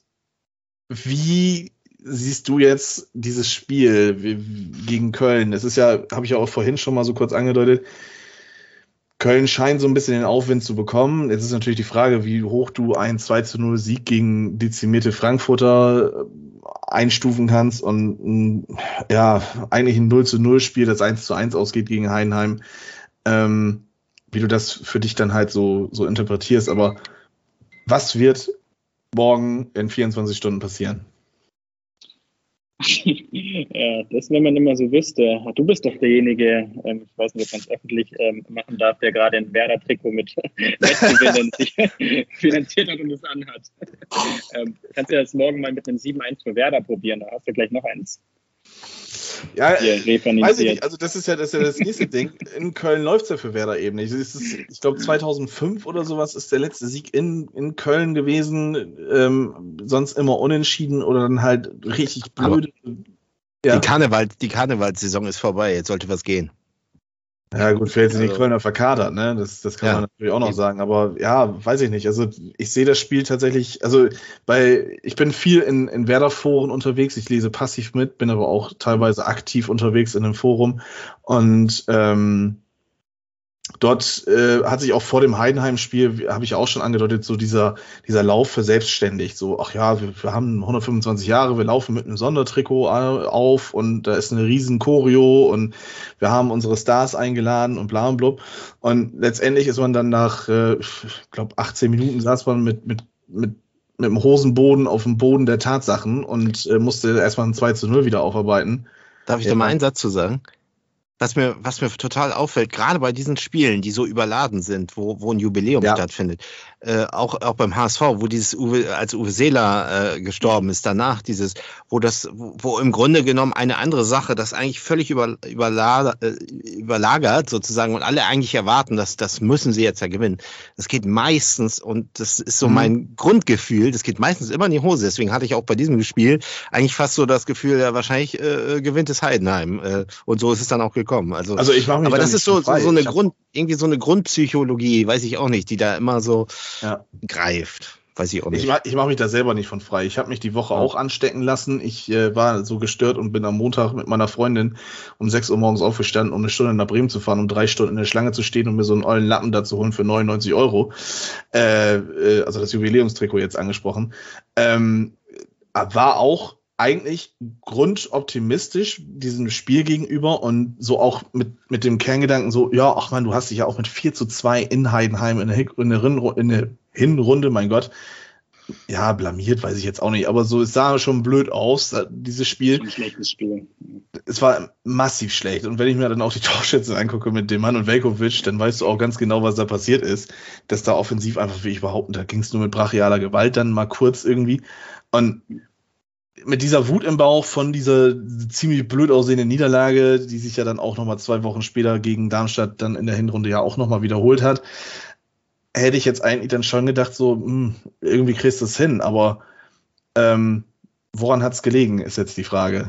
wie siehst du jetzt dieses Spiel wie, gegen Köln? Es ist ja, habe ich ja auch vorhin schon mal so kurz angedeutet, Köln scheint so ein bisschen den Aufwind zu bekommen. Jetzt ist natürlich die Frage, wie hoch du einen zwei zu null Sieg gegen dezimierte Frankfurter einstufen kannst und ja, eigentlich ein null zu null Spiel, das eins zu eins ausgeht gegen Heidenheim. Ähm, wie du das für dich dann halt so, so interpretierst, aber was wird morgen in vierundzwanzig Stunden passieren? Ja, das, wenn man immer so wüsste. Du bist doch derjenige, ähm, ich weiß nicht, ob man es öffentlich ähm, machen darf, der gerade ein Werder-Trikot mit Wettgewinnen sich finanziert hat und es anhat. Ähm, kannst du das morgen mal mit einem sieben eins für Werder probieren? Da hast du gleich noch eins. Ja, weiß ich nicht. Also das ist ja das, ist ja das nächste Ding. In Köln läuft es ja für Werder eben nicht. Es ist, ich glaube, zweitausendfünf oder sowas ist der letzte Sieg in, in Köln gewesen. Ähm, sonst immer unentschieden oder dann halt richtig blöde. Ja. Die, Karneval, die Karnevalssaison ist vorbei. Jetzt sollte was gehen. Ja gut, vielleicht sind die also, Kölner verkadert, ne? Das, das kann ja, man natürlich auch noch sagen. Aber ja, weiß ich nicht. Also ich sehe das Spiel tatsächlich, also bei, ich bin viel in, in Werder-Foren unterwegs, ich lese passiv mit, bin aber auch teilweise aktiv unterwegs in einem Forum. Und ähm, dort äh, hat sich auch vor dem Heidenheim-Spiel, habe ich auch schon angedeutet, so dieser, dieser Lauf verselbstständigt. So, ach ja, wir, wir haben hundertfünfundzwanzig Jahre, wir laufen mit einem Sondertrikot auf und da ist eine riesen Choreo und wir haben unsere Stars eingeladen und bla und blub. Und letztendlich ist man dann nach, äh, ich glaube, achtzehn Minuten saß man mit, mit, mit, mit dem Hosenboden auf dem Boden der Tatsachen und äh, musste erstmal ein zwei zu null wieder aufarbeiten. Darf ich ja. da mal einen Satz zu sagen? Was mir, was mir total auffällt, gerade bei diesen Spielen, die so überladen sind, wo, wo ein Jubiläum ja. stattfindet, äh, auch, auch beim H S V, wo dieses Uwe, als Uwe Seeler äh, gestorben ist, danach dieses, wo das, wo, wo im Grunde genommen eine andere Sache, das eigentlich völlig über, überla, äh, überlagert sozusagen und alle eigentlich erwarten, dass das müssen sie jetzt ja gewinnen. Das geht meistens, und das ist so mhm. mein Grundgefühl, das geht meistens immer in die Hose. Deswegen hatte ich auch bei diesem Spiel eigentlich fast so das Gefühl, ja, wahrscheinlich äh, gewinnt es Heidenheim. Äh, und so ist es dann auch gekommen. Kommen. Also, also ich mache mich aber das ist so, so, so eine ich Grund, irgendwie so eine Grundpsychologie, weiß ich auch nicht, die da immer so ja. greift. Weiß ich auch nicht. Ich mache ich mach mich da selber nicht von frei. Ich habe mich die Woche ja. auch anstecken lassen. Ich äh, war so gestört und bin am Montag mit meiner Freundin um sechs Uhr morgens aufgestanden, um eine Stunde nach Bremen zu fahren, um drei Stunden in der Schlange zu stehen und mir so einen ollen Lappen da zu holen für neunundneunzig Euro. Äh, äh, also das Jubiläumstrikot jetzt angesprochen. Ähm, war auch eigentlich grundoptimistisch diesem Spiel gegenüber und so auch mit, mit dem Kerngedanken so, ja, ach man, du hast dich ja auch mit vier zu zwei in Heidenheim in der, in der, Hinrunde, in der Hinrunde, mein Gott, ja, blamiert, weiß ich jetzt auch nicht, aber so, es sah schon blöd aus, dieses Spiel. Ein schlechtes Spiel. Es war massiv schlecht und wenn ich mir dann auch die Torschützen angucke mit dem Mann und Veljkovic, dann weißt du auch ganz genau, was da passiert ist, dass da offensiv einfach, wie ich behaupten, da ging es nur mit brachialer Gewalt dann mal kurz irgendwie und mit dieser Wut im Bauch von dieser ziemlich blöd aussehenden Niederlage, die sich ja dann auch nochmal zwei Wochen später gegen Darmstadt dann in der Hinrunde ja auch nochmal wiederholt hat, hätte ich jetzt eigentlich dann schon gedacht, so, mh, irgendwie kriegst du es hin, aber ähm, woran hat es gelegen, ist jetzt die Frage.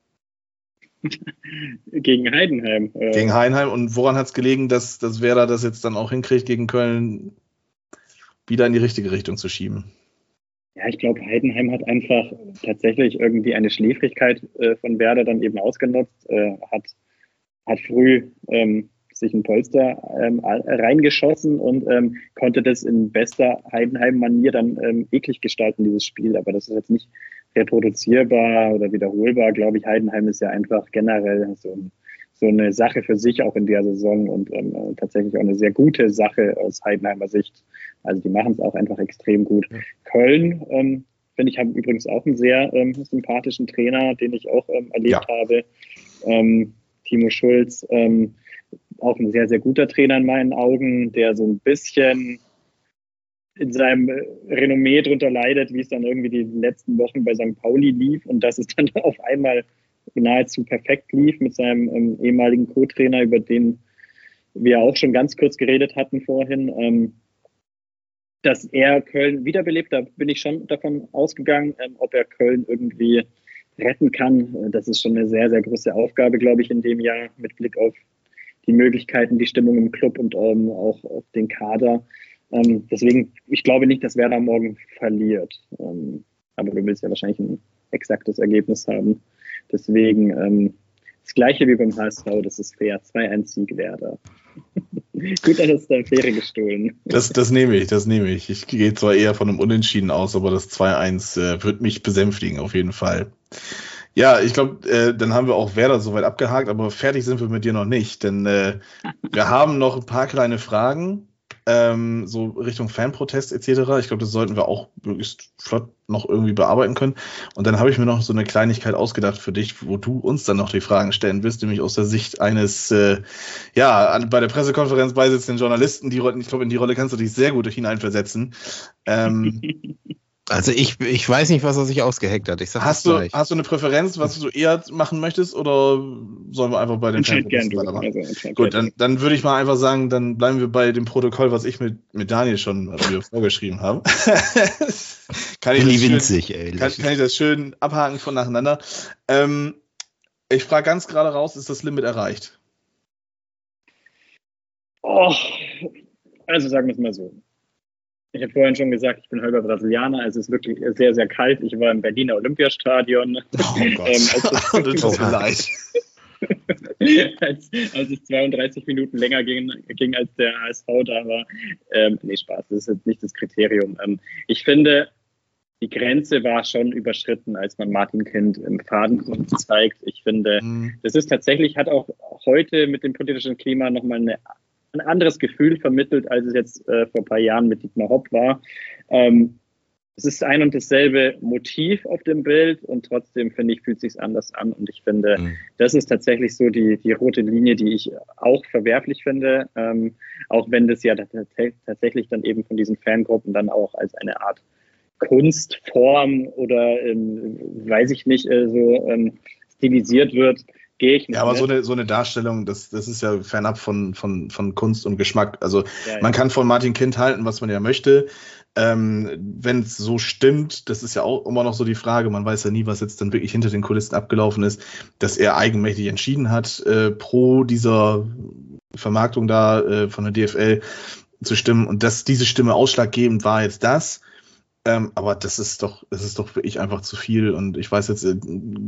Gegen Heidenheim. Äh. Gegen Heidenheim und woran hat es gelegen, dass, dass Werder das jetzt dann auch hinkriegt, gegen Köln wieder in die richtige Richtung zu schieben? Ja, ich glaube, Heidenheim hat einfach tatsächlich irgendwie eine Schläfrigkeit äh, von Werder dann eben ausgenutzt, äh, hat, hat früh ähm, sich ein Polster ähm, reingeschossen und ähm, konnte das in bester Heidenheim-Manier dann ähm, eklig gestalten, dieses Spiel. Aber das ist jetzt nicht reproduzierbar oder wiederholbar, glaube ich. Heidenheim ist ja einfach generell so, so eine Sache für sich auch in der Saison und ähm, tatsächlich auch eine sehr gute Sache aus Heidenheimer Sicht. Also die machen es auch einfach extrem gut. Ja. Köln, ähm, finde ich, haben übrigens auch einen sehr ähm, sympathischen Trainer, den ich auch ähm, erlebt ja. habe. Ähm, Timo Schulz, ähm, auch ein sehr, sehr guter Trainer in meinen Augen, der so ein bisschen in seinem Renommee drunter leidet, wie es dann irgendwie die letzten Wochen bei Sankt Pauli lief und dass es dann auf einmal nahezu perfekt lief mit seinem ähm, ehemaligen Co-Trainer, über den wir auch schon ganz kurz geredet hatten vorhin, ähm, dass er Köln wiederbelebt. Da bin ich schon davon ausgegangen, ähm, ob er Köln irgendwie retten kann. Das ist schon eine sehr, sehr große Aufgabe, glaube ich, in dem Jahr mit Blick auf die Möglichkeiten, die Stimmung im Club und ähm, auch auf den Kader. Ähm, deswegen, ich glaube nicht, dass Werder morgen verliert. Ähm, aber du willst ja wahrscheinlich ein exaktes Ergebnis haben. Deswegen ähm, das Gleiche wie beim H S V, das ist fair. zwei eins Sieg Werder. Gut, dann ist da Fähre gestohlen. Das, das nehme ich, das nehme ich. Ich gehe zwar eher von einem Unentschieden aus, aber das zwei eins äh, wird mich besänftigen, auf jeden Fall. Ja, ich glaube, äh, dann haben wir auch Werder soweit abgehakt, aber fertig sind wir mit dir noch nicht, denn äh, wir haben noch ein paar kleine Fragen, ähm, so Richtung Fanprotest et cetera. Ich glaube, das sollten wir auch möglichst flott noch irgendwie bearbeiten können. Und dann habe ich mir noch so eine Kleinigkeit ausgedacht für dich, wo du uns dann noch die Fragen stellen wirst, nämlich aus der Sicht eines, äh, ja, an, bei der Pressekonferenz beisitzenden Journalisten. Die, ich glaube, in die Rolle kannst du dich sehr gut hineinversetzen. Ähm, Also ich, ich weiß nicht, was er sich ausgeheckt hat. Ich sag hast, du, hast du eine Präferenz, was du eher machen möchtest, oder sollen wir einfach bei den Fanprotesten weitermachen? Also, Gut, dann, dann würde ich mal einfach sagen, dann bleiben wir bei dem Protokoll, was ich mit, mit Daniel schon also vorgeschrieben habe. kann, ich das winzig, schön, ey, kann, kann ich das schön abhaken von nacheinander? Ähm, ich frage ganz gerade raus, ist das Limit erreicht? Oh, also sagen wir es mal so. Ich habe vorhin schon gesagt, ich bin halber Brasilianer, also es ist wirklich sehr, sehr kalt. Ich war im Berliner Olympiastadion. Oh Gott, ähm, das tut mir leid. als, als es zweiunddreißig Minuten länger ging, ging als der H S V da war. Ähm, nee, Spaß, das ist jetzt nicht das Kriterium. Ähm, ich finde, die Grenze war schon überschritten, als man Martin Kind im Fadenkreuz zeigt. Ich finde, mhm. das ist tatsächlich, hat auch heute mit dem politischen Klima nochmal eine ein anderes Gefühl vermittelt, als es jetzt äh, vor ein paar Jahren mit Dietmar Hopp war. Ähm, es ist ein und dasselbe Motiv auf dem Bild und trotzdem, finde ich, fühlt es sich anders an. Und ich finde, mhm. das ist tatsächlich so die, die rote Linie, die ich auch verwerflich finde, ähm, auch wenn das ja t- tatsächlich dann eben von diesen Fangruppen dann auch als eine Art Kunstform oder, ähm, weiß ich nicht, äh, so ähm, stilisiert wird. Gehe ich nicht ja, aber mit. so eine, so eine Darstellung, das, das ist ja fernab von, von, von Kunst und Geschmack. Also ja, man ja. kann von Martin Kind halten, was man ja möchte. Ähm, wenn es so stimmt, das ist ja auch immer noch so die Frage, man weiß ja nie, was jetzt dann wirklich hinter den Kulissen abgelaufen ist, dass er eigenmächtig entschieden hat, äh, pro dieser Vermarktung da äh, von der D F L zu stimmen und dass diese Stimme ausschlaggebend war jetzt das. Ähm, aber das ist doch, das ist doch wirklich einfach zu viel und ich weiß jetzt, äh,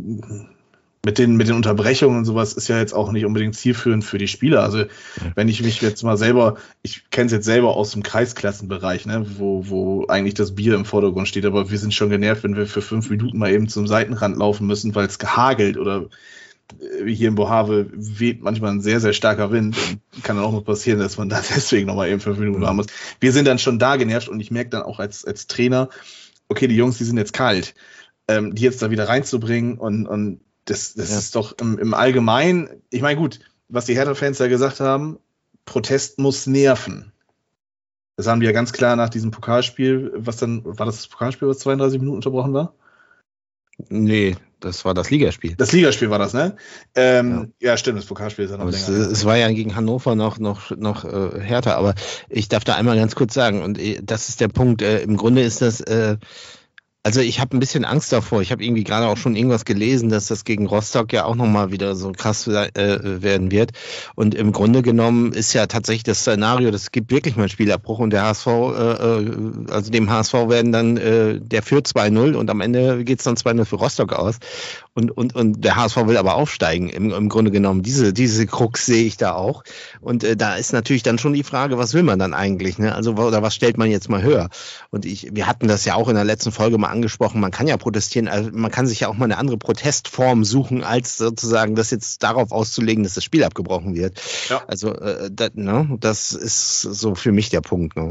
Mit den, mit den Unterbrechungen und sowas ist ja jetzt auch nicht unbedingt zielführend für die Spieler. Also wenn ich mich jetzt mal selber, ich kenne es jetzt selber aus dem Kreisklassenbereich, ne, wo, wo eigentlich das Bier im Vordergrund steht, aber wir sind schon genervt, wenn wir für fünf Minuten mal eben zum Seitenrand laufen müssen, weil es gehagelt oder wie hier in Bohave weht manchmal ein sehr, sehr starker Wind. Und kann dann auch noch passieren, dass man da deswegen nochmal eben fünf Minuten warten muss. Wir sind dann schon da genervt und ich merke dann auch als, als Trainer, okay, die Jungs, die sind jetzt kalt, ähm, die jetzt da wieder reinzubringen und, und Das, das ja. ist doch im, im Allgemeinen, ich meine gut, was die Hertha-Fans da gesagt haben, Protest muss nerven. Das haben die ja ganz klar nach diesem Pokalspiel, was dann, war das das Pokalspiel, was zweiunddreißig Minuten unterbrochen war? Nee, das war das Ligaspiel. Das Ligaspiel war das, ne? Ähm, ja. ja, stimmt, das Pokalspiel ist ja noch aber länger. Es, es war ja gegen Hannover noch, noch, noch äh, härter, aber ich darf da einmal ganz kurz sagen, und äh, das ist der Punkt, äh, im Grunde ist das, äh, also ich habe ein bisschen Angst davor. Ich habe irgendwie gerade auch schon irgendwas gelesen, dass das gegen Rostock ja auch nochmal wieder so krass äh, werden wird. Und im Grunde genommen ist ja tatsächlich das Szenario, das gibt wirklich mal einen Spielabbruch und der H S V, äh, also dem H S V werden dann, äh, der führt zwei null und am Ende geht es dann zwei null für Rostock aus. Und, und, und der H S V will aber aufsteigen, im, im Grunde genommen. Diese, diese Krux sehe ich da auch. Und äh, da ist natürlich dann schon die Frage, was will man dann eigentlich? Ne? Also, oder was stellt man jetzt mal höher? Und ich, wir hatten das ja auch in der letzten Folge mal angesprochen, man kann ja protestieren, also man kann sich ja auch mal eine andere Protestform suchen, als sozusagen das jetzt darauf auszulegen, dass das Spiel abgebrochen wird. Ja. Also, äh, das, ne? das ist so für mich der Punkt. Ne?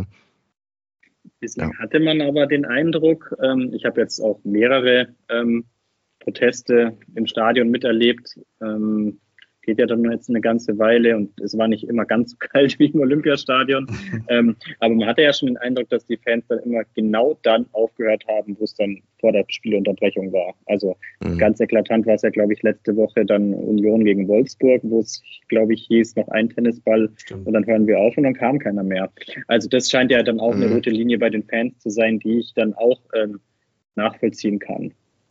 Bislang ja. hatte man aber den Eindruck, ähm, ich habe jetzt auch mehrere ähm, Proteste im Stadion miterlebt. Ähm, geht ja dann jetzt eine ganze Weile und es war nicht immer ganz so kalt wie im Olympiastadion. ähm, aber man hatte ja schon den Eindruck, dass die Fans dann immer genau dann aufgehört haben, wo es dann vor der Spielunterbrechung war. Also mhm. ganz eklatant war es ja, glaube ich, letzte Woche dann Union gegen Wolfsburg, wo es, glaube ich, hieß, noch ein Tennisball Stimmt. Und dann hören wir auf und dann kam keiner mehr. Also das scheint ja dann auch mhm. eine rote Linie bei den Fans zu sein, die ich dann auch ähm, nachvollziehen kann.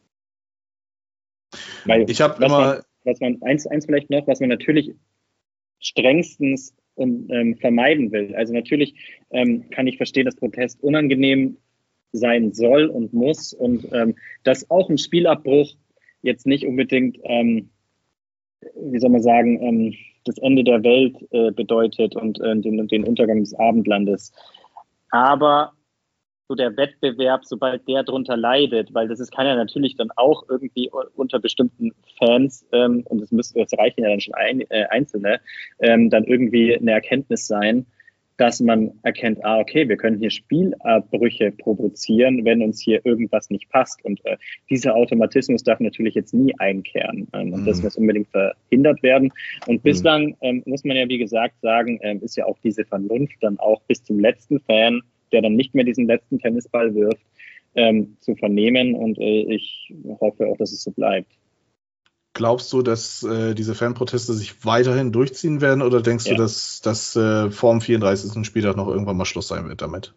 Weil, ich habe immer... Man, was man, eins, eins vielleicht noch, was man natürlich strengstens um, ähm, vermeiden will. Also natürlich ähm, kann ich verstehen, dass Protest unangenehm sein soll und muss und ähm, dass auch ein Spielabbruch jetzt nicht unbedingt, ähm, wie soll man sagen, ähm, das Ende der Welt äh, bedeutet und äh, den, den Untergang des Abendlandes. Aber so der Wettbewerb, sobald der drunter leidet, weil das ist, kann ja natürlich dann auch irgendwie unter bestimmten Fans, ähm, und das müsste, das reichen ja dann schon ein, äh, Einzelne, ähm, dann irgendwie eine Erkenntnis sein, dass man erkennt, ah, okay, wir können hier Spielabbrüche provozieren, wenn uns hier irgendwas nicht passt. Und äh, dieser Automatismus darf natürlich jetzt nie einkehren. Ähm, und mm. das muss unbedingt verhindert werden. Und bislang mm. ähm, muss man ja, wie gesagt, sagen, ähm, ist ja auch diese Vernunft dann auch bis zum letzten Fan, der dann nicht mehr diesen letzten Tennisball wirft, ähm, zu vernehmen. Und äh, ich hoffe auch, dass es so bleibt. Glaubst du, dass äh, diese Fanproteste sich weiterhin durchziehen werden oder denkst ja. du, dass, dass äh, vor dem vierunddreißigsten Spieltag noch irgendwann mal Schluss sein wird damit?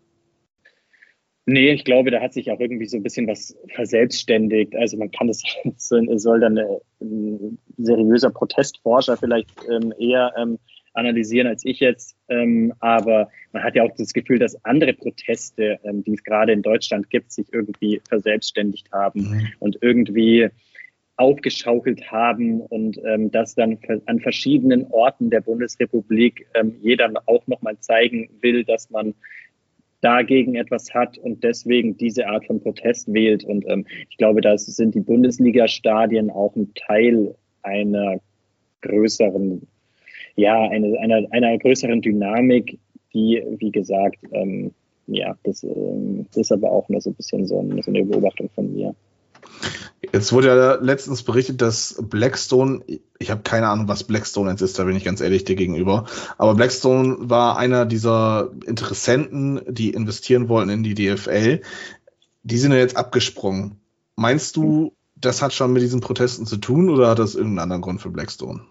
Nee, ich glaube, da hat sich auch irgendwie so ein bisschen was verselbstständigt. Also man kann es, es soll dann eine, ein seriöser Protestforscher vielleicht ähm, eher ähm, analysieren als ich jetzt. Ähm, aber man hat ja auch das Gefühl, dass andere Proteste, ähm, die es gerade in Deutschland gibt, sich irgendwie verselbstständigt haben mhm. und irgendwie aufgeschaukelt haben und ähm, das dann an verschiedenen Orten der Bundesrepublik ähm, jeder auch nochmal zeigen will, dass man dagegen etwas hat und deswegen diese Art von Protest wählt. Und ähm, ich glaube, da sind die Bundesliga-Stadien auch ein Teil einer größeren, ja, eine, einer, einer größeren Dynamik, die, wie gesagt, ähm, ja, das, ähm, das ist aber auch nur so ein bisschen so, ein, so eine Beobachtung von mir. Jetzt wurde ja letztens berichtet, dass Blackstone, ich habe keine Ahnung, was Blackstone jetzt ist, da bin ich ganz ehrlich dir gegenüber, aber Blackstone war einer dieser Interessenten, die investieren wollten in die D F L. Die sind ja jetzt abgesprungen. Meinst du, das hat schon mit diesen Protesten zu tun oder hat das irgendeinen anderen Grund für Blackstone?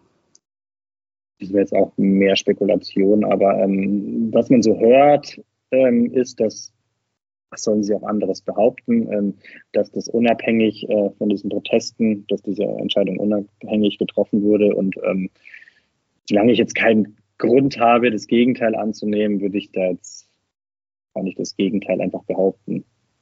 Das wäre jetzt auch mehr Spekulation, aber ähm, was man so hört, ähm, ist, dass was sollen sie auch anderes behaupten, ähm, dass das unabhängig äh, von diesen Protesten, dass diese Entscheidung unabhängig getroffen wurde. Und ähm, solange ich jetzt keinen Grund habe, das Gegenteil anzunehmen, würde ich da jetzt auch nicht das Gegenteil einfach behaupten.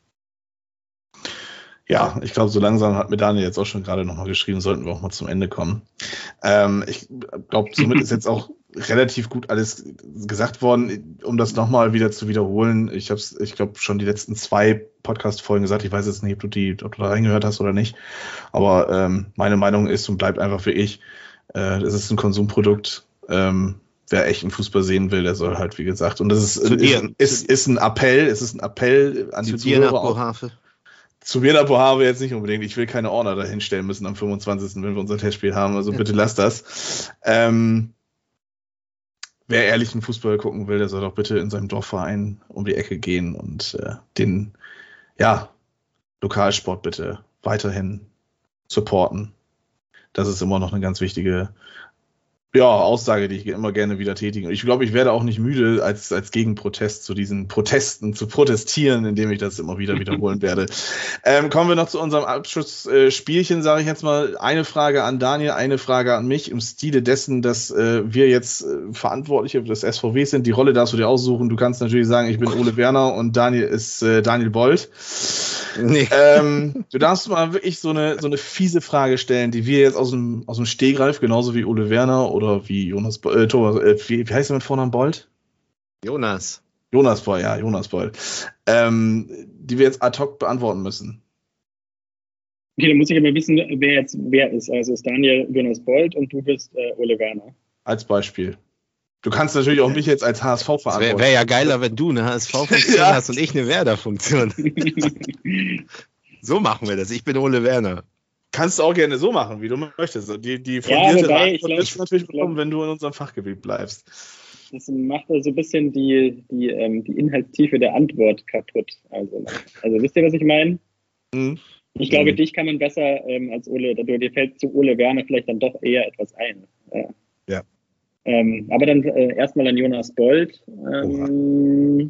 Ja, ich glaube, so langsam hat mir Daniel jetzt auch schon gerade nochmal geschrieben, sollten wir auch mal zum Ende kommen. Ähm, ich glaube, somit ist jetzt auch relativ gut alles gesagt worden. Um das nochmal wieder zu wiederholen, ich habe es, ich glaube, schon die letzten zwei Podcast-Folgen gesagt. Ich weiß jetzt nicht, ob du, die, ob du da reingehört hast oder nicht. Aber ähm, meine Meinung ist und bleibt einfach für ich, äh, es ist ein Konsumprodukt. Ähm, wer echt einen Fußball sehen will, der soll halt, wie gesagt, und das ist, ist, ist, ist ein Appell, es ist ein Appell an die zu Zuhörer. Dir nach Bohave. Zu mir nach Bohave jetzt nicht unbedingt. Ich will keine Ordner dahinstellen müssen am fünfundzwanzigsten, wenn wir unser Testspiel haben. Also bitte lasst das. Ähm, wer ehrlichen Fußball gucken will, der soll doch bitte in seinem Dorfverein um die Ecke gehen und äh, den, ja, Lokalsport bitte weiterhin supporten. Das ist immer noch eine ganz wichtige ja, Aussage, die ich immer gerne wieder tätige. Und ich glaube, ich werde auch nicht müde, als, als Gegenprotest zu diesen Protesten zu protestieren, indem ich das immer wieder wiederholen werde. Ähm, kommen wir noch zu unserem Abschlussspielchen, äh, sage ich jetzt mal. Eine Frage an Daniel, eine Frage an mich im Stile dessen, dass äh, wir jetzt äh, Verantwortliche des S V Ws sind. Die Rolle darfst du dir aussuchen. Du kannst natürlich sagen, ich bin Ole Werner und Daniel ist äh, Daniel Bold. Nee. Ähm, du darfst mal wirklich so eine, so eine fiese Frage stellen, die wir jetzt aus dem, aus dem Stegreif, genauso wie Ole Werner oder wie Jonas, äh, Thomas, äh, wie, wie heißt er mit Vornamen Bold? Jonas. Jonas Bold, ja, Jonas Bold. Ähm, die wir jetzt ad hoc beantworten müssen. Okay, dann muss ich aber wissen, wer jetzt wer ist. Also ist Daniel Jonas Bold und du bist äh, Ole Werner. Als Beispiel. Du kannst natürlich auch mich jetzt als H S V verantworten. Wäre wär ja geiler, wenn du eine H S V-Funktion ja. hast und ich eine Werder-Funktion. So machen wir das. Ich bin Ole Werner. Kannst du auch gerne so machen, wie du möchtest. Die, die fundierte ja, Antwort ist natürlich bekommen, wenn du in unserem Fachgebiet bleibst. Das macht also ein bisschen die, die, ähm, die Inhaltstiefe der Antwort kaputt. Also, also wisst ihr, was ich meine? Mhm. Ich glaube, mhm. dich kann man besser ähm, als Ole, dir fällt zu Ole Werner vielleicht dann doch eher etwas ein. Ja. ja. Ähm, aber dann äh, erstmal an Jonas Bold. Ähm,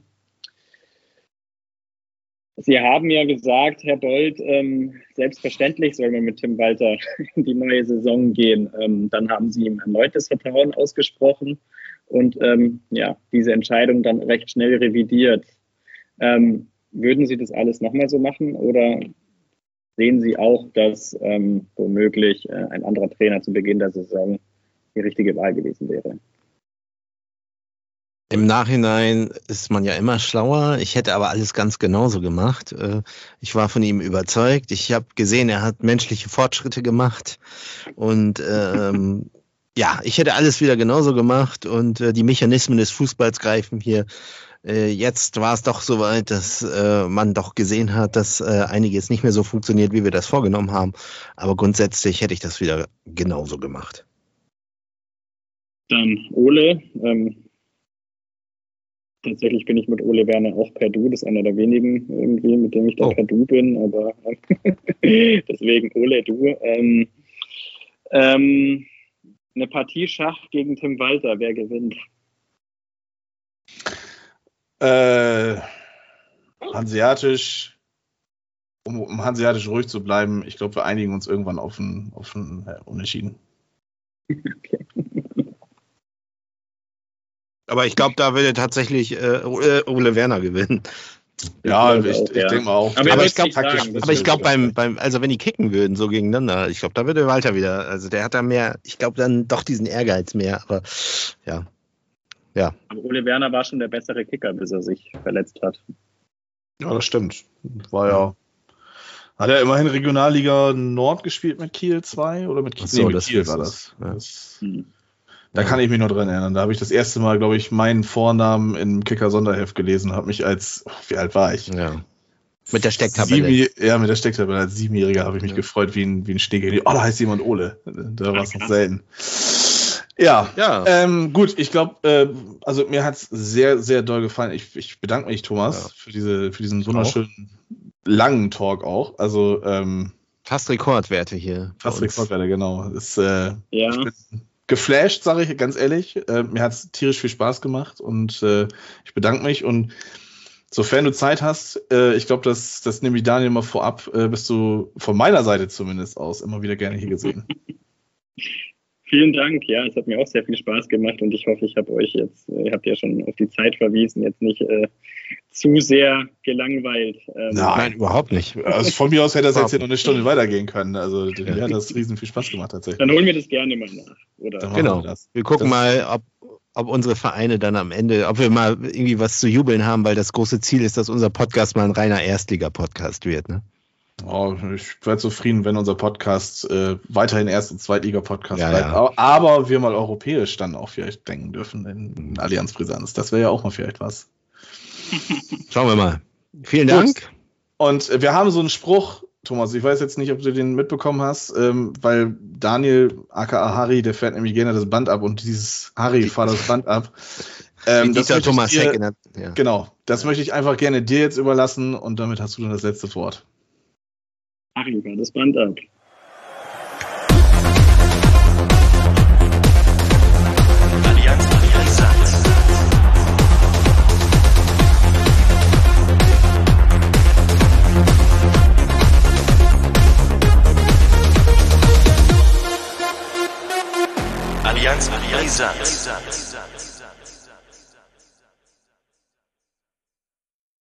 Sie haben ja gesagt, Herr Bold, ähm, selbstverständlich soll man mit Tim Walter in die neue Saison gehen. Ähm, dann haben Sie ihm erneutes Vertrauen ausgesprochen und ähm, ja, diese Entscheidung dann recht schnell revidiert. Ähm, würden Sie das alles nochmal so machen oder sehen Sie auch, dass ähm, womöglich äh, ein anderer Trainer zu Beginn der Saison die richtige Wahl gewesen wäre? Im Nachhinein ist man ja immer schlauer. Ich hätte aber alles ganz genauso gemacht. Ich war von ihm überzeugt. Ich habe gesehen, er hat menschliche Fortschritte gemacht. Und ähm, ja, ich hätte alles wieder genauso gemacht. Und äh, die Mechanismen des Fußballs greifen hier. Äh, jetzt war es doch soweit, dass äh, man doch gesehen hat, dass äh, einiges nicht mehr so funktioniert, wie wir das vorgenommen haben. Aber grundsätzlich hätte ich das wieder genauso gemacht. Dann Ole. Ähm Tatsächlich bin ich mit Ole Werner auch per Du. Das ist einer der wenigen irgendwie, mit dem ich da oh. per Du bin. Aber deswegen Ole, du. Ähm, ähm, eine Partie Schach gegen Tim Walter. Wer gewinnt? Äh, hanseatisch, um, um hanseatisch ruhig zu bleiben, ich glaube, wir einigen uns irgendwann auf ein, auf ein äh, Unentschieden. Okay. Aber ich glaube, da würde tatsächlich äh, Ole Werner gewinnen. Ja, ich, ich, ich ja. denke mal auch. Aber, aber ich glaube, aber ich glaube beim, beim, also wenn die kicken würden so gegeneinander, ich glaube, da würde Walter wieder, also der hat da mehr, ich glaube dann doch diesen Ehrgeiz mehr, aber ja. ja. Aber Ole Werner war schon der bessere Kicker, bis er sich verletzt hat. Ja, das stimmt. War ja, hat er immerhin Regionalliga Nord gespielt mit Kiel zwei oder mit Kiel? So, nee, mit das Kiel war das. Ja. das hm. Da kann ich mich noch dran erinnern. Da habe ich das erste Mal, glaube ich, meinen Vornamen im Kicker-Sonderheft gelesen. Habe mich als, wie alt war ich? Ja. Mit der Stecktabelle. Sieben, ja, mit der Stecktabelle. Als Siebenjähriger habe ich mich ja. gefreut wie ein, wie ein Stege. Oh, da heißt jemand Ole. Da war es noch selten. Ja, ja. Ähm, gut, ich glaube, äh, also mir hat es sehr, sehr doll gefallen. Ich, ich bedanke mich, Thomas, ja. für, diese, für diesen wunderschönen, langen Talk auch. Also, ähm, fast Rekordwerte hier. Fast Rekordwerte, genau. Ist, äh, ja. Ich bin geflasht, sage ich ganz ehrlich. Äh, mir hat es tierisch viel Spaß gemacht und äh, ich bedanke mich. Und sofern du Zeit hast, äh, ich glaube, das, das nehme ich Daniel mal vorab, äh, bist du von meiner Seite zumindest aus immer wieder gerne hier gesehen. Vielen Dank, ja, es hat mir auch sehr viel Spaß gemacht und ich hoffe, ich habe euch jetzt, ihr habt ja schon auf die Zeit verwiesen, jetzt nicht äh, zu sehr gelangweilt. Ähm, Nein, überhaupt nicht. Also von mir aus hätte das jetzt hier noch eine Stunde weitergehen können. Also ja. Mir hat das riesen viel Spaß gemacht tatsächlich. Dann holen wir das gerne mal nach. Oder? Genau, wir, wir gucken das mal, ob, ob unsere Vereine dann am Ende, ob wir mal irgendwie was zu jubeln haben, weil das große Ziel ist, dass unser Podcast mal ein reiner Erstliga-Podcast wird, ne? Oh, ich wäre zufrieden, wenn unser Podcast äh, weiterhin Erst- und Zweitliga-Podcast ja, bleibt. Ja. Aber wir mal europäisch dann auch vielleicht denken dürfen in Allianz Brisanz. Das wäre ja auch mal vielleicht was. Schauen wir mal. Vielen Dank. Gut. Und wir haben so einen Spruch, Thomas, ich weiß jetzt nicht, ob du den mitbekommen hast, ähm, weil Daniel, aka Harry, der fährt nämlich gerne das Band ab und dieses Harry fährt das Band ab. Ähm, das Thomas dir, Heck. Ja. Genau, das möchte ich einfach gerne dir jetzt überlassen und damit hast du dann das letzte Wort. Harry fährt das Band ab. Allianz Brisanz. Allianz Brisanz.